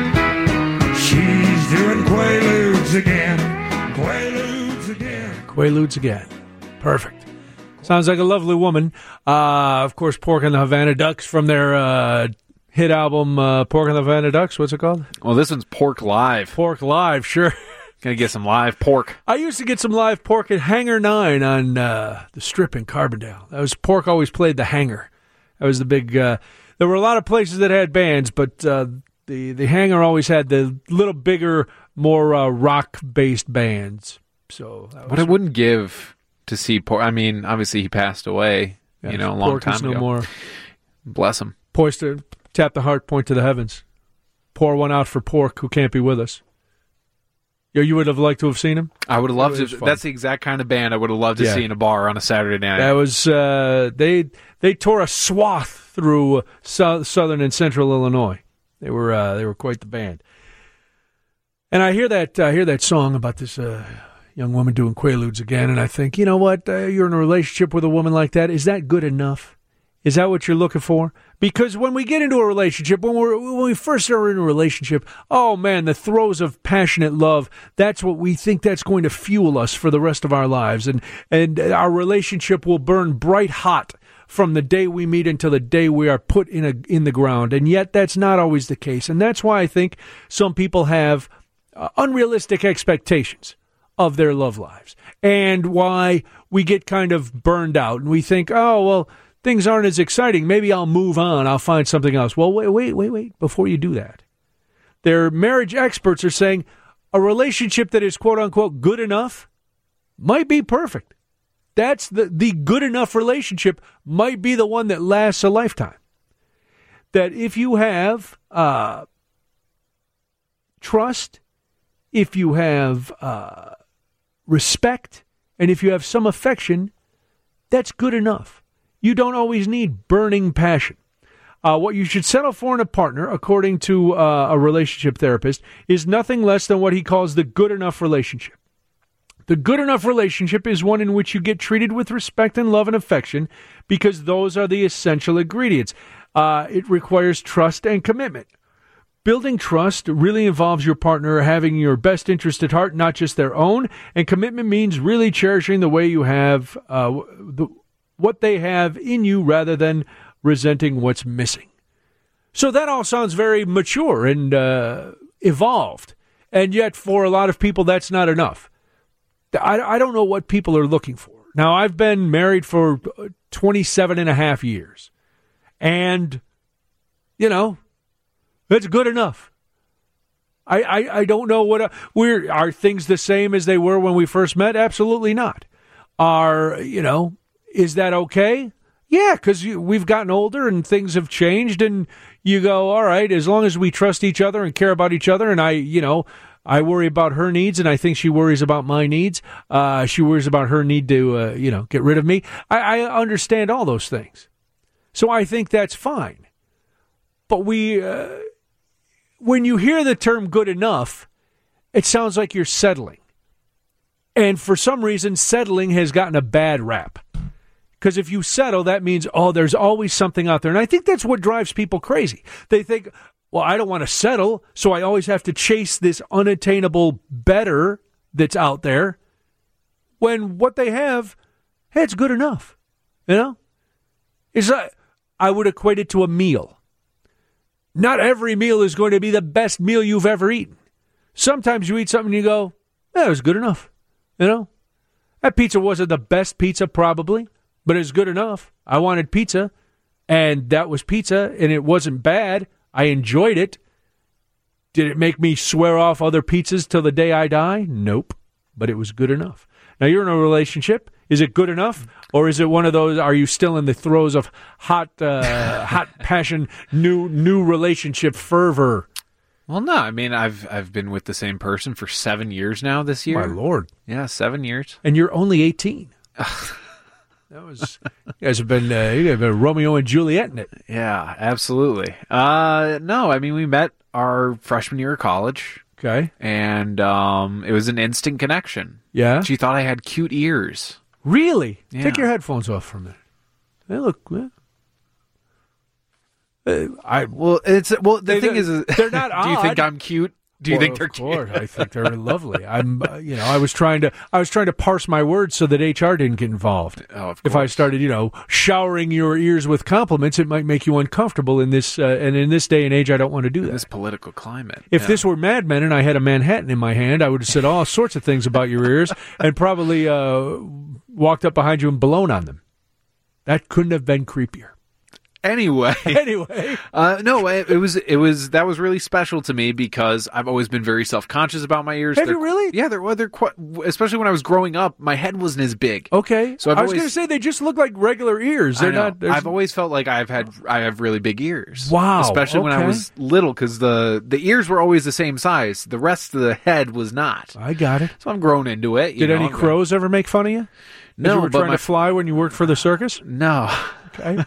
She's doing Quaaludes again. Quaaludes again. Quaaludes again. Perfect. Sounds like a lovely woman. Of course, Pork and the Havana Ducks from their hit album, Pork and the Havana Ducks. What's it called? Well, this one's Pork Live. Pork Live, sure. Gonna get some live pork. I used to get some live pork at Hangar 9 on the Strip in Carbondale. That was Pork always played the Hangar. That was the big... there were a lot of places that had bands, but the Hangar always had the little bigger, more rock-based bands. So what I wouldn't give to see Pork... I mean, obviously he passed away, a long time ago. No more. Bless him. Poised to tap the heart, point to the heavens. Pour one out for Pork, who can't be with us. You would have liked to have seen them? I would have loved to. That's the exact kind of band I would have loved to see in a bar on a Saturday night. That was they tore a swath through southern and central Illinois. They were quite the band. And I hear that song about this young woman doing Quaaludes again, and I think, you know what? You're in a relationship with a woman like that. Is that good enough? Is that what you're looking for? Because when we get into a relationship, when we first are in a relationship, oh man, the throes of passionate love, that's what we think that's going to fuel us for the rest of our lives. And our relationship will burn bright hot from the day we meet until the day we are put in the ground. And yet that's not always the case. And that's why I think some people have unrealistic expectations of their love lives, and why we get kind of burned out and we think, oh, well, things aren't as exciting. Maybe I'll move on. I'll find something else. Well, wait. Before you do that, their marriage experts are saying a relationship that is quote unquote good enough might be perfect. That's the good enough relationship might be the one that lasts a lifetime. That if you have trust, if you have respect, and if you have some affection, that's good enough. You don't always need burning passion. What you should settle for in a partner, according to a relationship therapist, is nothing less than what he calls the good enough relationship. The good enough relationship is one in which you get treated with respect and love and affection, because those are the essential ingredients. It requires trust and commitment. Building trust really involves your partner having your best interest at heart, not just their own. And commitment means really cherishing the way you have, what they have in you, rather than resenting what's missing. So that all sounds very mature and evolved. And yet for a lot of people, that's not enough. I don't know what people are looking for. Now, I've been married for 27 and a half years. And, you know, that's good enough. I don't know what are things the same as they were when we first met? Absolutely not. Is that okay? Yeah, because we've gotten older and things have changed, and you go, all right, as long as we trust each other and care about each other, and I worry about her needs, and I think she worries about my needs. She worries about her need to, get rid of me. I understand all those things. So I think that's fine. But when you hear the term good enough, it sounds like you're settling. And for some reason, settling has gotten a bad rap. Because if you settle, that means, there's always something out there. And I think that's what drives people crazy. They think, well, I don't want to settle, so I always have to chase this unattainable better that's out there, when what they have, hey, it's good enough. I would equate it to a meal. Not every meal is going to be the best meal you've ever eaten. Sometimes you eat something and you go, it was good enough. That pizza wasn't the best pizza probably, but it's good enough. I wanted pizza, and that was pizza, and it wasn't bad. I enjoyed it. Did it make me swear off other pizzas till the day I die? Nope, but it was good enough. Now, you're in a relationship. Is it good enough? Or is it one of those, are you still in the throes of hot passion, new relationship fervor? Well, no. I mean, I've been with the same person for 7 years now this year. My Lord. Yeah, 7 years. And you're only 18. That was, you guys have been Romeo and Juliet in it. Yeah, absolutely. No, I mean, we met our freshman year of college. Okay. And it was an instant connection. Yeah? She thought I had cute ears. Really? Yeah. Take your headphones off for a minute. They look... the thing is, they're not odd. Do you think I'm cute? Do you think they're cute? I think they're lovely. I'm, I was trying to parse my words so that HR didn't get involved. Oh, of course. If I started, showering your ears with compliments, it might make you uncomfortable in this, and in this day and age, I don't want to do that. This political climate. If this were Mad Men and I had a Manhattan in my hand, I would have said all sorts of things about your ears and probably walked up behind you and blown on them. That couldn't have been creepier. Anyway, no, it was that was really special to me because I've always been very self-conscious about my ears. Have you really? Yeah, they're quite, especially when I was growing up, my head wasn't as big. Okay, so I was going to say they just look like regular ears. They're not. I've always felt like I have really big ears. Wow, especially when I was little, because the ears were always the same size. The rest of the head was not. I got it. So I'm grown into it. Did any crows ever make fun of you? No, you were trying to fly when you worked for the circus? No. Okay.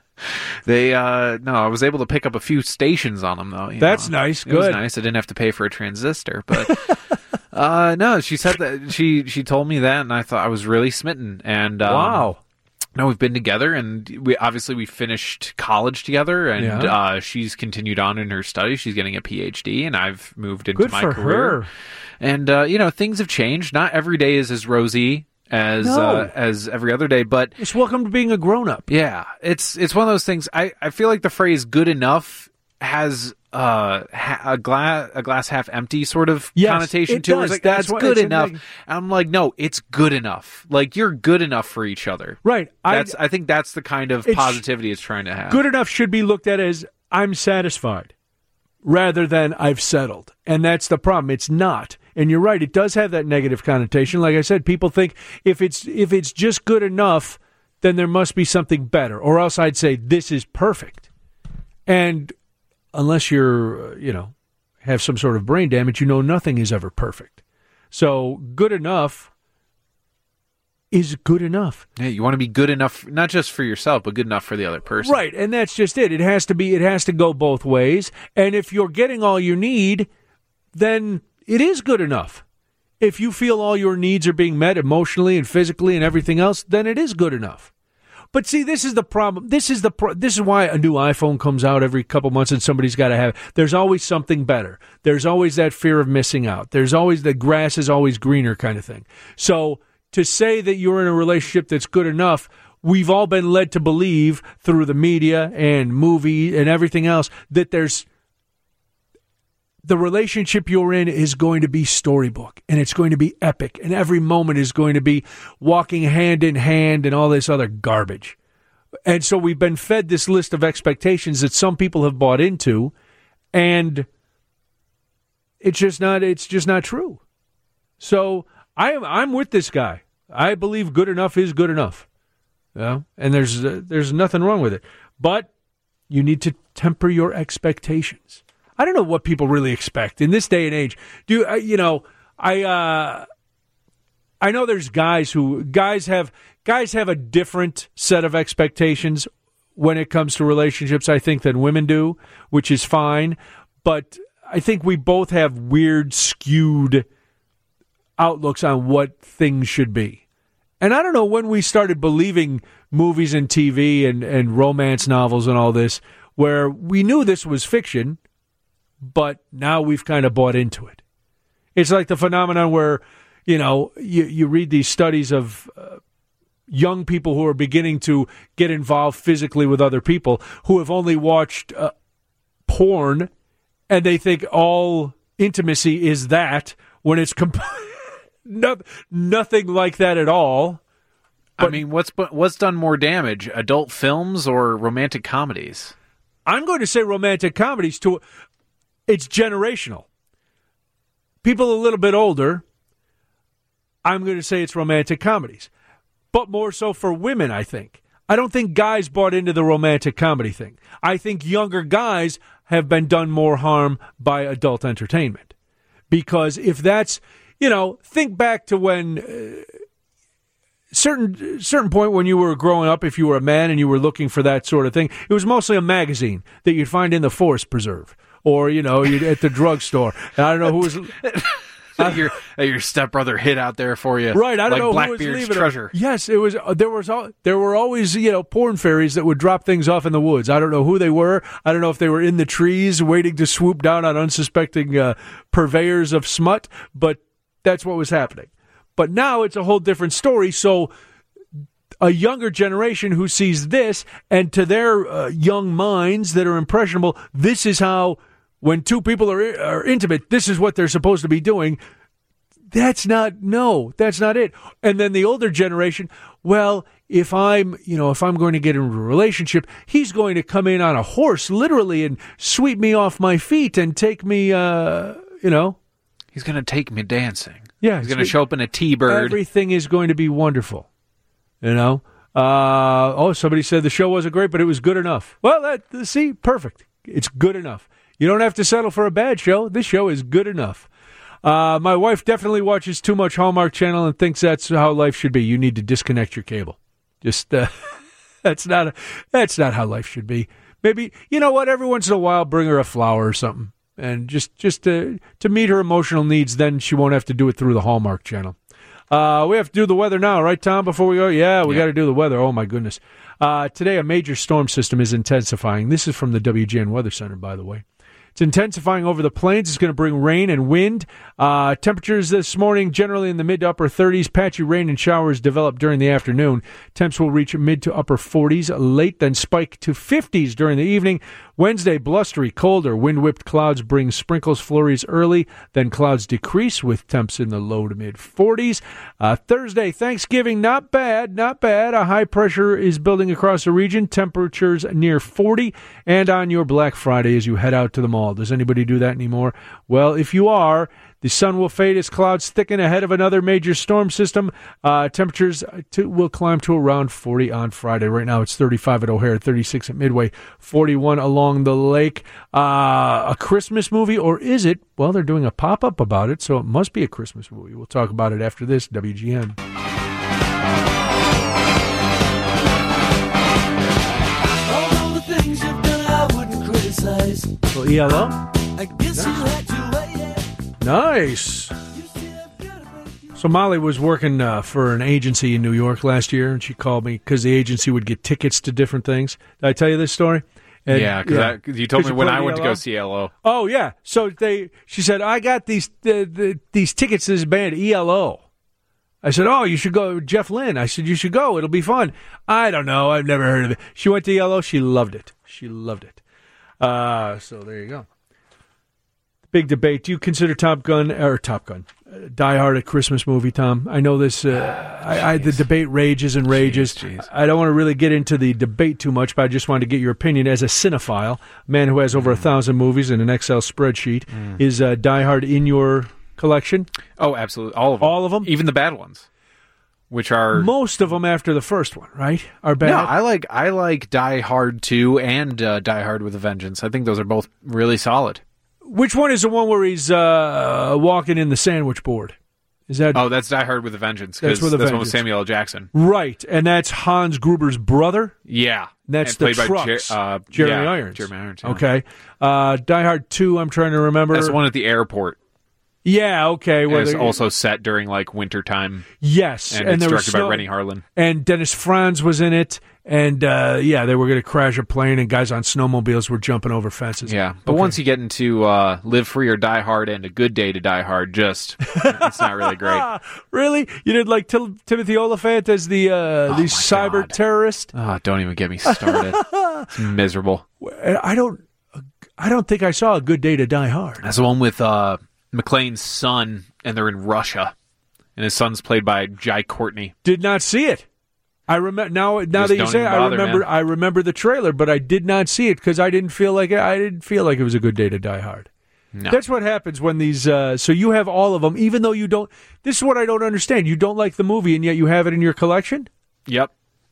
I was able to pick up a few stations on them though. That's nice. Good. It was nice. I didn't have to pay for a transistor, but no, she said that she told me that, and I thought I was really smitten. And wow. No, we've been together, and we finished college together, and she's continued on in her studies. She's getting a PhD, and I've moved into my career. Her. And things have changed. Not every day is as rosy as every other day, but it's welcome to being a grown-up. Yeah, it's one of those things. I feel like the phrase "good enough" has a glass half empty sort of connotation to it. It's like, that's good enough. And I'm like, no, it's good enough. Like, you're good enough for each other. Right. I think that's the kind of positivity it's trying to have. Good enough should be looked at as I'm satisfied rather than I've settled. And that's the problem. It's not. And you're right, it does have that negative connotation. Like I said, people think if it's just good enough, then there must be something better. Or else I'd say this is perfect. And unless you're, have some sort of brain damage, nothing is ever perfect. So good enough is good enough. Yeah, you want to be good enough, not just for yourself, but good enough for the other person. Right, and that's just it. It has to go both ways. And if you're getting all you need, then it is good enough. If you feel all your needs are being met emotionally and physically and everything else, then it is good enough. But see, this is the problem. This is why a new iPhone comes out every couple months and somebody's got to have it. There's always something better. There's always that fear of missing out. There's always the grass is always greener kind of thing. So to say that you're in a relationship that's good enough, we've all been led to believe through the media and movie and everything else that the relationship you're in is going to be storybook, and it's going to be epic, and every moment is going to be walking hand in hand and all this other garbage. And so we've been fed this list of expectations that some people have bought into, and it's just not true. So I'm with this guy. I believe good enough is good enough. And there's nothing wrong with it. But you need to temper your expectations. I don't know what people really expect in this day and age. I know there's guys have a different set of expectations when it comes to relationships, I think, than women do, which is fine. But I think we both have weird, skewed outlooks on what things should be. And I don't know when we started believing movies and TV and romance novels and all this, where we knew this was fiction, but now we've kind of bought into it. It's like the phenomenon where, you read these studies of young people who are beginning to get involved physically with other people who have only watched porn, and they think all intimacy is that, when it's nothing like that at all. But, I mean, what's done more damage, adult films or romantic comedies? I'm going to say romantic comedies it's generational. People a little bit older, I'm going to say it's romantic comedies. But more so for women, I think. I don't think guys bought into the romantic comedy thing. I think younger guys have been done more harm by adult entertainment. Because if that's, think back to when certain point when you were growing up, if you were a man and you were looking for that sort of thing, it was mostly a magazine that you'd find in the forest preserve. Or, you'd at the drugstore. And I don't know who was... your stepbrother hid out there for you. Right, I don't know who was leaving treasure. Yes, it was. There were always, porn fairies that would drop things off in the woods. I don't know who they were. I don't know if they were in the trees waiting to swoop down on unsuspecting purveyors of smut, but that's what was happening. But now it's a whole different story, so a younger generation who sees this, and to their young minds that are impressionable, this is how, when two people are intimate, this is what they're supposed to be doing. That's not it. And then the older generation, well, if I'm going to get into a relationship, he's going to come in on a horse, literally, and sweep me off my feet and take me, He's going to take me dancing. Yeah. He's going to show up in a T-bird. Everything is going to be wonderful. Somebody said the show wasn't great, but it was good enough. Well, see, perfect. It's good enough. You don't have to settle for a bad show. This show is good enough. My wife definitely watches too much Hallmark Channel and thinks that's how life should be. You need to disconnect your cable. Just that's not how life should be. Maybe, you know what? Every once in a while, bring her a flower or something, and just to meet her emotional needs. Then she won't have to do it through the Hallmark Channel. We have to do the weather now, right, Tom? Before we go, we got to do the weather. Oh my goodness! Today, a major storm system is intensifying. This is from the WGN Weather Center, by the way. It's intensifying over the plains. It's going to bring rain and wind. Temperatures this morning generally in the mid to upper 30s. Patchy rain and showers develop during the afternoon. Temps will reach mid to upper 40s late, then spike to 50s during the evening. Wednesday, blustery, colder. Wind-whipped clouds bring sprinkles, flurries early. Then clouds decrease with temps in the low to mid 40s. Thursday, Thanksgiving, not bad. A high pressure is building across the region. Temperatures near 40. And on your Black Friday as you head out to the mall. Does anybody do that anymore? Well, if you are, the sun will fade as clouds thicken ahead of another major storm system. Temperatures will climb to around 40 on Friday. Right now it's 35 at O'Hare, 36 at Midway, 41 along the lake. A Christmas movie, or is it? Well, they're doing a pop-up about it, so it must be a Christmas movie. We'll talk about it after this, WGN. All the things you've done, I wouldn't criticize. Well, ELO? I guess you had to wait. Nice. So Molly was working for an agency in New York last year, and she called me because the agency would get tickets to different things. Did I tell you this story? And, because you told me when I went to go see ELO. Oh, yeah. So she said, I got these tickets to this band, ELO. I said, oh, you should go. Jeff Lynne. I said, you should go. It'll be fun. I don't know. I've never heard of it. She went to ELO. She loved it. So there you go. Big debate. Do you consider Die Hard a Christmas movie, Tom? I know this. The debate rages and rages. Jeez. I don't want to really get into the debate too much, but I just wanted to get your opinion as a cinephile, a man who has over 1,000 movies in an Excel spreadsheet. Is Die Hard in your collection? Oh, absolutely. All of them. All of them? Even the bad ones. Which are... Most of them after the first one, right? Are bad? No, I like Die Hard 2 and Die Hard with a Vengeance. I think those are both really solid. Which one is the one where he's walking in the sandwich board? Is that? Oh, that's Die Hard with a Vengeance. That's one with Samuel L. Jackson. Right, and that's Hans Gruber's brother? Yeah. That's the Trucks. Jeremy Irons. Jeremy Irons, yeah. Okay. Die Hard 2, I'm trying to remember. That's the one at the airport. Yeah, okay. Well, it's also set during, wintertime. Yes. And it's directed by Rennie Harlan. And Dennis Franz was in it. And, they were going to crash a plane, and guys on snowmobiles were jumping over fences. Yeah, but once you get into Live Free or Die Hard and A Good Day to Die Hard, it's not really great. Really? You did like Timothy Olyphant as the cyber terrorist? Oh, don't even get me started. It's miserable. I don't think I saw A Good Day to Die Hard. That's the one with McClane's son, and they're in Russia, and his son's played by Jai Courtney. Did not see it. I remember now that you say it, I remember the trailer, but I did not see it because I didn't feel like it was a good day to Die Hard. No. That's what happens when these. So you have all of them, even though you don't. This is what I don't understand. You don't like the movie, and yet you have it in your collection. Yep.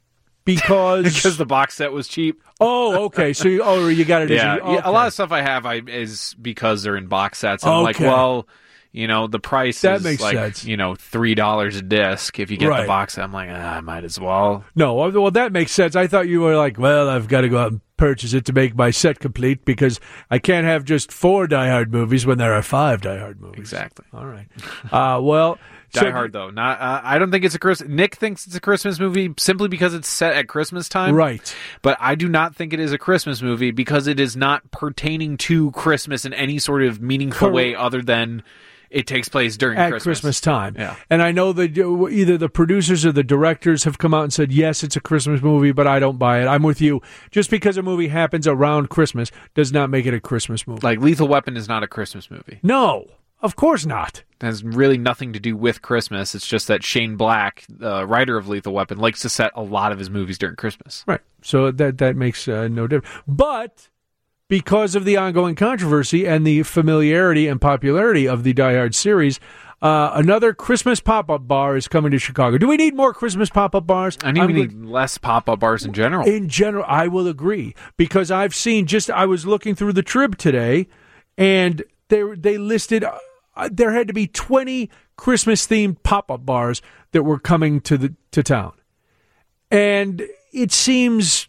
Because the box set was cheap. Oh, okay. So you got it. Yeah. Okay. A lot of stuff I have is because they're in box sets. I'm like, well. The price that is makes sense. $3 a disc. If you get the box, I'm like, I might as well. No, well, that makes sense. I thought you were like, well, I've got to go out and purchase it to make my set complete because I can't have just 4 Die Hard movies when there are 5 Die Hard movies. Exactly. All right. Well, Die Hard though, not. I don't think it's a Christmas. Nick thinks it's a Christmas movie simply because it's set at Christmas time. Right. But I do not think it is a Christmas movie because it is not pertaining to Christmas in any sort of meaningful way other than. It takes place during Christmas time. Yeah. And I know that either the producers or the directors have come out and said, yes, it's a Christmas movie, but I don't buy it. I'm with you. Just because a movie happens around Christmas does not make it a Christmas movie. Like Lethal Weapon is not a Christmas movie. No. Of course not. It has really nothing to do with Christmas. It's just that Shane Black, the writer of Lethal Weapon, likes to set a lot of his movies during Christmas. Right. So that makes no difference. But because of the ongoing controversy and the familiarity and popularity of the Die Hard series, another Christmas pop-up bar is coming to Chicago. Do we need more Christmas pop-up bars? I think we need less pop-up bars in general. In general, I will agree. Because I've seen, I was looking through the Trib today, and they listed, there had to be 20 Christmas-themed pop-up bars that were coming to town. And it seems,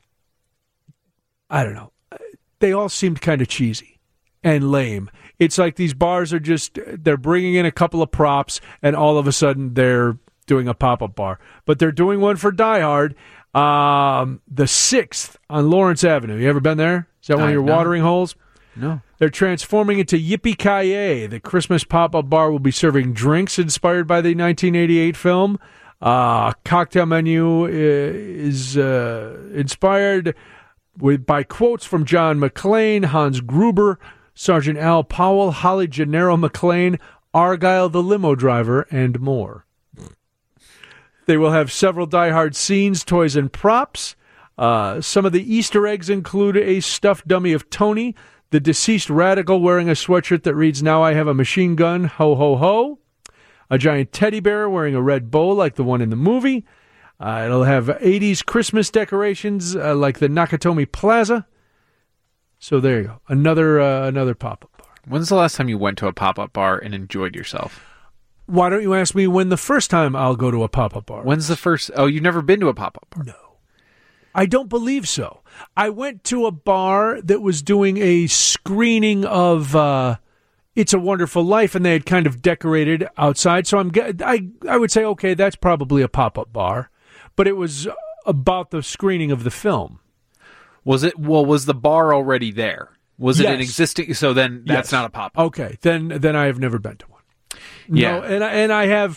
I don't know, they all seemed kind of cheesy and lame. It's like these bars are they're bringing in a couple of props, and all of a sudden they're doing a pop-up bar. But they're doing one for Die Hard, the 6th on Lawrence Avenue. You ever been there? Is that one of your watering holes? No. They're transforming it to Yippee-Ki-Yay. The Christmas pop-up bar will be serving drinks inspired by the 1988 film. Cocktail menu is inspired by quotes from John McClane, Hans Gruber, Sergeant Al Powell, Holly Gennaro McClane, Argyle the limo driver, and more. They will have several Die Hard scenes, toys, and props. Some of the Easter eggs include a stuffed dummy of Tony, the deceased radical wearing a sweatshirt that reads, "Now I have a machine gun, ho, ho, ho." A giant teddy bear wearing a red bow like the one in the movie. It'll have 80s Christmas decorations like the Nakatomi Plaza. So there you go. Another pop-up bar. When's the last time you went to a pop-up bar and enjoyed yourself? Why don't you ask me when the first time I'll go to a pop-up bar? When's the first... Oh, you've never been to a pop-up bar? No. I don't believe so. I went to a bar that was doing a screening of It's a Wonderful Life, and they had kind of decorated outside. So I would say, okay, that's probably a pop-up bar. But it was about the screening of the film. Was it? Well, was the bar already there? Was it Yes. an existing? So then that's Yes. not a pop. Okay, then I have never been to one. Yeah. No, and I have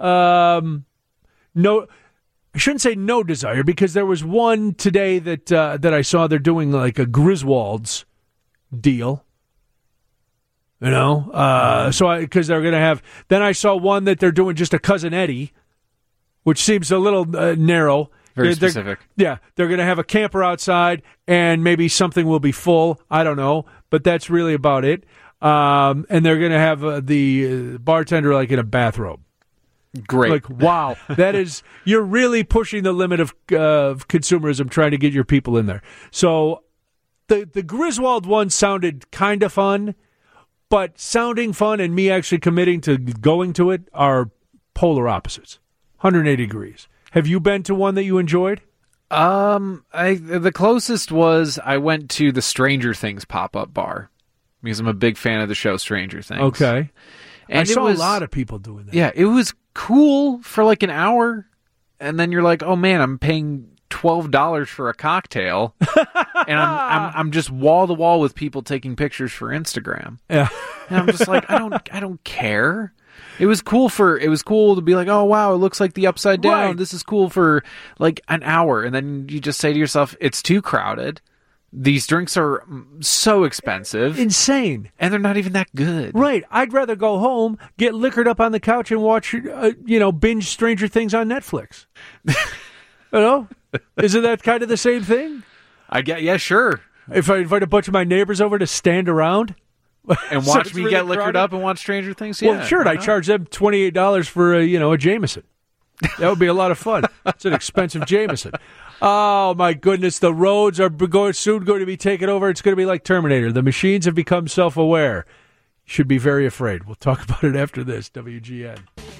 no. I shouldn't say no desire, because there was one today that I saw. They're doing like a Griswold's deal. You know, because they're going to have. Then I saw one that they're doing just a Cousin Eddie, which seems a little narrow. Very specific. They're going to have a camper outside, and maybe something will be full. I don't know, but that's really about it. And they're going to have the bartender like in a bathrobe. Great. Like, wow, that is, you're really pushing the limit of consumerism, trying to get your people in there. So the Griswold one sounded kind of fun, but sounding fun and me actually committing to going to it are polar opposites. 180 degrees. Have you been to one that you enjoyed? The closest was I went to the Stranger Things pop-up bar because I'm a big fan of the show Stranger Things. Okay. And I saw a lot of people doing that. Yeah, it was cool for like an hour, and then you're like, oh man, I'm paying $12 for a cocktail, and I'm just wall to wall with people taking pictures for Instagram. Yeah. And I'm just like, I don't care. It was cool to be like, oh wow, it looks like the Upside Down. Right. This is cool for like an hour, and then you just say to yourself, it's too crowded. These drinks are so expensive. Insane. And they're not even that good. Right. I'd rather go home, get liquored up on the couch, and watch, binge Stranger Things on Netflix. You know? Isn't that kind of the same thing? Yeah, sure. If I invite a bunch of my neighbors over to stand around and so watch it's me really get liquored crowded? up and watch Stranger Things, Well, sure. I charge them $28 for a Jameson. That would be a lot of fun. It's an expensive Jameson. Oh, my goodness. The roads are soon going to be taken over. It's going to be like Terminator. The machines have become self-aware. You should be very afraid. We'll talk about it after this. WGN.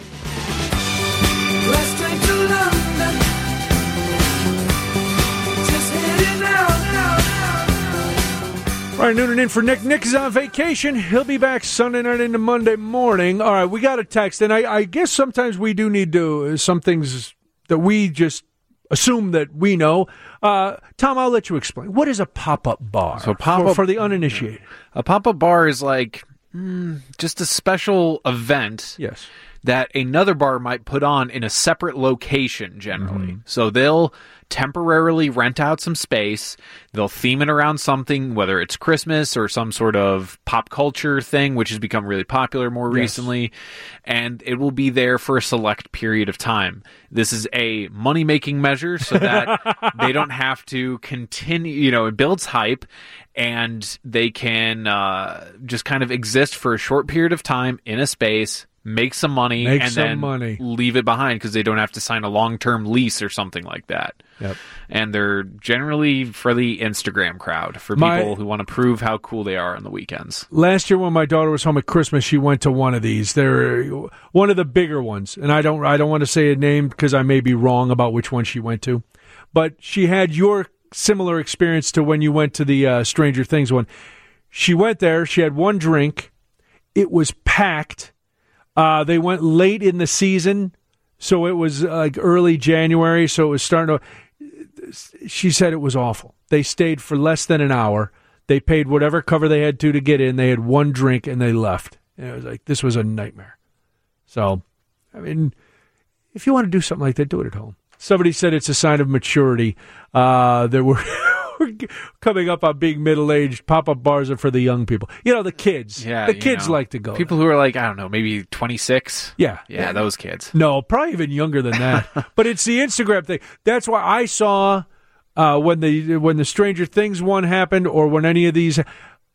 Let's take to London. Just heading out. Brian Noonan in for Nick. Nick is on vacation. He'll be back Sunday night into Monday morning. All right, we got a text, and I guess sometimes we do need to, some things that we just assume that we know. Tom, I'll let you explain. What is a pop-up bar So pop-up for the uninitiated? A pop-up bar is like just a special event. Yes. that another bar might put on in a separate location generally. So they'll temporarily rent out some space. They'll theme it around something, whether it's Christmas or some sort of pop culture thing, which has become really popular more recently. And it will be there for a select period of time. This is a money-making measure so that they don't have to continue, it builds hype, and they can just kind of exist for a short period of time in a space, make some money, leave it behind because they don't have to sign a long-term lease or something like that. Yep. And they're generally for the Instagram crowd, for people who want to prove how cool they are on the weekends. Last year when my daughter was home at Christmas, she went to one of these. They're one of the bigger ones, and I don't want to say a name because I may be wrong about which one she went to. But she had your similar experience to when you went to the Stranger Things one. She went there. She had one drink. It was packed. They went late in the season, so it was like early January, so it was starting to... She said it was awful. They stayed for less than an hour. They paid whatever cover they had to get in. They had one drink, and they left. And it was like, this was a nightmare. So, I mean, if you want to do something like that, do it at home. Somebody said it's a sign of maturity. There were... coming up on being middle-aged, pop-up bars are for the young people. The kids. Yeah, the kids like to go. People who are like, I don't know, maybe 26. Yeah. Yeah, those kids. No, probably even younger than that. But it's the Instagram thing. That's why I saw when the Stranger Things one happened, or when any of these, you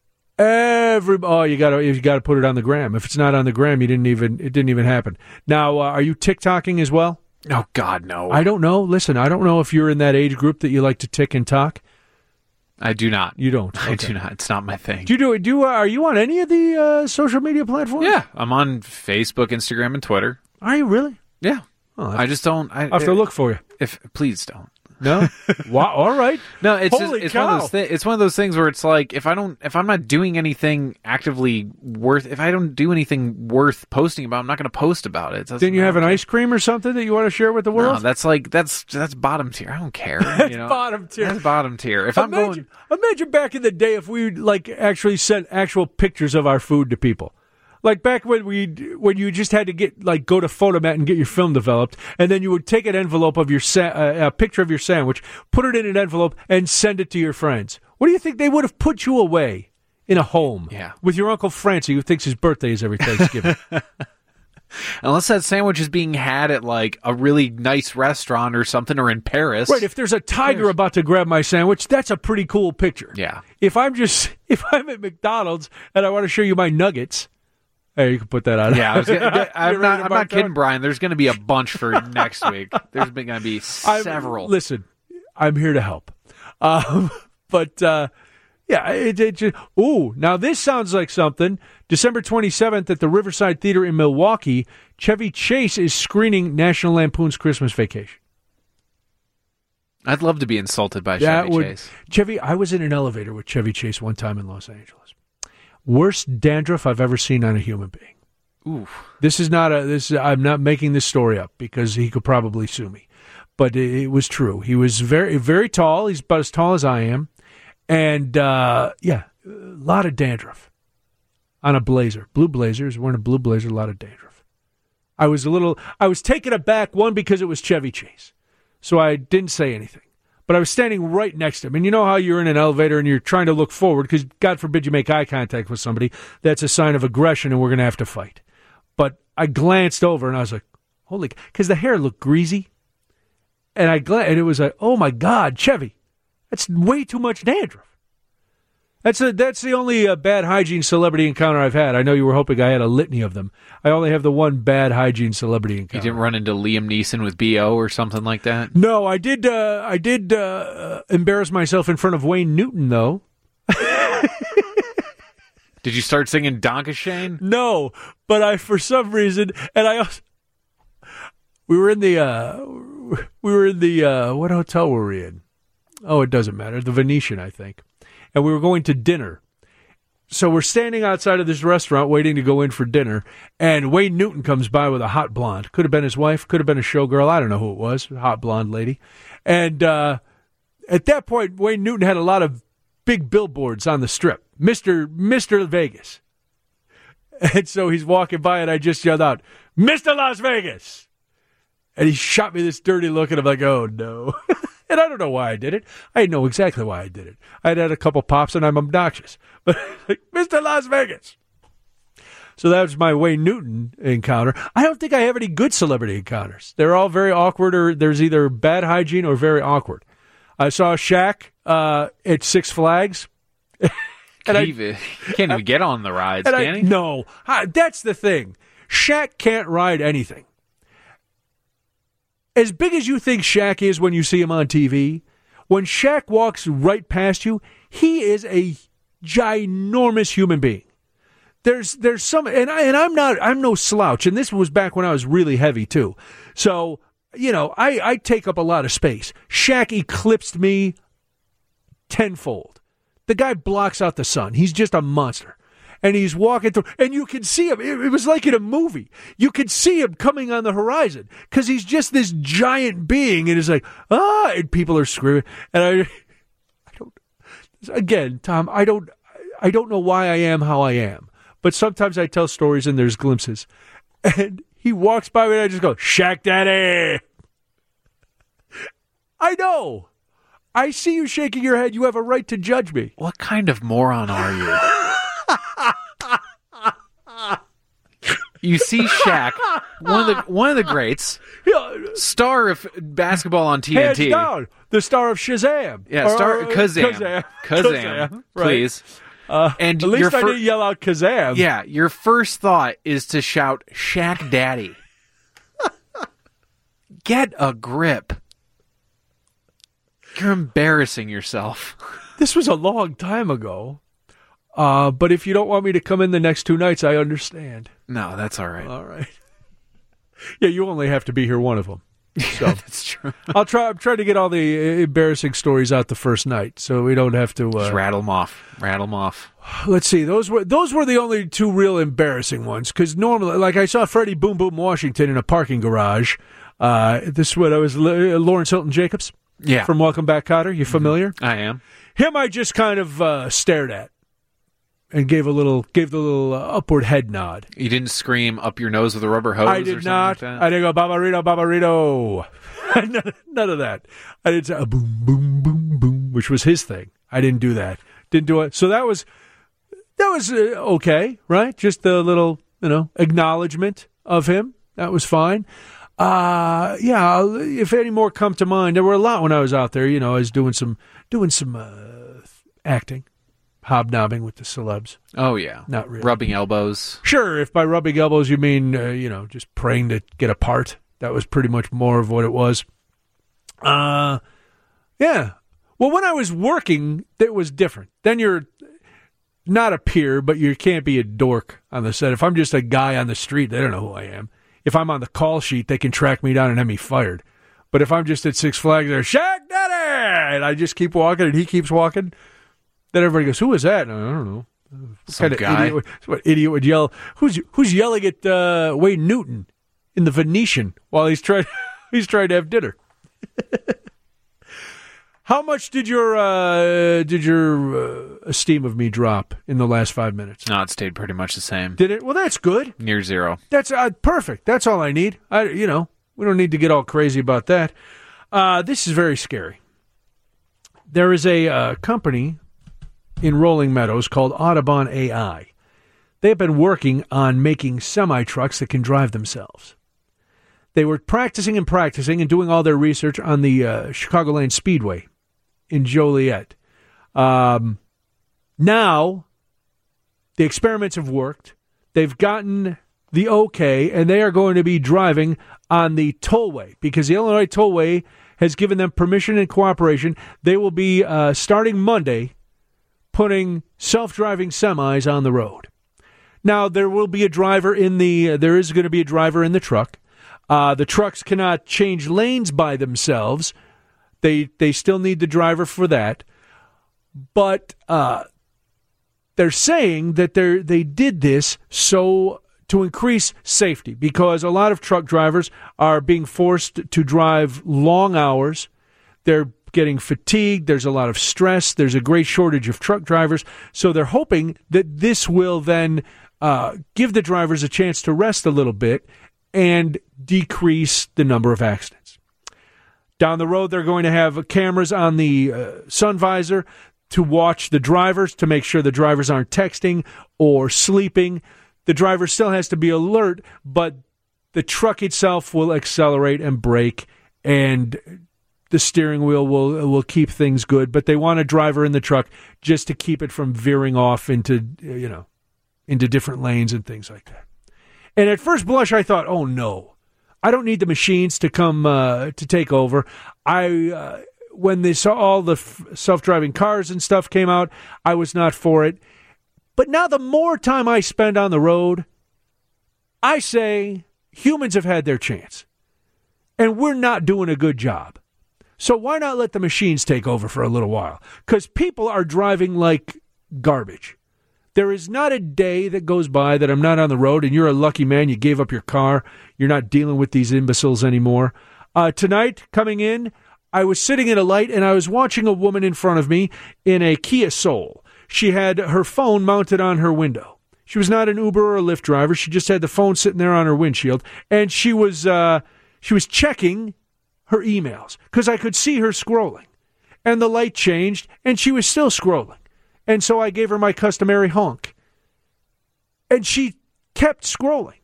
gotta put it on the gram. If it's not on the gram, it didn't even happen. Now, are you TikToking as well? Oh God, no. I don't know. Listen, I don't know if you're in that age group that you like to tick and talk. I do not. You don't? Okay. I do not. It's not my thing. Are you on any of the social media platforms? Yeah, I'm on Facebook, Instagram, and Twitter. Are you really? Yeah. Oh, I just don't. I have to look for you. Please don't. No? Wow, all right. No, it's Holy just, cow. it's one of those things where it's like if I'm not doing anything actively if I don't do anything worth posting about, I'm not going to post about it. Didn't you have an ice cream or something that you want to share with the world? No, that's bottom tier. I don't care. Bottom tier. That's bottom tier. Imagine back in the day if we actually sent actual pictures of our food to people. Like back when you just had to go to Photomat and get your film developed, and then you would take an envelope of your a picture of your sandwich, put it in an envelope, and send it to your friends. What do you think they would have put you away in a home? Yeah. With your Uncle Francie, who thinks his birthday is every Thanksgiving. Unless that sandwich is being had at like a really nice restaurant or something, or in Paris. Right, if there's a tiger about to grab my sandwich, that's a pretty cool picture. Yeah. If I'm at McDonald's and I want to show you my nuggets... Hey, you can put that on. Yeah, I'm not kidding, Brian. There's going to be a bunch for next week. There's going to be several. Listen, I'm here to help. Now this sounds like something. December 27th at the Riverside Theater in Milwaukee, Chevy Chase is screening National Lampoon's Christmas Vacation. I'd love to be insulted by Chase. I was in an elevator with Chevy Chase one time in Los Angeles. Worst dandruff I've ever seen on a human being. Ooh. I'm not making this story up because he could probably sue me. But it was true. He was very, very tall. He's about as tall as I am. And, a lot of dandruff on a blazer. Blue blazer. He's wearing a blue blazer, a lot of dandruff. I was taken aback, one, because it was Chevy Chase. So I didn't say anything. But I was standing right next to him. And you know how you're in an elevator and you're trying to look forward because, God forbid, you make eye contact with somebody. That's a sign of aggression and we're going to have to fight. But I glanced over and I was like, holy... Because the hair looked greasy. And and it was like, oh, my God, Chevy. That's way too much dandruff. That's the only bad hygiene celebrity encounter I've had. I know you were hoping I had a litany of them. I only have the one bad hygiene celebrity encounter. You didn't run into Liam Neeson with B.O. or something like that? No, I did embarrass myself in front of Wayne Newton, though. Did you start singing Donkashane? No, but for some reason, and I also... We were in the what hotel were we in? Oh, it doesn't matter. The Venetian, I think. And we were going to dinner. So we're standing outside of this restaurant waiting to go in for dinner, and Wayne Newton comes by with a hot blonde. Could have been his wife, could have been a showgirl. I don't know who it was, a hot blonde lady. And at that point, Wayne Newton had a lot of big billboards on the strip. Mr. Vegas. And so he's walking by, and I just yelled out, "Mr. Las Vegas!" And he shot me this dirty look, and I'm like, oh, no. And I don't know why I did it. I know exactly why I did it. I'd had a couple pops, and I'm obnoxious. But, like, Mr. Las Vegas! So that was my Wayne Newton encounter. I don't think I have any good celebrity encounters. They're all very awkward, or there's either bad hygiene or very awkward. I saw Shaq at Six Flags. He can't even get on the rides, can he? No. That's the thing. Shaq can't ride anything. As big as you think Shaq is when you see him on TV, when Shaq walks right past you, he is a ginormous human being. There's some, and I'm no slouch, and this was back when I was really heavy too. So, I take up a lot of space. Shaq eclipsed me tenfold. The guy blocks out the sun. He's just a monster. And he's walking through, and you can see him. It was like in a movie. You could see him coming on the horizon because he's just this giant being, and it's like, and people are screaming. And I don't. Again, Tom, I don't know why I am how I am, but sometimes I tell stories and there's glimpses, and he walks by me, and I just go, "Shaq Daddy." I know. I see you shaking your head. You have a right to judge me. What kind of moron are you? You see Shaq, one of the greats, star of basketball on TNT. Hands down, the star of Shazam. Yeah, Kazam, please. And at least I didn't yell out Kazam. Yeah, your first thought is to shout Shaq Daddy. Get a grip. You're embarrassing yourself. This was a long time ago. But if you don't want me to come in the next 2 nights, I understand. No, that's all right. All right. Yeah, you only have to be here one of them. So that's true. I'm trying to get all the embarrassing stories out the first night, so we don't have to just rattle them off. Rattle them off. Let's see. Those were the only 2 real embarrassing ones. Because normally, like I saw Freddie Boom Boom Washington in a parking garage. This is what I was Lawrence Hilton Jacobs. Yeah. From Welcome Back, Kotter. You familiar? I am. Him, I just kind of stared at. And gave the little upward head nod. You didn't scream up your nose with a rubber hose. I did not. Like I didn't go Barbarito. None of that. I didn't say boom, boom, boom, boom, which was his thing. I didn't do that. Didn't do it. So that was okay, right? Just the little acknowledgement of him. That was fine. Yeah. If any more come to mind, there were a lot when I was out there. I was doing some acting. Hobnobbing with the celebs. Oh, yeah. Not really. Rubbing elbows. Sure, if by rubbing elbows you mean, just praying to get a part. That was pretty much more of what it was. Yeah. Well, when I was working, it was different. Then you're not a peer, but you can't be a dork on the set. If I'm just a guy on the street, they don't know who I am. If I'm on the call sheet, they can track me down and have me fired. But if I'm just at Six Flags, they're Shaq Daddy! And I just keep walking, and he keeps walking. Then everybody goes, "Who is that?" And I don't know. Some guy. What idiot would yell? Who's yelling at Wayne Newton in the Venetian while he's trying to have dinner? How much did your esteem of me drop in the last 5 minutes? No, it stayed pretty much the same. Did it? Well, that's good. Near zero. That's perfect. That's all I need. We don't need to get all crazy about that. This is very scary. There is a company in Rolling Meadows called Audubon AI. They've been working on making semi-trucks that can drive themselves. They were practicing and doing all their research on the Chicagoland Speedway in Joliet. Now, the experiments have worked. They've gotten the okay, and they are going to be driving on the tollway because the Illinois Tollway has given them permission and cooperation. They will be, starting Monday, putting self-driving semis on the road. Now, there is going to be a driver in the truck. The trucks cannot change lanes by themselves. They still need the driver for that. But they're saying that they did this to increase safety because a lot of truck drivers are being forced to drive long hours. They're getting fatigued. There's a lot of stress. There's a great shortage of truck drivers. So they're hoping that this will then give the drivers a chance to rest a little bit and decrease the number of accidents. Down the road, they're going to have cameras on the sun visor to watch the drivers, to make sure the drivers aren't texting or sleeping. The driver still has to be alert, but the truck itself will accelerate and brake, and the steering wheel will keep things good. But they want a driver in the truck just to keep it from veering off into different lanes and things like that. And at first blush, I thought, oh no, I don't need the machines to come to take over. When they saw all the self-driving cars and stuff came out, I was not for it. But now the more time I spend on the road, I say humans have had their chance. And we're not doing a good job. So why not let the machines take over for a little while? Because people are driving like garbage. There is not a day that goes by that I'm not on the road, and you're a lucky man. You gave up your car. You're not dealing with these imbeciles anymore. Tonight, coming in, I was sitting at a light, and I was watching a woman in front of me in a Kia Soul. She had her phone mounted on her window. She was not an Uber or a Lyft driver. She just had the phone sitting there on her windshield, and she was checking her emails because I could see her scrolling. And the light changed, and she was still scrolling. And so I gave her my customary honk. And she kept scrolling.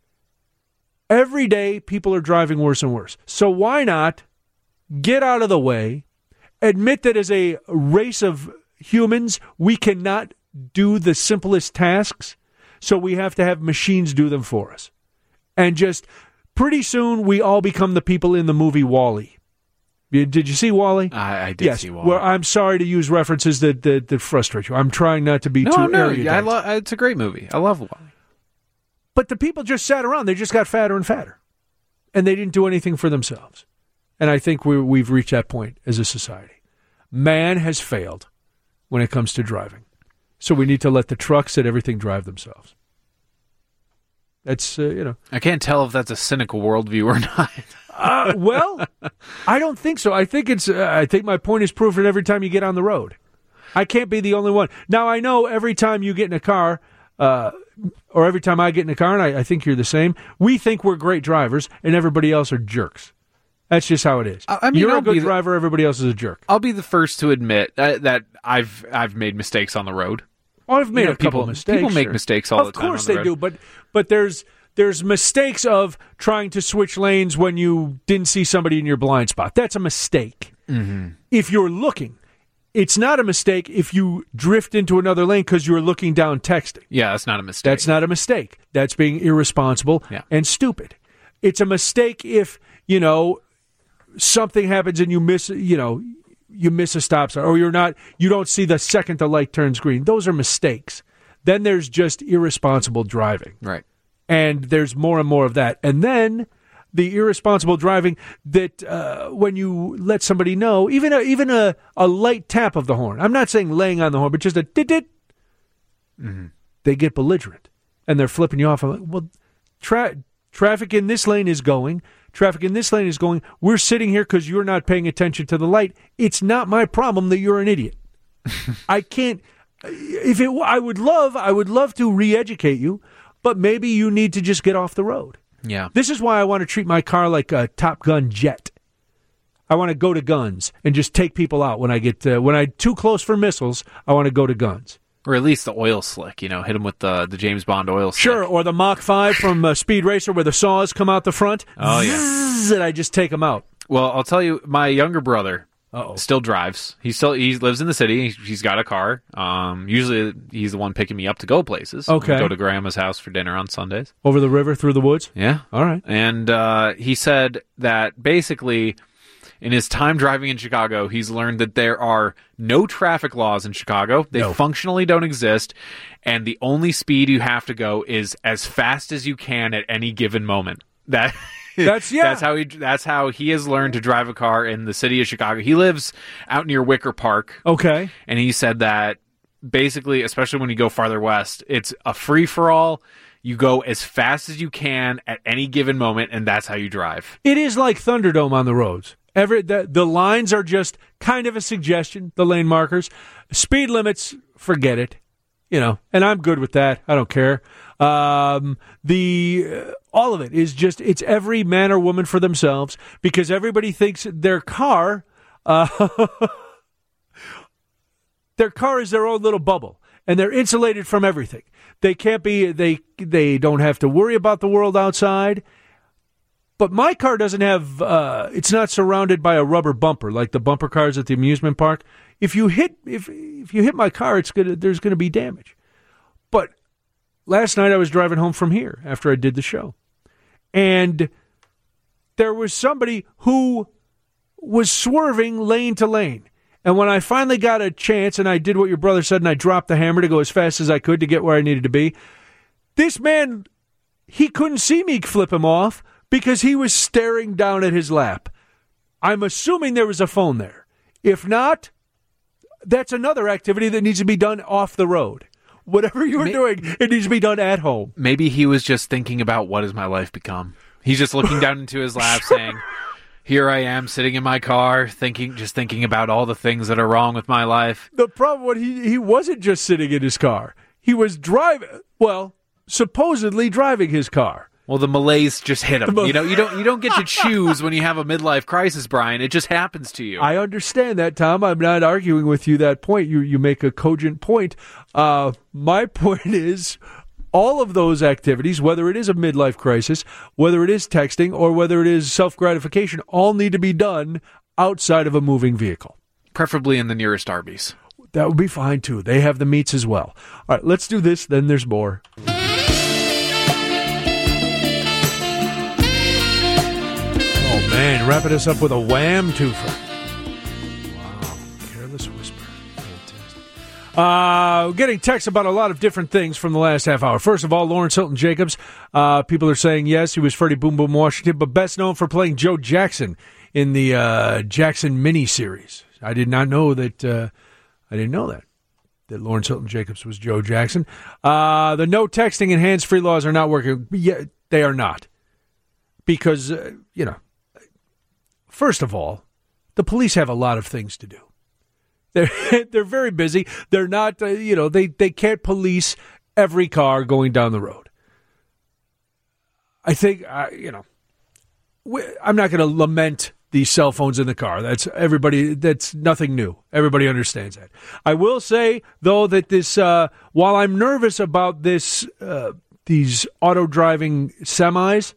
Every day, people are driving worse and worse. So why not get out of the way, admit that as a race of humans, we cannot do the simplest tasks, so we have to have machines do them for us. And just pretty soon, we all become the people in the movie WALL-E. Did you see WALL-E? I did see WALL-E. Well, I'm sorry to use references that frustrate you. I'm trying not to be too erudite. It's a great movie. I love WALL-E. But the people just sat around. They just got fatter and fatter. And they didn't do anything for themselves. And I think we've reached that point as a society. Man has failed when it comes to driving. So we need to let the trucks and everything drive themselves. That's, I can't tell if that's a cynical worldview or not. Well, I don't think so. I think my point is proven every time you get on the road. I can't be the only one. Now, I know every time you get in a car, or every time I get in a car, and I think you're the same, we think we're great drivers, and everybody else are jerks. That's just how it is. You're a good driver, everybody else is a jerk. I'll be the first to admit that I've made mistakes on the road. Well, I've made a couple of mistakes. People make mistakes all the time. Of course they do, but there's mistakes of trying to switch lanes when you didn't see somebody in your blind spot. That's a mistake. Mm-hmm. If you're looking, it's not a mistake if you drift into another lane because you're looking down texting. Yeah, that's not a mistake. That's not a mistake. That's being irresponsible and stupid. It's a mistake if, something happens and you miss, you miss a stop sign, or you don't see the second the light turns green. Those are mistakes. Then there's just irresponsible driving. Right. And there's more and more of that. And then the irresponsible driving that when you let somebody know, even a light tap of the horn. I'm not saying laying on the horn, but just a dit-dit. Mm-hmm. They get belligerent. And they're flipping you off. I'm like, well, traffic in this lane is going. Traffic in this lane is going. We're sitting here because you're not paying attention to the light. It's not my problem that you're an idiot. I can't. I would love to re-educate you, but maybe you need to just get off the road. Yeah. This is why I want to treat my car like a Top Gun jet. I want to go to guns and just take people out when I'm too close for missiles. I want to go to guns. Or at least the oil slick, hit them with the James Bond oil slick. Sure, or the Mach 5 from Speed Racer where the saws come out the front. Oh, yeah. And I just take them out. Well, I'll tell you, my younger brother still drives. He lives in the city. He's got a car. Usually he's the one picking me up to go places. Okay. We go to grandma's house for dinner on Sundays. Over the river, through the woods? Yeah. All right. And he said that basically in his time driving in Chicago, he's learned that there are no traffic laws in Chicago. They functionally don't exist. And the only speed you have to go is as fast as you can at any given moment. That's how he has learned to drive a car in the city of Chicago. He lives out near Wicker Park. Okay. And he said that basically, especially when you go farther west, it's a free-for-all. You go as fast as you can at any given moment, and that's how you drive. It is like Thunderdome on the roads. The lines are just kind of a suggestion, the lane markers. Speed limits, forget it. and I'm good with that. I don't care. All of it is just, it's every man or woman for themselves, because everybody thinks their car is their own little bubble, and they're insulated from everything. They can't be, they don't have to worry about the world outside. But my car doesn't have, it's not surrounded by a rubber bumper like the bumper cars at the amusement park. If you hit my car, there's gonna be damage. But last night I was driving home from here after I did the show, and there was somebody who was swerving lane to lane. And when I finally got a chance, and I did what your brother said, and I dropped the hammer to go as fast as I could to get where I needed to be, this man, he couldn't see me flip him off because he was staring down at his lap. I'm assuming there was a phone there. If not, that's another activity that needs to be done off the road. Whatever you were doing, it needs to be done at home. Maybe he was just thinking about, what has my life become? He's just looking down into his lap saying, here I am sitting in my car thinking about all the things that are wrong with my life. The problem was he wasn't just sitting in his car. He was supposedly driving his car. Well, the malaise just hit him. You don't get to choose when you have a midlife crisis, Brian. It just happens to you. I understand that, Tom. I'm not arguing with you that point. You make a cogent point. My point is, all of those activities, whether it is a midlife crisis, whether it is texting, or whether it is self-gratification, all need to be done outside of a moving vehicle. Preferably in the nearest Arby's. That would be fine, too. They have the meats as well. All right, let's do this, then there's more. Man, wrapping us up with a wham twofer. Wow, Careless Whisper. Fantastic. Getting texts about a lot of different things from the last half hour. First of all, Lawrence Hilton Jacobs. People are saying, yes, he was Freddie Boom Boom Washington, but best known for playing Joe Jackson in the Jackson miniseries. I did not know that. I didn't know that Lawrence Hilton Jacobs was Joe Jackson. The no texting and hands-free laws are not working. Yeah, they are not. Because, first of all, the police have a lot of things to do. They're very busy. They're not, they can't police every car going down the road. I think, I'm not going to lament these cell phones in the car. That's nothing new. Everybody understands that. I will say, though, that this, while I'm nervous about these auto-driving semis,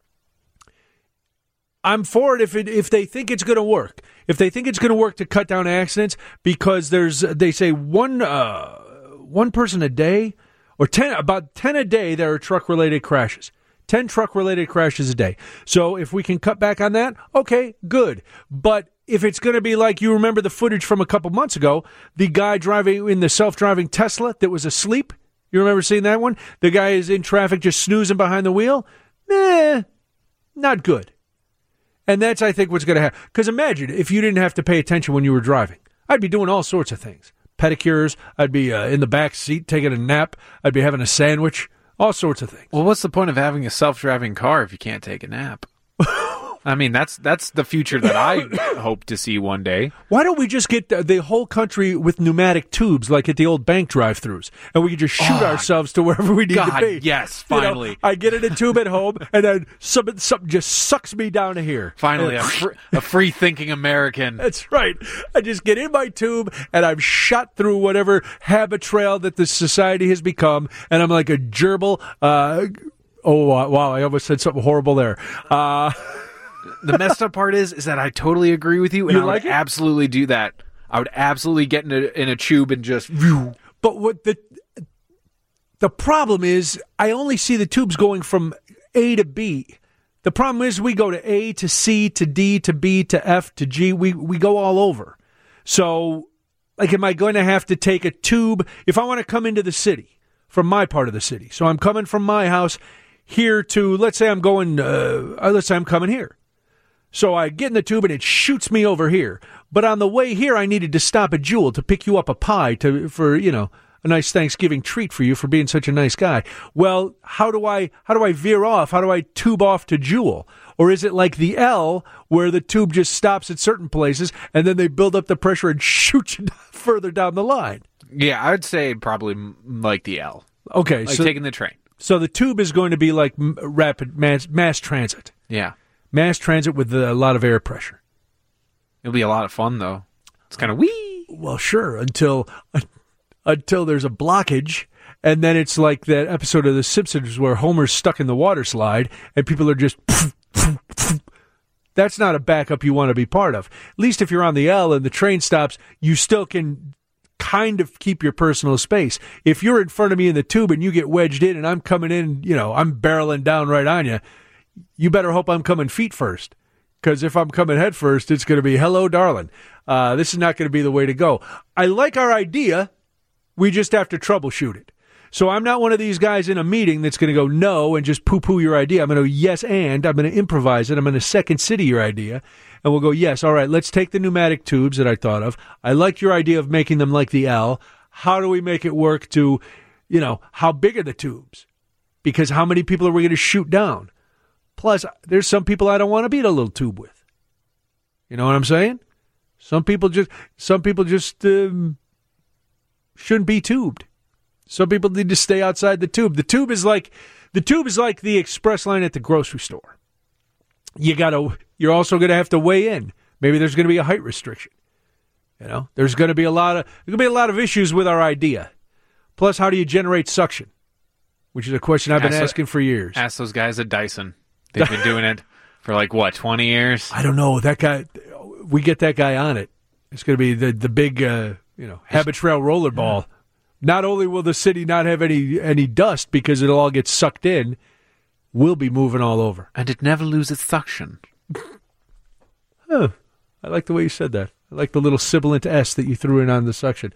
I'm for it if they think it's going to work. If they think it's going to work to cut down accidents, because they say one person a day, or about 10 a day, there are truck-related crashes. 10 truck-related crashes a day. So if we can cut back on that, okay, good. But if it's going to be like, you remember the footage from a couple months ago, the guy driving in the self-driving Tesla that was asleep? You remember seeing that one? The guy is in traffic just snoozing behind the wheel? Not good. And that's, I think, what's going to happen. Because imagine if you didn't have to pay attention when you were driving. I'd be doing all sorts of things. Pedicures. I'd be in the back seat taking a nap. I'd be having a sandwich. All sorts of things. Well, what's the point of having a self-driving car if you can't take a nap? I mean, that's the future that I hope to see one day. Why don't we just get the whole country with pneumatic tubes like at the old bank drive-thrus, and we can just shoot ourselves to wherever we need to be? Yes, finally. I get in a tube at home, and then something just sucks me down to here. Finally, a free-thinking American. That's right. I just get in my tube, and I'm shot through whatever habit trail that this society has become, and I'm like a gerbil. Wow, I almost said something horrible there. The messed up part is that I totally agree with you, and I would absolutely do that. I would absolutely get in a tube and just... But what the problem is, I only see the tubes going from A to B. The problem is we go to A to C to D to B to F to G. We go all over. So, am I going to have to take a tube if I want to come into the city from my part of the city? So I'm coming from my house here to, let's say I'm coming here. So I get in the tube and it shoots me over here. But on the way here, I needed to stop at Jewel to pick you up a pie nice Thanksgiving treat for you for being such a nice guy. Well, how do I veer off? How do I tube off to Jewel? Or is it like the L where the tube just stops at certain places and then they build up the pressure and shoot you further down the line? Yeah, I would say probably like the L. Okay. Like so, taking the train. So the tube is going to be like rapid mass transit. Yeah. Mass transit with a lot of air pressure. It'll be a lot of fun, though. It's kind of wee. Well, sure, until there's a blockage, and then it's like that episode of The Simpsons where Homer's stuck in the water slide, and people are just... That's not a backup you want to be part of. At least if you're on the L and the train stops, you still can kind of keep your personal space. If you're in front of me in the tube and you get wedged in and I'm coming in, I'm barreling down right on you, you better hope I'm coming feet first. Because if I'm coming head first, it's going to be, hello, darling. This is not going to be the way to go. I like our idea. We just have to troubleshoot it. So I'm not one of these guys in a meeting that's going to go no and just poo-poo your idea. I'm going to go yes and. I'm going to improvise it. I'm going to second city your idea. And we'll go, yes, all right, let's take the pneumatic tubes that I thought of. I like your idea of making them like the L. How do we make it work to, how big are the tubes? Because how many people are we going to shoot down? Plus, there's some people I don't want to beat a little tube with. You know what I'm saying? Some people just shouldn't be tubed. Some people need to stay outside the tube. The tube is like the express line at the grocery store. You're also going to have to weigh in. Maybe there's going to be a height restriction. There's going to be a lot of issues with our idea. Plus, how do you generate suction? Which is a question I've been asking for years. Ask those guys at Dyson. They've been doing it for 20 years? I don't know. That guy, we get that guy on it. It's going to be the big, Habit Trail rollerball. Not only will the city not have any dust because it'll all get sucked in, we'll be moving all over. And it never loses suction. I like the way you said that. I like the little sibilant S that you threw in on the suction.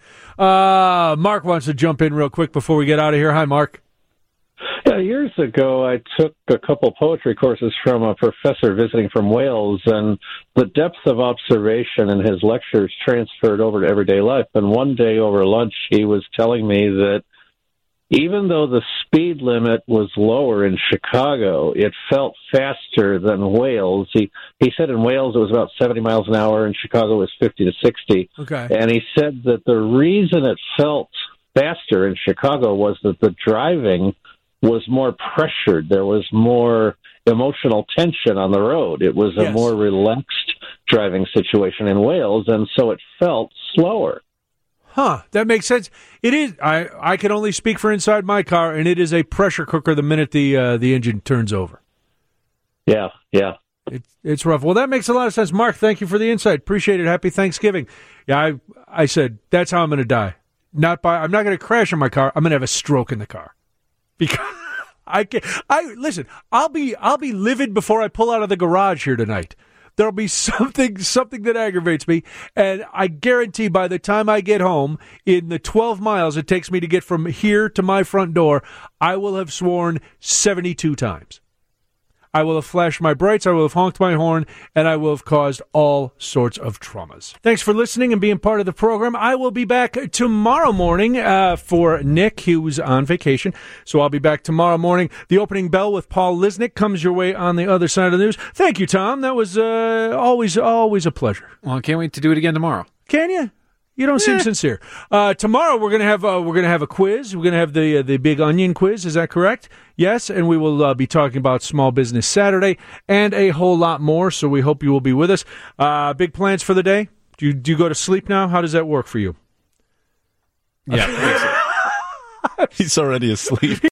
Mark wants to jump in real quick before we get out of here. Hi, Mark. Yeah, years ago, I took a couple poetry courses from a professor visiting from Wales, and the depth of observation in his lectures transferred over to everyday life. And one day over lunch, he was telling me that even though the speed limit was lower in Chicago, it felt faster than Wales. He said in Wales it was about 70 miles an hour, in Chicago it was 50 to 60. Okay. And he said that the reason it felt faster in Chicago was that the driving was more pressured. There was more emotional tension on the road. It was a more relaxed driving situation in Wales, and so it felt slower. Huh, that makes sense. It is. I can only speak for inside my car, and it is a pressure cooker the minute the engine turns over. Yeah. It's rough. Well, that makes a lot of sense. Mark, thank you for the insight. Appreciate it. Happy Thanksgiving. Yeah, I said, that's how I'm going to die. I'm not going to crash in my car. I'm going to have a stroke in the car. Because listen, I'll be livid before I pull out of the garage here tonight. There'll be something that aggravates me, and I guarantee by the time I get home, in the 12 miles it takes me to get from here to my front door, I will have sworn 72 times. I will have flashed my brights, I will have honked my horn, and I will have caused all sorts of traumas. Thanks for listening and being part of the program. I will be back tomorrow morning for Nick, who's on vacation. So I'll be back tomorrow morning. The opening bell with Paul Lisnick comes your way on the other side of the news. Thank you, Tom. That was always a pleasure. Well, I can't wait to do it again tomorrow. Can you? You don't seem sincere. Tomorrow we're gonna have a quiz. We're gonna have the Big Onion quiz. Is that correct? Yes, and we will be talking about Small Business Saturday and a whole lot more. So we hope you will be with us. Big plans for the day? Do you go to sleep now? How does that work for you? Yeah, he's already asleep.